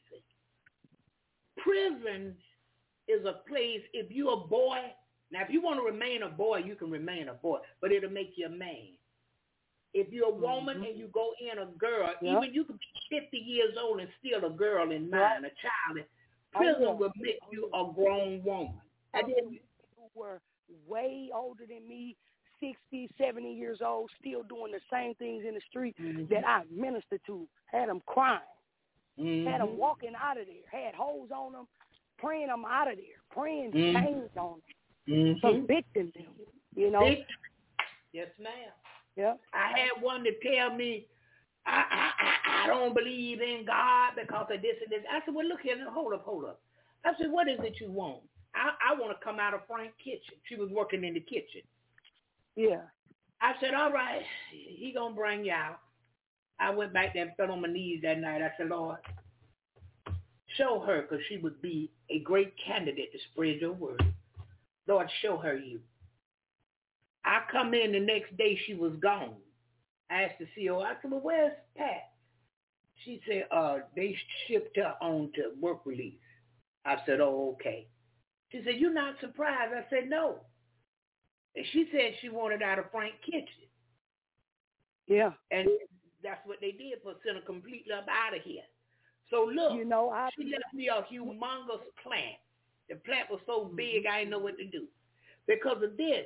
Prison is a place, if you're a boy, now if you want to remain a boy, you can remain a boy, but it'll make you a man. If you're a woman mm-hmm. and you go in a girl, yep. even you could be fifty years old and still a girl in mind, yep. a child. Prison oh, yeah. will make you a grown woman. And then people were way older than me, sixty, seventy years old, still doing the same things in the street mm-hmm. that I ministered to, had them crying, mm-hmm. had them walking out of there, had holes on them, praying them out of there, praying mm-hmm. chains on them, mm-hmm. convicting them, you know. Yes, ma'am. Yeah. I had one to tell me, I, I, I, I don't believe in God because of this and this. I said, well, look here, hold up, hold up. I said, what is it you want? I, I want to come out of Frank's kitchen. She was working in the kitchen. Yeah. I said, all right, he going to bring you out. I went back there and fell on my knees that night. I said, Lord, show her, because she would be a great candidate to spread your word. Lord, show her you. I come in the next day, she was gone. I asked the C O, I said, well, where's Pat? She said, uh, they shipped her on to work release. I said, oh, okay. She said, you're not surprised? I said, no. And she said she wanted out of Frank's kitchen. Yeah. And that's what they did, for send her completely up out of here. So look, you know, I, she left me a humongous plant. The plant was so big, I didn't know what to do. Because of this,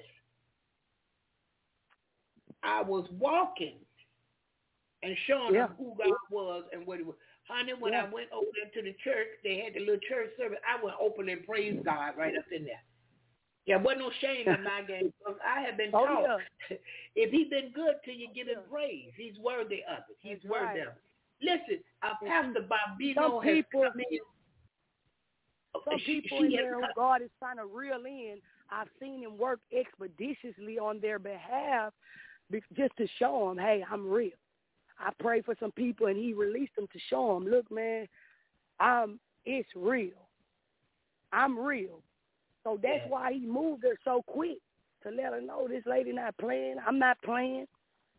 I was walking and showing yeah. them who God was and what he was. Honey, when yeah. I went over there to the church, they had the little church service. I went open and praised God right up in there. Yeah, wasn't no shame in my game, because I have been oh, taught, yeah. if he's been good to you, give him praise. He's worthy of it. He's That's worthy right. of it. Listen, uh, Pastor Bobino some people, has come in. Some people in there who God is trying to reel in, I've seen him work expeditiously on their behalf just to show them, hey, I'm real. I prayed for some people, and he released them to show them, look, man, I'm, it's real. I'm real. So that's yeah. why he moved her so quick, to let her know this lady not playing. I'm not playing.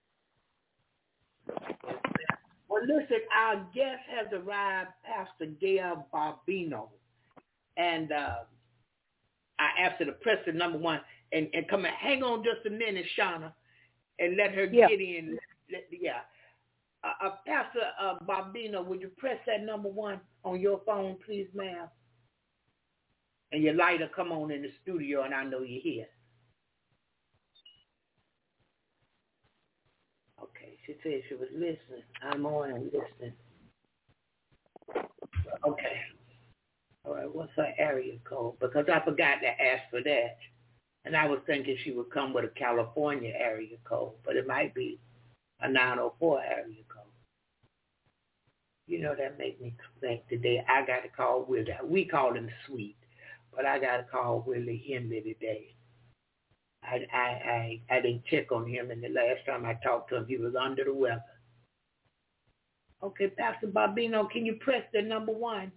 Well, listen, our guest has arrived, Pastor Gail Bobino. And uh, I asked her to press the number one and, and come and hang on just a minute, Shauna, and let her yeah. get in. Let, yeah. Uh, uh, Pastor uh, Bobino, would you press that number one on your phone, please, ma'am? And your light will come on in the studio, and I know you're here. Okay, she said she was listening. I'm on and listening. Okay. All right, what's her area code? Because I forgot to ask for that. And I was thinking she would come with a California area code, but it might be a nine oh four area code. You know, that made me think today I got to call Willie. We call him Sweet, but I got to call Willie Henley today. I, I, I, I didn't check on him, and the last time I talked to him, he was under the weather. Okay, Pastor Bobino, can you press the number one?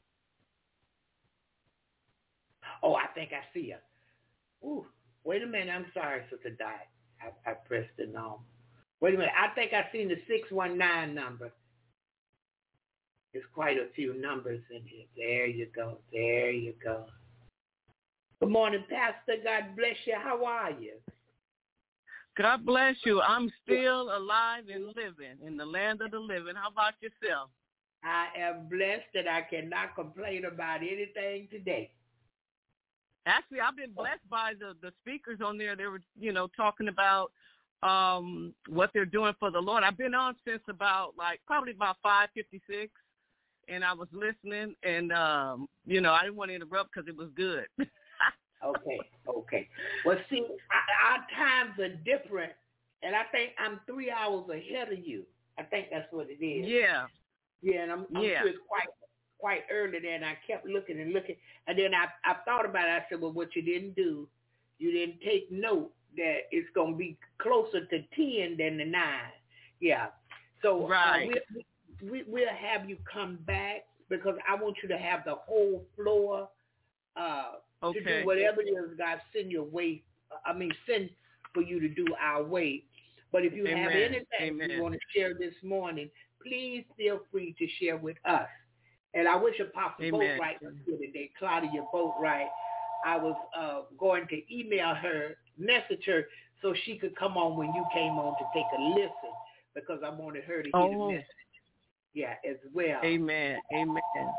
Oh, I think I see her. Ooh, wait a minute. I'm sorry, Sister Dot. I, I pressed the number. Wait a minute. I think I seen the six one nine number. There's quite a few numbers in here. There you go. There you go. Good morning, Pastor. God bless you. How are you? God bless you. I'm still alive and living in the land of the living. How about yourself? I am blessed that I cannot complain about anything today. Actually, I've been blessed by the, the speakers on there. They were, you know, talking about um, what they're doing for the Lord. I've been on since about, like, probably about five fifty-six, and I was listening, and, um, you know, I didn't want to interrupt because it was good. Okay, okay. Well, see, I, our times are different, and I think I'm three hours ahead of you. I think that's what it is. Yeah. Yeah, and I'm, I'm yeah. sure it's quite quite early there, and I kept looking and looking, and then I, I thought about it. I said, well, what you didn't do, you didn't take note that it's going to be closer to ten than the nine. Yeah. So right. uh, we, we, we'll have you come back because I want you to have the whole floor uh, okay. to do whatever it is God send your way. I mean, send for you to do our way. But if you Amen. have anything Amen. you want to share this morning, please feel free to share with us. And I wish Apostle Amen. Boatwright was here today, Claudia Boatwright. I was uh, going to email her, message her, so she could come on when you came on to take a listen because I wanted her to hear oh. the message. Yeah, as well. Amen. Amen.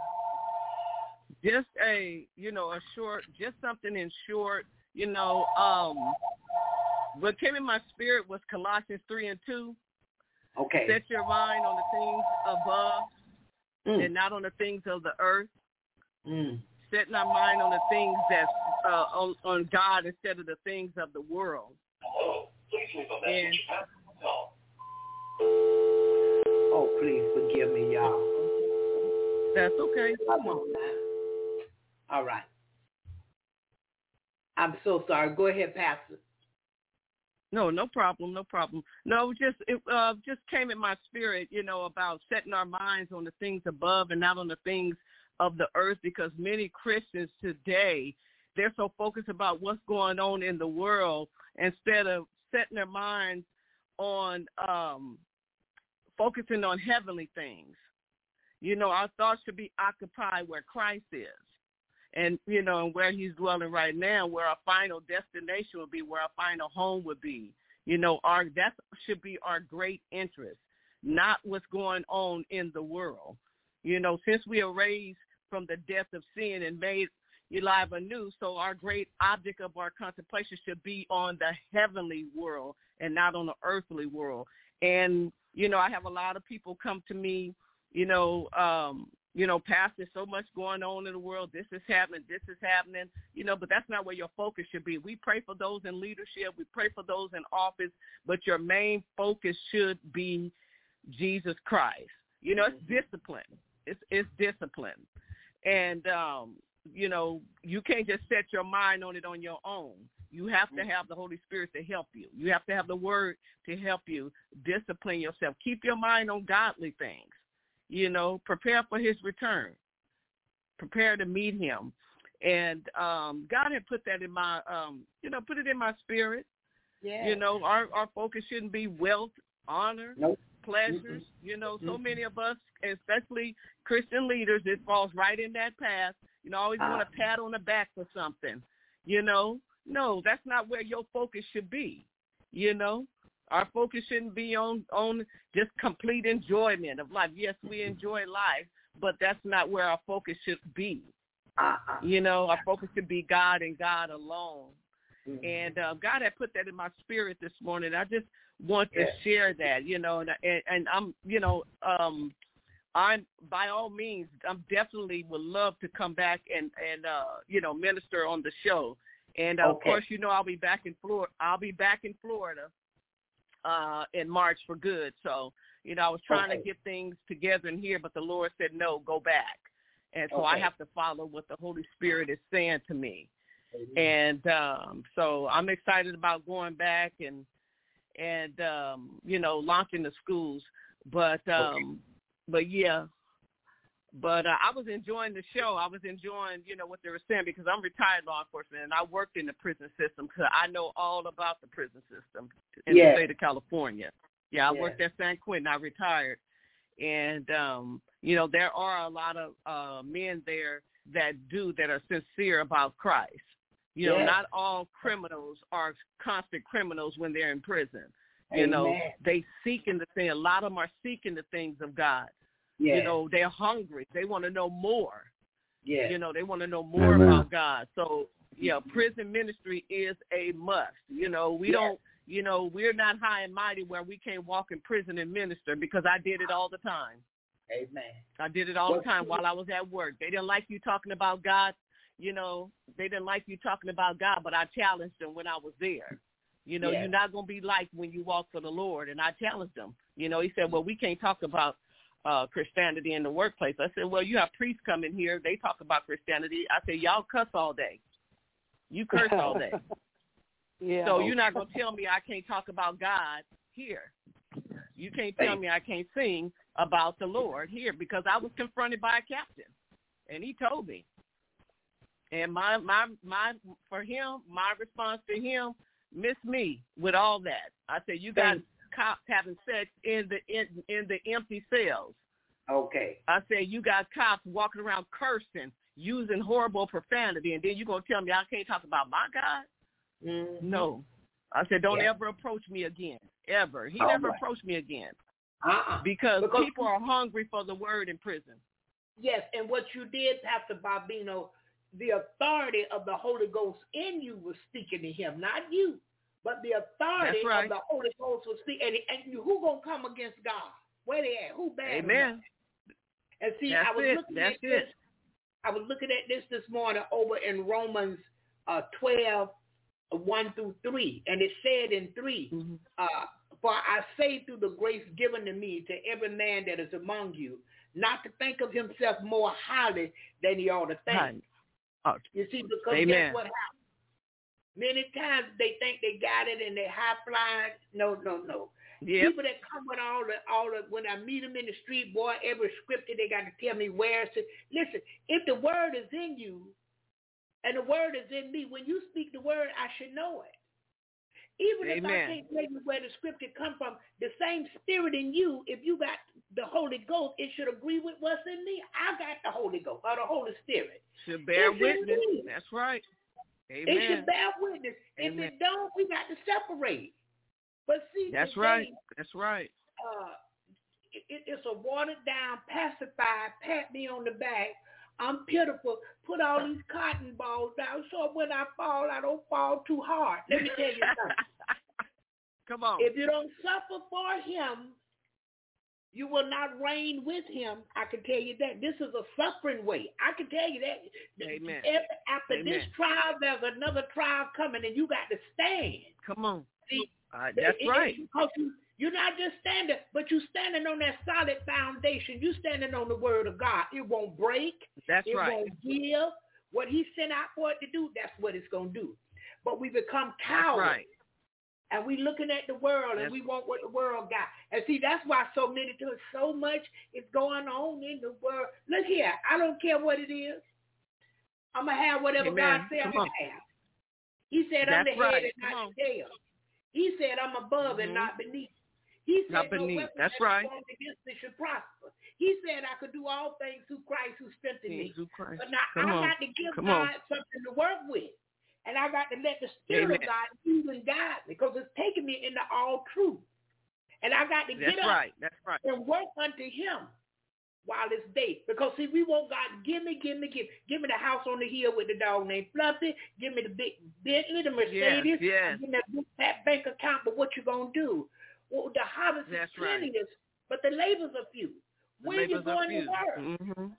Just a, you know, a short, just something in short, you know, um, what came in my spirit was Colossians three and two. Okay. Set your mind on the things above mm. and not on the things of the earth. Mm. Setting our mind on the things that's uh, on, on God instead of the things of the world. Hello, please leave a message and, after the tone. Oh, please forgive me, y'all. That's okay. Come on now. All right. I'm so sorry. Go ahead, Pastor. No, no problem, no problem. No, just it uh, just came in my spirit, you know, about setting our minds on the things above and not on the things of the earth, because many Christians today, they're so focused about what's going on in the world instead of setting their minds on um, focusing on heavenly things. You know, our thoughts should be occupied where Christ is. And, you know, and where he's dwelling right now, where our final destination will be, where our final home would be. You know, our that should be our great interest, not what's going on in the world. You know, since we are raised from the death of sin and made alive anew, so our great object of our contemplation should be on the heavenly world and not on the earthly world. And, you know, I have a lot of people come to me, you know, um, you know, Pastor, so much going on in the world. This is happening. This is happening. You know, but that's not where your focus should be. We pray for those in leadership. We pray for those in office. But your main focus should be Jesus Christ. You know, it's discipline. It's, it's discipline. And, um, you know, you can't just set your mind on it on your own. You have to have the Holy Spirit to help you. You have to have the Word to help you discipline yourself. Keep your mind on godly things. You know, prepare for his return. Prepare to meet him. And um, God had put that in my, um, you know, put it in my spirit. Yeah. You know, our, our focus shouldn't be wealth, honor, nope. pleasures. Mm-hmm. You know, so mm-hmm. many of us, especially Christian leaders, it falls right in that path. You know, always ah. want a pat on the back for something. You know, no, that's not where your focus should be. You know. Our focus shouldn't be on, on just complete enjoyment of life. Yes, we enjoy life, but that's not where our focus should be. Uh-uh. You know, our focus should be God and God alone. Mm-hmm. And uh, God had put that in my spirit this morning. I just want to yeah. share that, you know, and, and, and I'm, you know, um, I'm by all means, I'm definitely would love to come back and, and uh, you know, minister on the show. And, uh, okay. of course, you know, I'll be back in Florida. I'll be back in Florida. Uh, in March for good. So, you know, I was trying okay. to get things together in here, but the Lord said, no, go back. And so okay. I have to follow what the Holy Spirit is saying to me. And um, so I'm excited about going back and, and um, you know, launching the schools. But, um, but yeah, but uh, I was enjoying the show. I was enjoying, you know, what they were saying because I'm retired law enforcement and I worked in the prison system because I know all about the prison system in yeah. the state of California. Yeah, I yeah. worked at San Quentin. I retired. And, um, you know, there are a lot of uh, men there that do, that are sincere about Christ. You know, yeah. not all criminals are constant criminals when they're in prison. You Amen. know, they seeking the thing. A lot of them are seeking the things of God. Yeah. You know, they're hungry. They want to know more. Yeah. You know, they want to know more Amen. about God. So, yeah, prison ministry is a must. You know, we yeah. don't, you know, we're not high and mighty where we can't walk in prison and minister because I did it all the time. Amen. I did it all well, the time while I was at work. They didn't like you talking about God. You know, they didn't like you talking about God, but I challenged them when I was there. You know, yeah. you're not going to be liked when you walk for the Lord. And I challenged them. You know, he said, well, we can't talk about uh, Christianity in the workplace. I said, well, you have priests come in here. They talk about Christianity. I said, y'all cuss all day. You curse all day. yeah. So you're not going to tell me I can't talk about God here. You can't tell me I can't sing about the Lord here because I was confronted by a captain, and he told me. And my my my for him, my response to him, miss me with all that. I said, you got cops having sex in the in, in the empty cells. Okay. I said, you got cops walking around cursing, using horrible profanity, and then you're going to tell me I can't talk about my God? Mm-hmm. No. I said, don't yeah. ever approach me again, ever. He oh, never right. approached me again uh-uh. because, because people are hungry for the word in prison. Yes, and what you did, Pastor Bobino, the authority of the Holy Ghost in you was speaking to him, not you, but the authority right. of the Holy Ghost was speaking. And, and you, who gonna come against God? Where they at? Who bad? Amen. And see, That's I was it. looking That's at it. this. I was looking at this this morning over in Romans uh, twelve, one through three, and it said in three, mm-hmm. uh, for I say through the grace given to me to every man that is among you, not to think of himself more highly than he ought to think. Right. Oh, you see, because amen. guess what happens? Many times they think they got it and they high flying. No, no, no. Yep. People that come with all the, all the, when I meet them in the street, boy, every scripture they got to tell me where it's. Listen, if the word is in you and the word is in me, when you speak the word, I should know it. Even Amen. if I can't tell you where the scripture come from, the same spirit in you, if you got the Holy Ghost, it should agree with what's in me. I got the Holy Ghost or the Holy Spirit. Should bear it's witness. That's right. Amen. It should bear witness. Amen. If it don't, we got to separate. But see, that's today, right. That's right. Uh, it, it's a watered down, pacified, pat me on the back. I'm pitiful. Put all these cotton balls down so when I fall, I don't fall too hard. Let me tell you something. Come on. If you don't suffer for him, you will not reign with him. I can tell you that. This is a suffering way. I can tell you that. Amen. After Amen. this trial, there's another trial coming, and you got to stand. Come on. See, uh, that's it, right. It, because you, you're not just standing, but you're standing on that solid foundation. You're standing on the word of God. It won't break. That's it right. It won't give. What he sent out for it to do, that's what it's going to do. But we become cowards. That's right. And we looking at the world, and that's we want what the world got. And see, that's why so many, so much is going on in the world. Look here, I don't care what it is. I'm going to have whatever Amen. God said I'm Come going to have. He said that's I'm the right. head and Come not on. the tail. He said I'm above mm-hmm. and not beneath. He said not beneath. No that's right. Against me should prosper. He said I could do all things through Christ who strengthened me. Christ. But now Come I on. got to give Come God on. something to work with. And I got to let the Spirit Amen. of God lead and guide me because it's taking me into all truth. And I got to That's get up right. That's right. and work unto him while it's day. Because, see, we want God to give me, give me, give me. Give me the house on the hill with the dog named Fluffy. Give me the big Bentley, the Mercedes. Yes, yes. Give me that big fat bank account. But what you going to do? Well, the harvest That's is plenteous, right. but the labors are few. The When you going to work? Mm-hmm.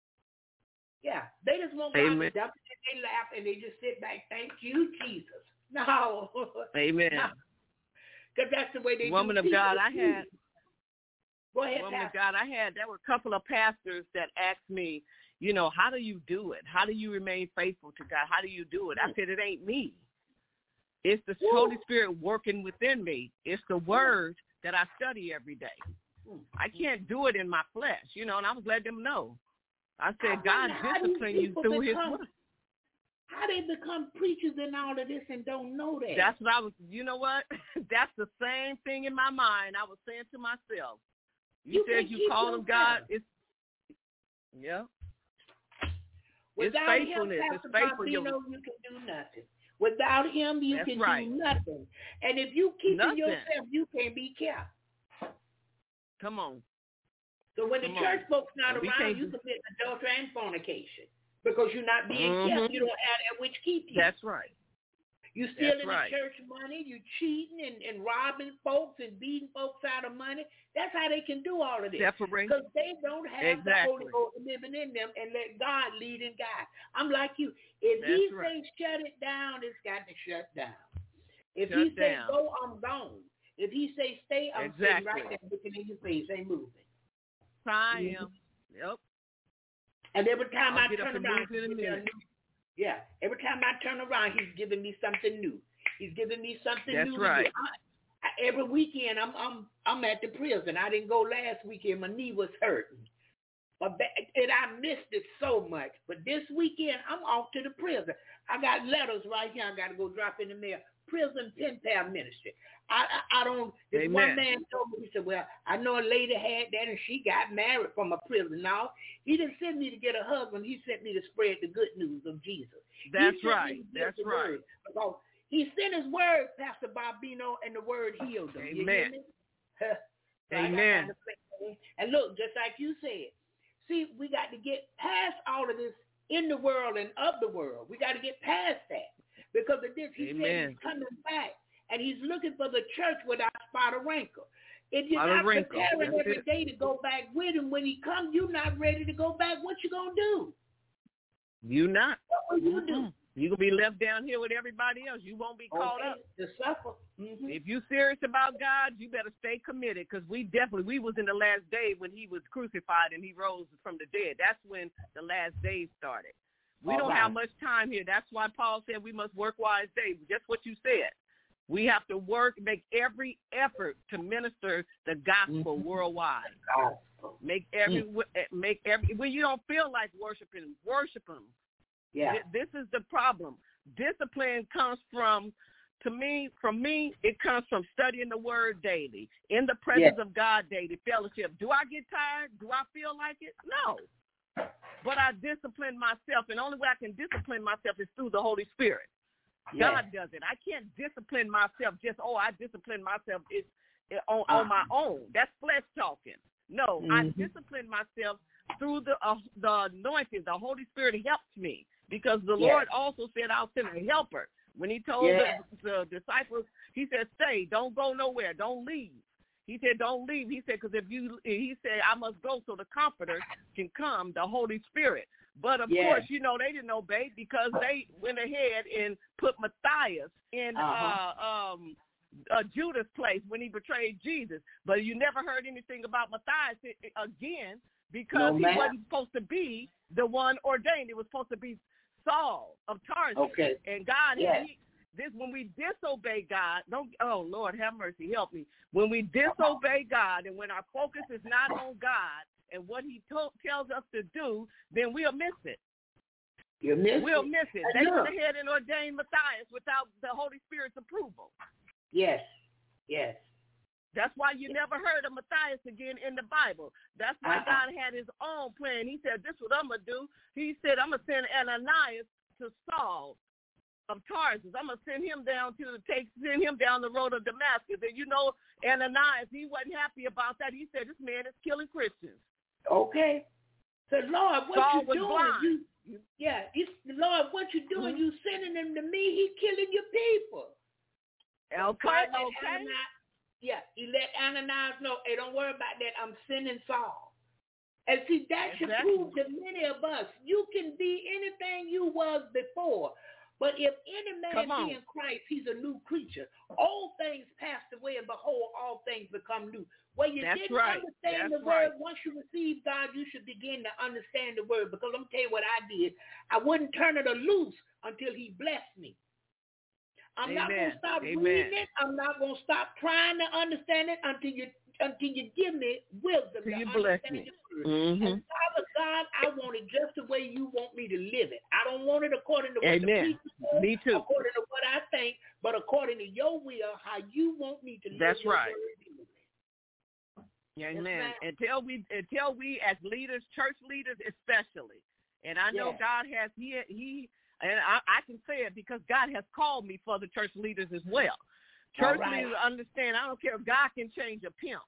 Yeah, they just want God Amen. to dump it and they laugh and they just sit back. Thank you, Jesus. No. Amen. Because that's the way they Woman do. of God, I had. Go ahead, Woman Pastor. of God, I had. There were a couple of pastors that asked me you know, how do you do it? How do you remain faithful to God? How do you do it? I said, it ain't me. It's the Woo. Holy Spirit working within me. It's the word that I study every day. I can't do it in my flesh, you know, and I was letting them know. I said, God discipline you through his word. How they become preachers and all of this and don't know that? That's what I was, you know what? That's the same thing in my mind. I was saying to myself, you, you said you call him God. It's, yeah. Without it's faithfulness. Him, it's faithfulness. You know you can do nothing. Without him, you That's can right. do nothing. And if you keep nothing. it yourself, you can't be kept. Come on. So when Come the church on. folks not we around, you commit adultery and fornication because you're not being mm-hmm. kept. You don't have that which keep you. That's right. You stealing right. the church money, you cheating and, and robbing folks and beating folks out of money. That's how they can do all of this. Because they don't have exactly. the Holy Ghost living in them and let God lead and guide. I'm like you. If That's he right. says shut it down, it's got to shut down. If shut he says down. go, I'm gone. If he says stay, I'm exactly. sitting right there looking in your face, ain't moving. I am. Mm-hmm. Yep. And every time I'll I turn around, yeah, every time I turn around, he's giving me something new. He's giving me something That's new. Right. To do. I, I, every weekend, I'm I'm I'm at the prison. I didn't go last weekend. My knee was hurting, but back, and I missed it so much. But this weekend, I'm off to the prison. I got letters right here. I got to go drop in the mail. Prison pen pal ministry. I, I I don't. This Amen. one man told me, he said, "Well, I know a lady had that and she got married from a prison." Now he didn't send me to get a husband. He sent me to spread the good news of Jesus. That's right. That's right. Because he sent his word, Pastor Bobino, and the word healed him. Amen. You hear me? Amen. And look, just like you said, see, we got to get past all of this in the world and of the world. We got to get past that. Because of this, he Amen. said he's coming back, and he's looking for the church without spot or wrinkle. If you're spot not wrinkle. preparing That's every it. day to go back with him, when he comes, you're not ready to go back. What you going to do? You not. What will you do? You're going to be left down here with everybody else. You won't be caught okay. up. To suffer. Mm-hmm. If you're serious about God, you better stay committed because we definitely, we was in the last day when he was crucified and he rose from the dead. That's when the last days started. We All don't right. have much time here. That's why Paul said we must work wise days. Just what you said. We have to work, make every effort to minister the gospel mm-hmm. worldwide. Gospel. Make every, mm. make every, when you don't feel like worshiping, worship him. Yeah. This is the problem. Discipline comes from, to me, from me, it comes from studying the word daily, in the presence yeah. of God daily, fellowship. Do I get tired? Do I feel like it? No. But I discipline myself, and the only way I can discipline myself is through the Holy Spirit. Yes. God does it. I can't discipline myself just, oh, I discipline myself it's, it, on, uh, on my own. That's flesh talking. No, mm-hmm. I discipline myself through the uh, the anointing. The Holy Spirit helps me because the yes. Lord also said I'll send a helper. When he told yes. the, the disciples, he said, stay, don't go nowhere, don't leave. He said, don't leave. He said, because if you, he said, I must go so the comforter can come, the Holy Spirit. But, of yes. course, you know, they didn't obey because they went ahead and put Matthias in uh-huh. uh, um, uh, Judas' place when he betrayed Jesus. But you never heard anything about Matthias again because no, he wasn't supposed to be the one ordained. It was supposed to be Saul of Tarsus. Okay. And God, yes. he, this when we disobey God, don't oh Lord have mercy, help me. When we disobey God and when our focus is not on God and what he to- tells us to do, then we'll miss it. You miss we'll it. miss it. They went ahead and ordained Matthias without the Holy Spirit's approval. Yes, yes. That's why you never heard of Matthias again in the Bible. That's why uh-huh. God had his own plan. He said, this is what I'm going to do. He said, I'm going to send Ananias to Saul of Tarsus. I'm going to send him down to take send him down the road of Damascus. And you know, Ananias, he wasn't happy about that. He said, this man is killing Christians. Okay. So, Lord, what Saul you doing? Blind. You, yeah, it's, Lord, what you doing? Mm-hmm. You sending him to me. He killing your people. Okay, okay. Ananias, yeah, he let Ananias know, hey, don't worry about that. I'm sending Saul. And see, that should exactly. prove to many of us, you can be anything you was before. But if any man be in Christ, he's a new creature. Old things passed away, and behold, all things become new. Well, you That's didn't right. understand That's the word. right. Once you receive God, you should begin to understand the word. Because I'm telling you what I did. I wouldn't turn it loose until he blessed me. I'm Amen. not going to stop Amen. reading it. I'm not going to stop trying to understand it until you until you give me wisdom Till to you bless understand me. your word. Mm-hmm. And Father God, I want it just the way you want me to live it. I don't want it according to what Amen. the people Me too. according to what I think, but according to your will, how you want me to live. That's your right. word. Amen. Until we, until we as leaders, church leaders especially, and I know Yes. God has he he, and I, I can say it because God has called me for the church leaders as well. Church All right. leaders understand. I don't care if God can change a pimp.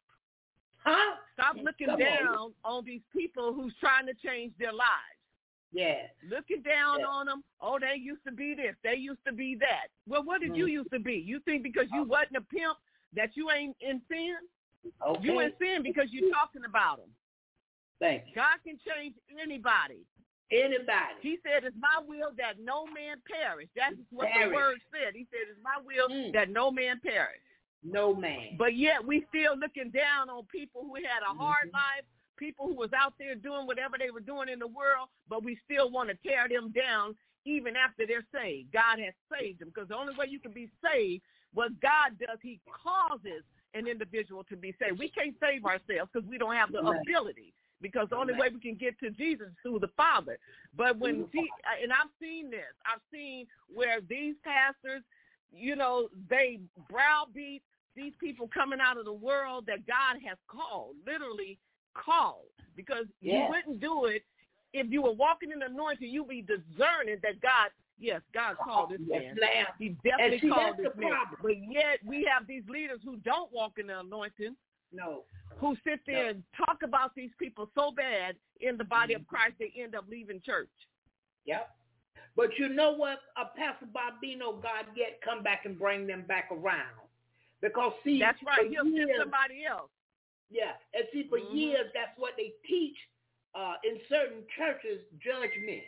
Huh? Stop looking Come down on. on these people who's trying to change their lives. Yes. Looking down Yes. on them. Oh, they used to be this. They used to be that. Well, what did Mm. you used to be? You think because you wasn't a pimp that you ain't in sin? Okay. You in sin because you're talking about them. Thank you. God can change anybody. Anybody. He said, it's my will that no man perish. That's what Perish. the word said. He said, it's my will Mm. that no man perish. No man. But yet we still looking down on people who had a hard Mhm. life, people who was out there doing whatever they were doing in the world, but we still want to tear them down even after they're saved. God has saved them because the only way you can be saved, what God does, he causes an individual to be saved. We can't save ourselves because we don't have the Right. ability. Because the only way we can get to Jesus is through the Father. But when, he, and I've seen this, I've seen where these pastors, you know, they browbeat these people coming out of the world that God has called, literally called. Because Yeah. you wouldn't do it if you were walking in anointing. You'd be discerning that God, yes, God called this Yes, man. ma'am. He definitely And see, called that's this the man. problem. But yet we have these leaders who don't walk in the anointing, No. who sit there No. and talk about these people so bad in the body of Christ, they end up leaving church. Yep. But you know what? Uh, Pastor Bobino, God yet come back and bring them back around. Because, see, That's right. for He'll send years, somebody else. yeah, and see, for Mhm. years, that's what they teach uh, in certain churches, judgment.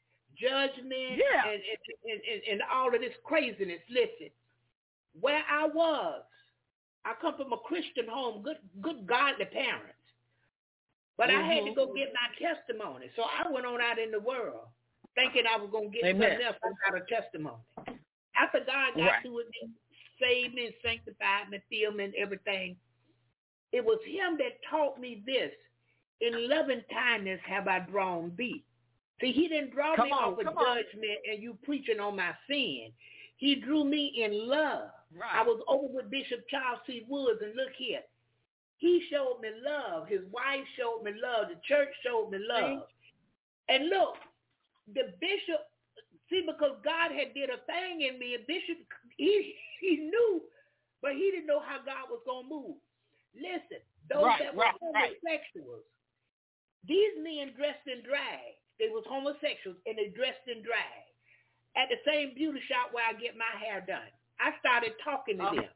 Judgment Yeah. and, and, and, and, and all of this craziness. Listen, where I was, I come from a Christian home, good, good godly parents. But I had to Mhm. go get my testimony. So I went on out in the world thinking I was going to get Amen. something else out of testimony. After God got Right. through with me, saved me and sanctified me, filled me and everything, it was him that taught me this. In loving kindness have I drawn thee. See, he didn't draw Come me on, off of come on. judgment and you preaching on my sin. He drew me in love. Right. I was over with Bishop Charles C. Woods, and look here. He showed me love. His wife showed me love. The church showed me love. And look, the bishop, see, because God had did a thing in me, a bishop, he, he knew, but he didn't know how God was going to move. Listen, those Right, that were right, right. homosexuals, these men dressed in drag. They was homosexuals, and they dressed in drag. At the same beauty shop where I get my hair done, I started talking to Uh-huh. them.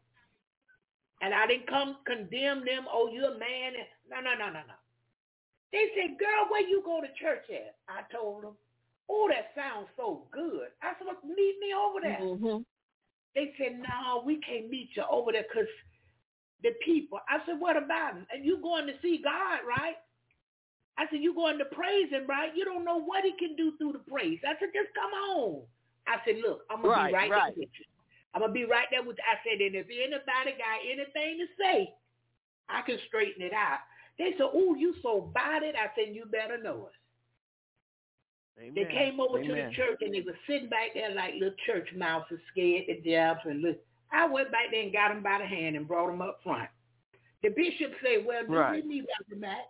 And I didn't come condemn them, oh, you're a man. No, no, no, no, no. They said, girl, where you go to church at? I told them, oh, that sounds so good. I said, well, meet me over there. Mhm. They said, no, we can't meet you over there because the people. I said, what about him? And you going to see God, right? I said, you going to praise him, right? You don't know what he can do through the praise. I said, just come on. I said, look, I'm going to Right, be right, right. there with you. I'm going to be right there with you. I said, and if anybody got anything to say, I can straighten it out. They said, oh, you so bodied. I said, you better know us. Amen. They came over Amen. to the church, and they were sitting back there like little church mouses, scared to death. And look, I went back there and got them by the hand and brought them up front. The bishop said, well, do Right. we need Doctor Mack?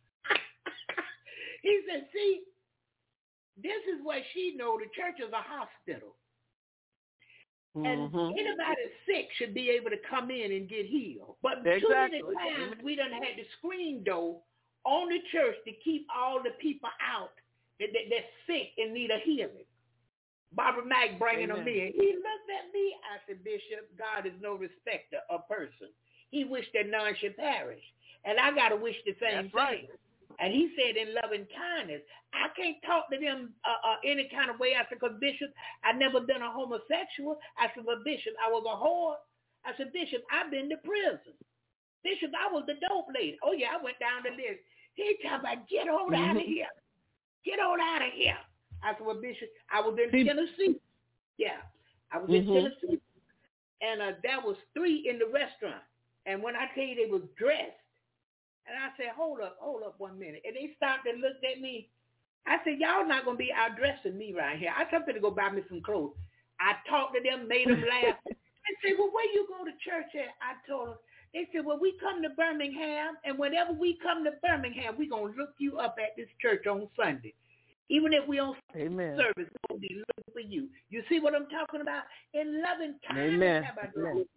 He said, see, this is what she know. The church is a hospital. And Mhm. anybody sick should be able to come in and get healed. But Exactly. too many times Amen. we done had the screen door on the church to keep all the people out that, that, that's sick and need a healing. Barbara Mack bringing Amen. them in. He looked at me. I said, Bishop, God is no respecter of person. He wished that none should perish. And I got to wish the same That's right. thing. And he said in loving kindness, I can't talk to them uh, uh, any kind of way. I said, because Bishop, I've never been a homosexual. I said, but Bishop, I was a whore. I said, Bishop, I've been to prison. Bishop, I was the dope lady. Oh, yeah, I went down the list. He talking about, get on mm-hmm. out of here. Get on out of here. I said, well, Bishop, I was in Tennessee. Yeah, I was mm-hmm. in Tennessee. And uh, there was three in the restaurant. And when I tell you they was dressed, and I said, hold up, hold up one minute. And they stopped and looked at me. I said, y'all not going to be outdressing me right here. I told them to go buy me some clothes. I talked to them, made them laugh. They said, well, where you go to church at? I told them. They said, well, we come to Birmingham, and whenever we come to Birmingham, we're going to look you up at this church on Sunday. Even if we don't Amen. service, we're going to be looking for you. You see what I'm talking about? In loving kindness. Amen. How about Amen.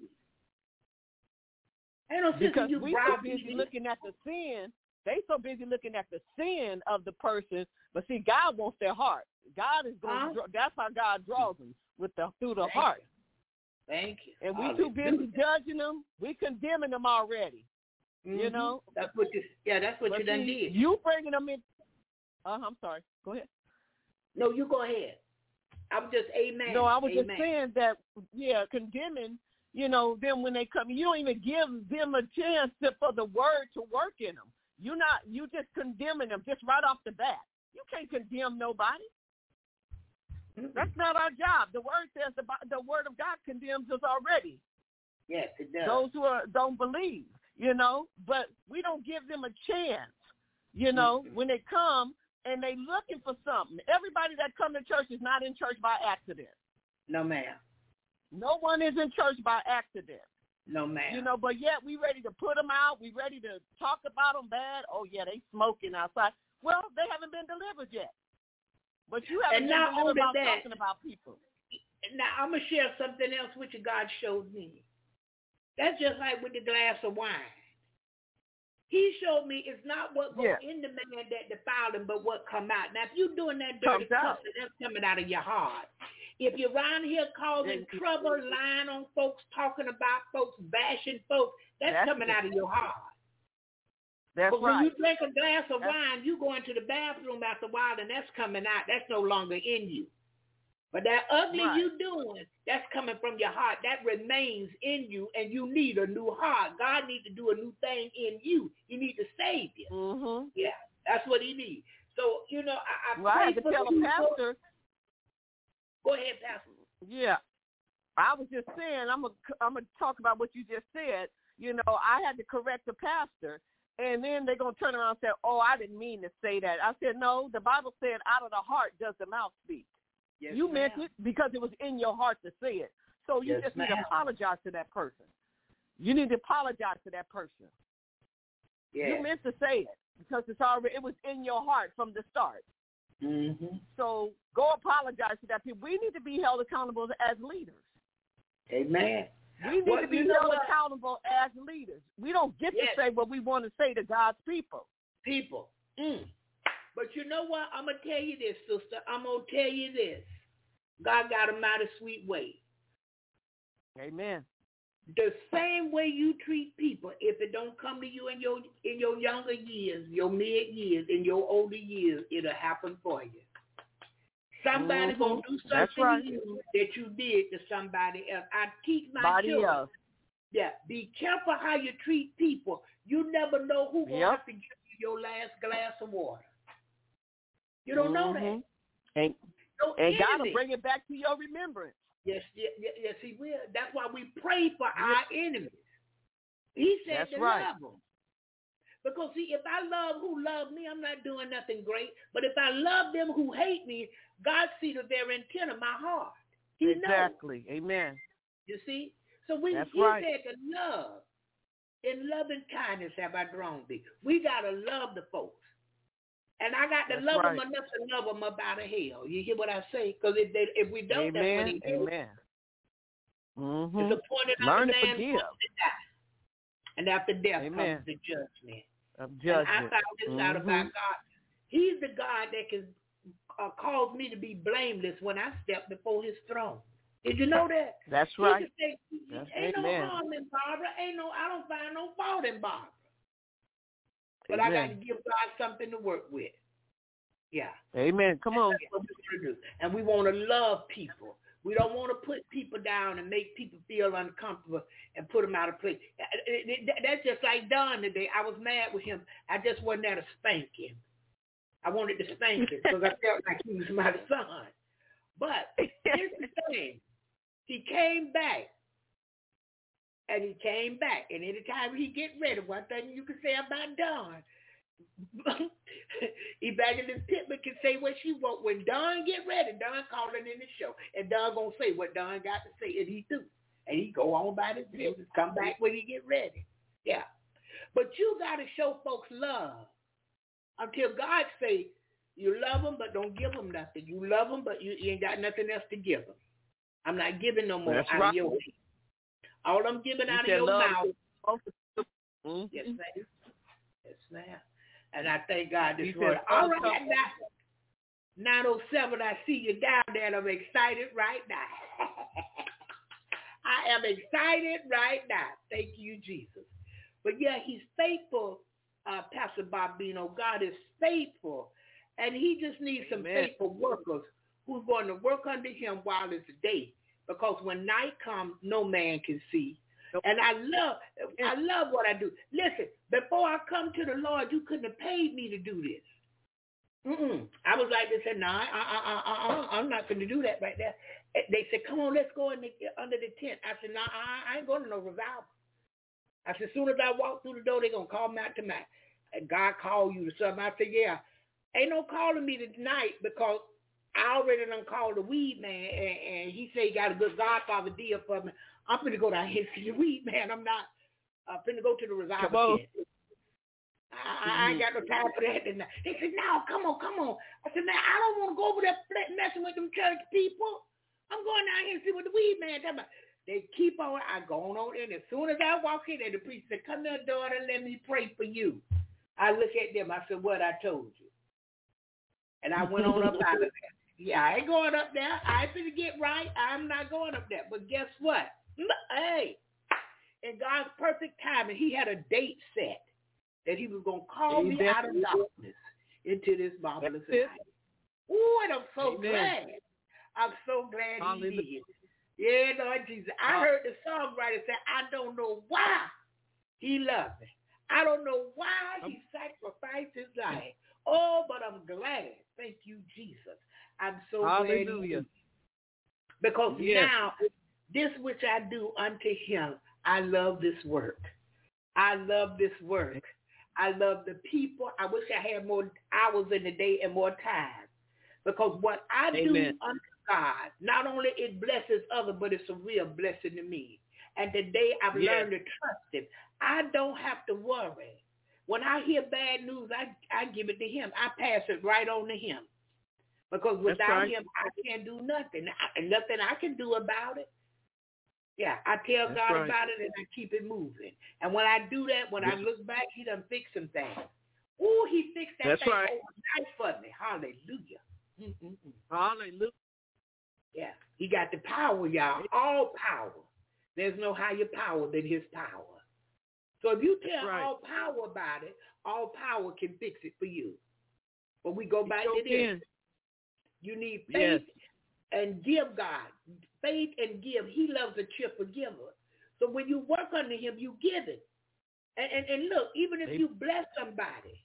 Ain't no because you we so busy looking at the sin. They so busy looking at the sin of the person, but see, God wants their heart. God is going. Uh-huh. To draw, that's how God draws them with the through the Thank heart. You. Thank you. And we too busy judging them. We condemning them already. Mm-hmm. You know. That's what you. Yeah, that's what but you done see, did. You bringing them in. Uh, I'm sorry. Go ahead. No, you go ahead. I was just amen. No, I was amen. just saying that. Yeah, condemning. You know, them when they come, you don't even give them a chance to, for the word to work in them. You not, you just condemning them just right off the bat. You can't condemn nobody. Mm-hmm. That's not our job. The word says the, the word of God condemns us already. Yes, it does. Those who are, don't believe, you know, but we don't give them a chance, you know, mm-hmm. when they come and they looking for something. Everybody that come to church is not in church by accident. No, ma'am. No one is in church by accident. No, ma'am. You know, but yet we ready to put them out. We ready to talk about them bad. Oh, yeah, they smoking outside. Well, they haven't been delivered yet. But you haven't and been not delivered only about that, talking about people. Now, I'm going to share something else which God showed me. That's just like with the glass of wine. He showed me it's not what goes yeah. in the man that defiled him, but what come out. Now, if you're doing that dirty cussing, that's coming out of your heart. If you're around here causing yeah. trouble, lying on folks, talking about folks, bashing folks, that's, that's coming it. out of your heart. That's but right. when you drink a glass of that's... wine, you go into the bathroom after a while, and that's coming out. That's no longer in you. But that ugly right. you doing, that's coming from your heart. That remains in you, and you need a new heart. God needs to do a new thing in you. He needs to save you. Mm-hmm. Yeah, that's what he needs. So, you know, I, I well, pray I had to for tell a pastor. Go ahead, Pastor. Yeah. I was just saying, I'm going I'm to talk about what you just said. You know, I had to correct the pastor, and then they're going to turn around and say, oh, I didn't mean to say that. I said, no, the Bible said out of the heart does the mouth speak. Yes, you ma'am. meant it because it was in your heart to say it. So you yes, just ma'am. need to apologize to that person. You need to apologize to that person. Yes. You meant to say it because it's already it was in your heart from the start. Mm-hmm. So go apologize to that people. We need to be held accountable as leaders. Amen. We need well, to be you know held what? accountable as leaders. We don't get yes. to say what we want to say to God's people. People. Mm. But you know what? I'm going to tell you this, sister. I'm going to tell you this. God got a mighty sweet way. Amen. The same way you treat people, if it don't come to you in your in your younger years, your mid years, in your older years, it'll happen for you. Somebody mm-hmm. gonna do something right. to you that you did to somebody else. I teach my Body children. Else. Yeah, be careful how you treat people. You never know who gonna yep. have to give you your last glass of water. You don't mm-hmm. know that. And, no and God will bring it back to your remembrance. Yes, yes, yes, he will. That's why we pray for our enemies. He said That's to right. love them. Because, see, if I love who love me, I'm not doing nothing great. But if I love them who hate me, God sees the very intent of my heart. He exactly. knows. Amen. You see? So we, That's he right. said to love. In love and kindness have I drawn thee. We got to love the folks. And I got to That's love right. them enough to love them up out of hell. You hear what I say? Because if, they, if we don't, Amen. that's what he do. Amen. Mm-hmm. It's appointed Learn unto to man forgive. to die. And after death Amen. comes the judgment. Of judgment. And I found this mm-hmm. out about God. He's the God that can uh, cause me to be blameless when I step before his throne. Did you know that? That's right. Say, That's ain't amen. no harm in Barbara. Ain't no, I don't find no fault in Barbara. But Amen. I got to give God something to work with. Yeah. Amen. Come on. And we want to love people. We don't want to put people down and make people feel uncomfortable and put them out of place. That's just like Don today. I was mad with him. I just wasn't there to spank him. I wanted to spank him because I felt like he was my son. But here's the thing. He came back. And he came back. And anytime he get ready, one thing you can say about Don, Evangelist Pittman can say what she want. When Don get ready, Don calling in the show. And Don going to say what Don got to say, and he do. And he go on by his business, come back when he get ready. Yeah. But you got to show folks love. Until God say, you love them, but don't give them nothing. You love them, but you, you ain't got nothing else to give them. I'm not giving no more That's out right. of your hand. All I'm giving You out of said your love. mouth. Mm-hmm. Yes, ma'am. Yes, ma'am. And I thank God this He said, morning. All love right, comes- now, nine oh seven, I see you down there, and I'm excited right now. I am excited right now. Thank you, Jesus. But yeah, he's faithful, uh, Pastor Bobino. God is faithful. And he just needs some Amen. faithful workers who's going to work under him while it's day. Because when night comes, no man can see. Nope. And I love, I love what I do. Listen, before I come to the Lord, you couldn't have paid me to do this. Mm-mm. I was like, they said, no, nah, I, I, I, I, I'm not going to do that right there. They said, come on, let's go in the, under the tent. I said, no, nah, I, I ain't going to no revival. I said, as soon as I walk through the door, they're going to call me out tonight. And God called you to something. I said, yeah, ain't no calling me tonight because I already done called the weed man, and, and he said he got a good Godfather deal for me. I'm finna go down here and see the weed man. I'm not uh, finna go to the revival tent. I, I ain't got no time for that. And he said, no, come on, come on. I said, man, I don't want to go over there messing with them church people. I'm going down here and see what the weed man talking about. They keep on, I go on in. As soon as I walk in there, the priest said, come here, daughter, let me pray for you. I look at them. I said, what I told you. And I went on up out of there. Yeah, I ain't going up there. I ain't finna get right. I'm not going up there. But guess what? Hey, in God's perfect timing, he had a date set that he was going to call Amen. me out of darkness into this marvelous light. Ooh, and I'm so Amen. glad. I'm so glad Hallelujah. he did. Yeah, Lord Jesus. I heard the songwriter say, I don't know why he loved me. I don't know why he sacrificed his life. Oh, but I'm glad. Thank you, Jesus. I'm so Hallelujah. glad. Because yes. now, this which I do unto him, I love this work. I love this work. I love the people. I wish I had more hours in the day and more time. Because what I Amen. do unto God, not only it blesses others, but it's a real blessing to me. And today I've yes. learned to trust him. I don't have to worry. When I hear bad news, I, I give it to him. I pass it right on to him. Because without right. him, I can't do nothing. I, nothing I can do about it. Yeah, I tell That's God right. about it and I keep it moving. And when I do that, when yes. I look back, he done fixed some things. Ooh, he fixed that That's thing right. overnight for me. Hallelujah. Mm-mm-mm. Hallelujah. Yeah, he got the power, y'all. All power. There's no higher power than his power. So if you tell right. all power about it, all power can fix it for you. But we go back to this. You need faith yes. and give God. Faith and give. He loves a cheerful giver. So when you work under him, you give it. And, and, and look, even if you bless somebody,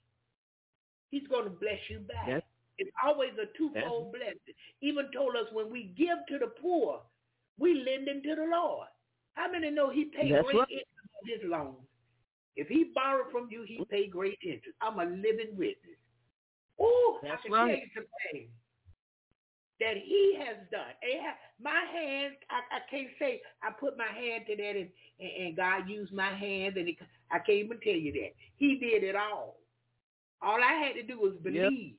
he's going to bless you back. Yes. It's always a twofold yes. blessing. Even told us when we give to the poor, we lend into the Lord. How many know he paid That's great right. interest on his loans? If he borrowed from you, he paid great interest. I'm a living witness. Oh, I can right. tell you some things that he has done. My hand, I, I can't say I put my hand to that and, and, and God used my hand, and it, I can't even tell you that. He did it all. All I had to do was believe. Yep.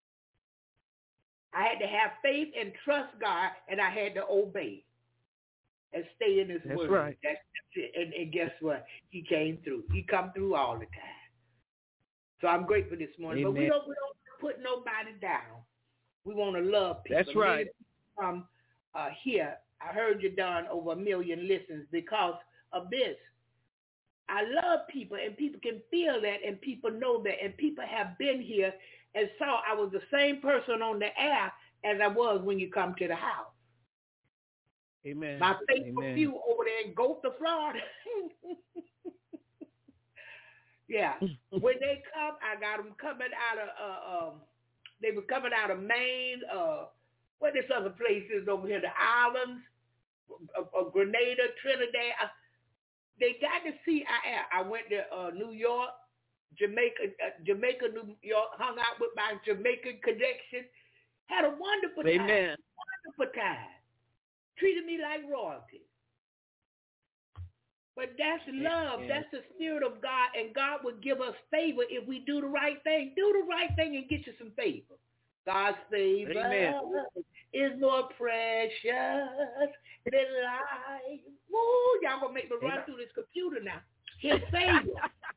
I had to have faith and trust God, and I had to obey and stay in his That's word. Right. That's it. And, and guess what? He came through. He come through all the time. So I'm grateful this morning. Amen. But we don't, we don't put nobody down. We want to love people. That's right. From uh, here, I heard you done over a million listens because of this. I love people, and people can feel that, and people know that, and people have been here and saw I was the same person on the air as I was when you come to the house. Amen. My faithful Amen. few over there in Gotha, Florida. Yeah. When they come, I got them coming out of, uh, um, they were coming out of Maine, uh, what this other place is over here, the islands, of, of Grenada, Trinidad. I, they got to see I I went to uh, New York, Jamaica, uh, Jamaica, New York, hung out with my Jamaican connection, had a wonderful time. Amen. Wonderful time. Treated me like royalty. But that's love. Amen. That's the spirit of God, and God will give us favor if we do the right thing. Do the right thing and get you some favor. God's favor Amen. is more precious than life. Woo, y'all gonna make me run through this computer now. His favor.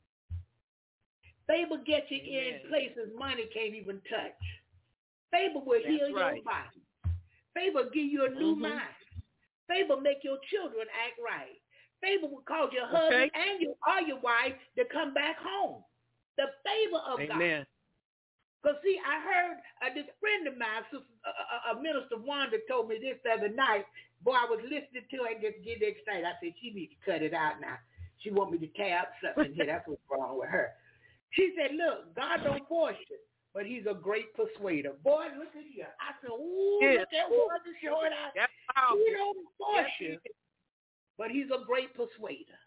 Favor gets you Amen. in places money can't even touch. Favor will That's heal right. your body. Favor give you a new Mhm. mind. Favor make your children act right. Favor will cause your husband Okay. and your or your wife to come back home. The favor of God. Amen. Because, see, I heard uh, this friend of mine, sister, uh, uh, Minister Wanda, told me this the other night. Boy, I was listening to her and just getting excited. I said, she needs to cut it out now. She want me to tab something here. That's what's wrong with her. She said, look, God don't force you, but he's a great persuader. Boy, look at you. I said, ooh, Yes. look at what the short out. That's He powerful. don't force Yes, he you, is. but he's a great persuader.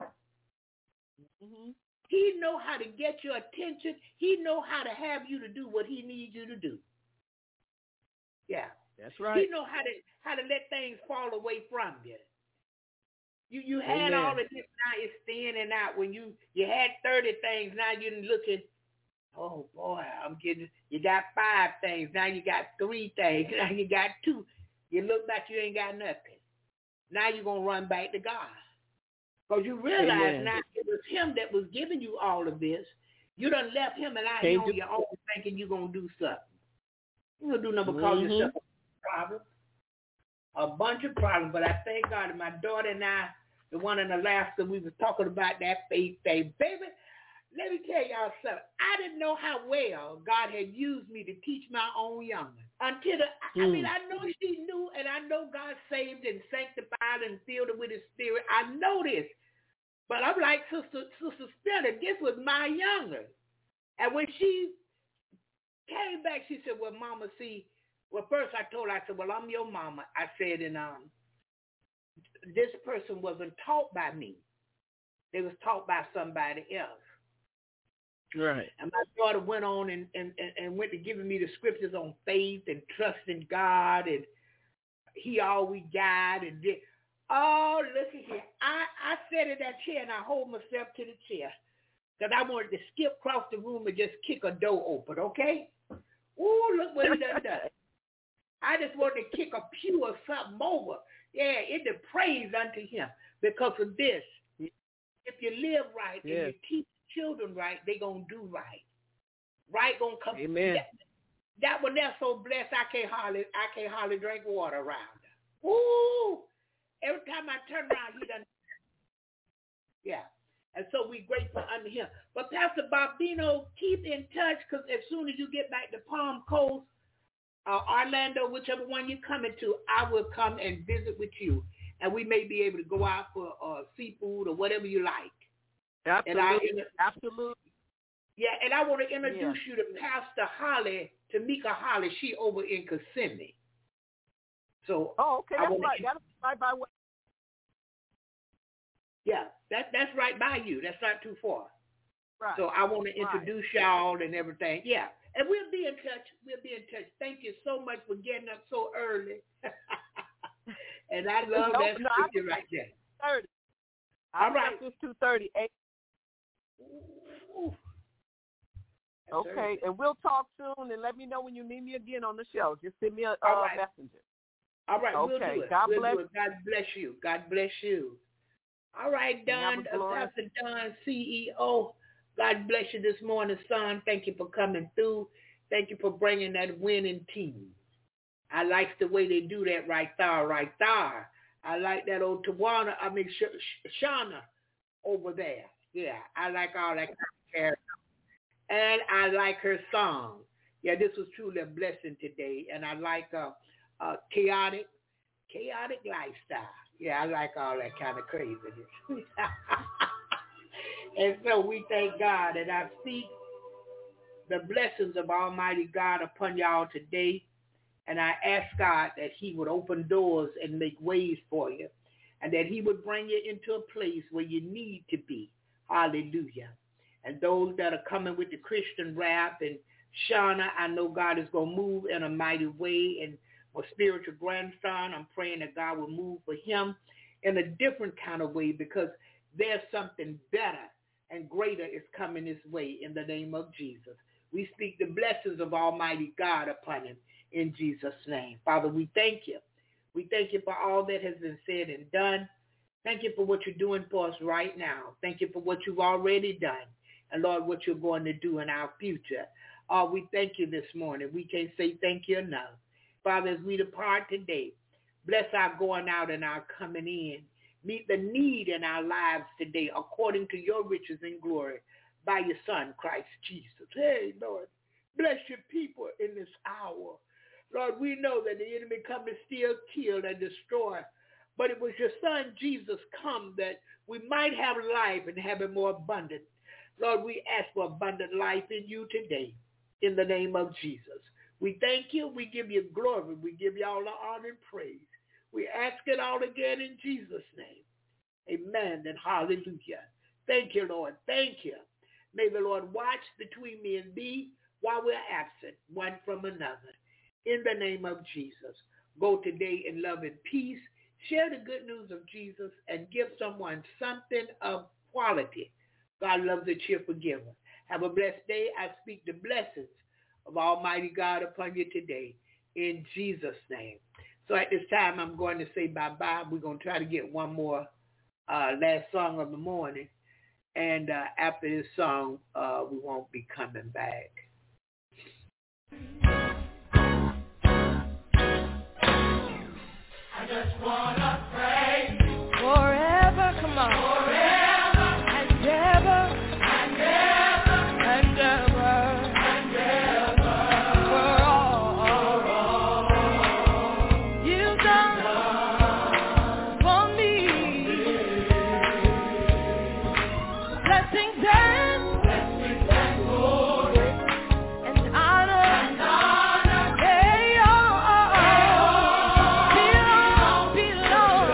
Mhm. He know how to get your attention. He know how to have you to do what he needs you to do. Yeah. That's right. He know how to how to let things fall away from you. You you had Amen. all of this, now it's thinning out. When you you had thirty things, now you're looking, oh boy, I'm getting, you got five things, now you got three things, now you got two. You look back, you ain't got nothing. Now you're going to run back to God. Because you realize Amen. now it was him that was giving you all of this. You done left him and I Can't on do- your own thinking you're going to do something. You're going to do nothing but cause Mhm. yourself a problem. A bunch of problems. But I thank God that my daughter and I, the one in Alaska, we was talking about that faith thing. Baby, let me tell y'all something. I didn't know how well God had used me to teach my own young'un. Until the, I mean, Mm. I know she knew, and I know God saved and sanctified and filled her with his spirit. I know this. But I'm like, Sister Sister Spinner, this was my young'un. And when she came back, she said, well, Mama, see, well, first I told her, I said, well, I'm your mama. I said, and um, this person wasn't taught by me. They was taught by somebody else. Right. And my daughter went on and, and, and went to giving me the scriptures on faith and trusting God, and he always guide and did. Oh, look at here. I, I sat in that chair and I hold myself to the chair because I wanted to skip across the room and just kick a door open, okay? Ooh, look what he done done. I just wanted to kick a pew or something over. Yeah, it the praise unto him because of this. If you live right Yes. and you teach children right, they going to do right. Right going to come. Amen. That, that one there so blessed I can't hardly I can't hardly drink water around her. Ooh. Every time I turn around, he done. Yeah. And so we grateful unto him. But Pastor Bobino, keep in touch because as soon as you get back to Palm Coast, uh, Orlando, whichever one you're coming to, I will come and visit with you. And we may be able to go out for uh, seafood or whatever you like. Absolutely. And I, Absolutely. Yeah, and I want to introduce Yeah. you to Pastor Holly, Tamika Holly. She over in Kissimmee. So Oh, okay. I That's wanna right. in- That's right by way. Yeah, that that's right by you. That's not too far. Right. So I want to Right. introduce y'all and everything. Yeah, and we'll be in touch. We'll be in touch. Thank you so much for getting up so early. And I love No, that no, I- scripture right there. Thirty. All right. Since two thirty eight. Ooh. That's Okay, early. and we'll talk soon. And let me know when you need me again on the show. Just send me a All uh, right. messenger. All right, we'll Okay, do it. God we'll bless. do it. God bless you. God bless you. All right, And have Don, a glorious- Pastor Don, C E O. God bless you this morning, son. Thank you for coming through. Thank you for bringing that winning team. I like the way they do that right there, right there. I like that old Tawana, I mean, Sh- Sh- Shauna over there. Yeah, I like all that kind of character. And I like her song. Yeah, this was truly a blessing today. And I like uh, uh, chaotic, chaotic lifestyle. Yeah, I like all that kind of craziness. And so we thank God, and I speak the blessings of Almighty God upon y'all today. And I ask God that he would open doors and make ways for you, and that he would bring you into a place where you need to be. Hallelujah. And those that are coming with the Christian rap and Shauna, I know God is going to move in a mighty way. And my spiritual grandson, I'm praying that God will move for him in a different kind of way, because there's something better and greater is coming his way in the name of Jesus. We speak the blessings of Almighty God upon him in Jesus' name. Father, we thank you. We thank you for all that has been said and done. Thank you for what you're doing for us right now. Thank you for what you've already done. And Lord, what you're going to do in our future. Uh, we thank you this morning. We can't say thank you enough. Father, as we depart today, bless our going out and our coming in. Meet the need in our lives today according to your riches and glory by your Son, Christ Jesus. Hey, Lord, bless your people in this hour. Lord, we know that the enemy come to steal, kill, and destroy. But it was your Son, Jesus, come that we might have life and have it more abundant. Lord, we ask for abundant life in you today in the name of Jesus. We thank you. We give you glory. We give you all the honor and praise. We ask it all again in Jesus' name. Amen and hallelujah. Thank you, Lord. Thank you. May the Lord watch between me and thee while we're absent one from another. In the name of Jesus, go today in love and peace. Share the good news of Jesus and give someone something of quality. God loves a cheerful giver. Have a blessed day. I speak the blessings of Almighty God upon you today in Jesus' name. So at this time, I'm going to say bye-bye. We're going to try to get one more uh, last song of the morning. And uh, after this song, uh, we won't be coming back. I just want to pray forever, come on. Forever and ever and ever and ever and ever for all, for all you've done for me. Blessings and blessings and glory and honor and honor. Hey, oh, oh, oh. Belong, belong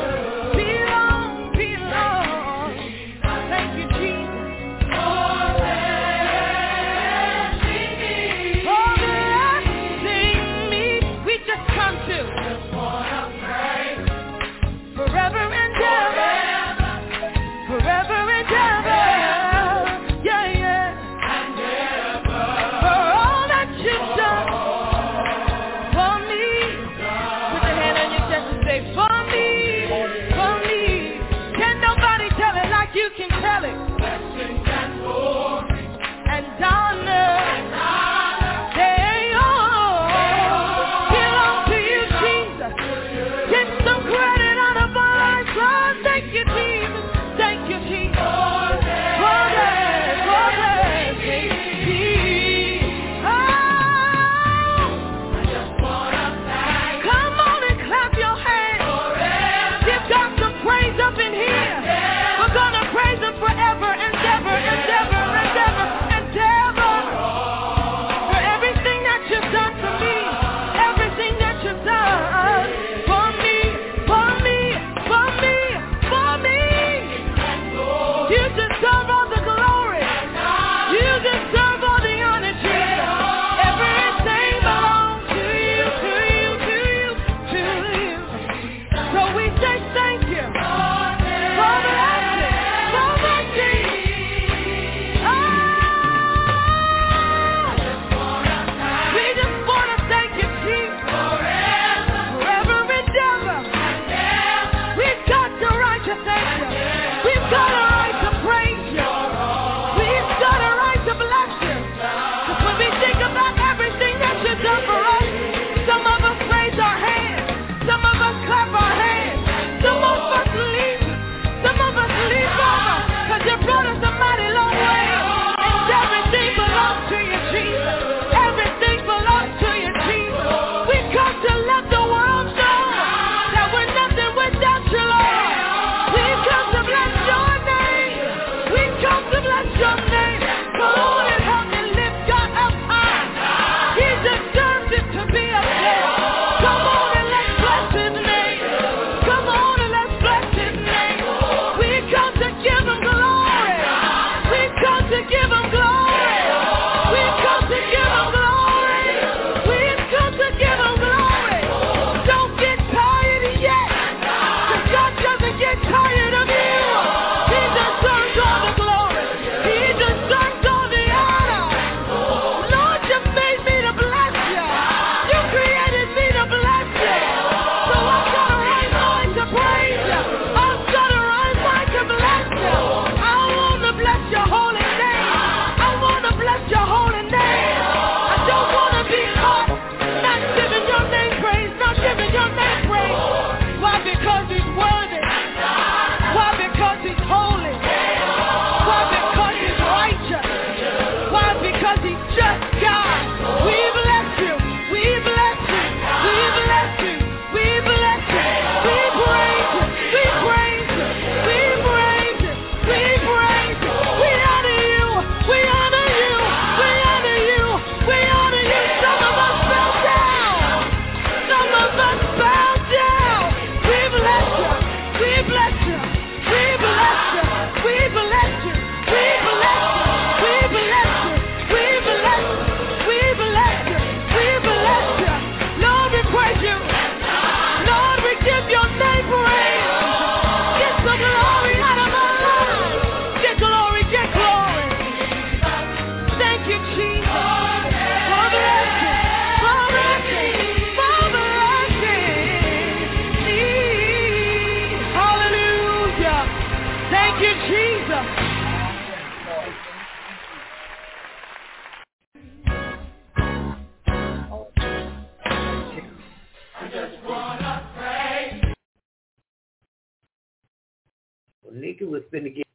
just wanna pray. Well, Nikki was finna get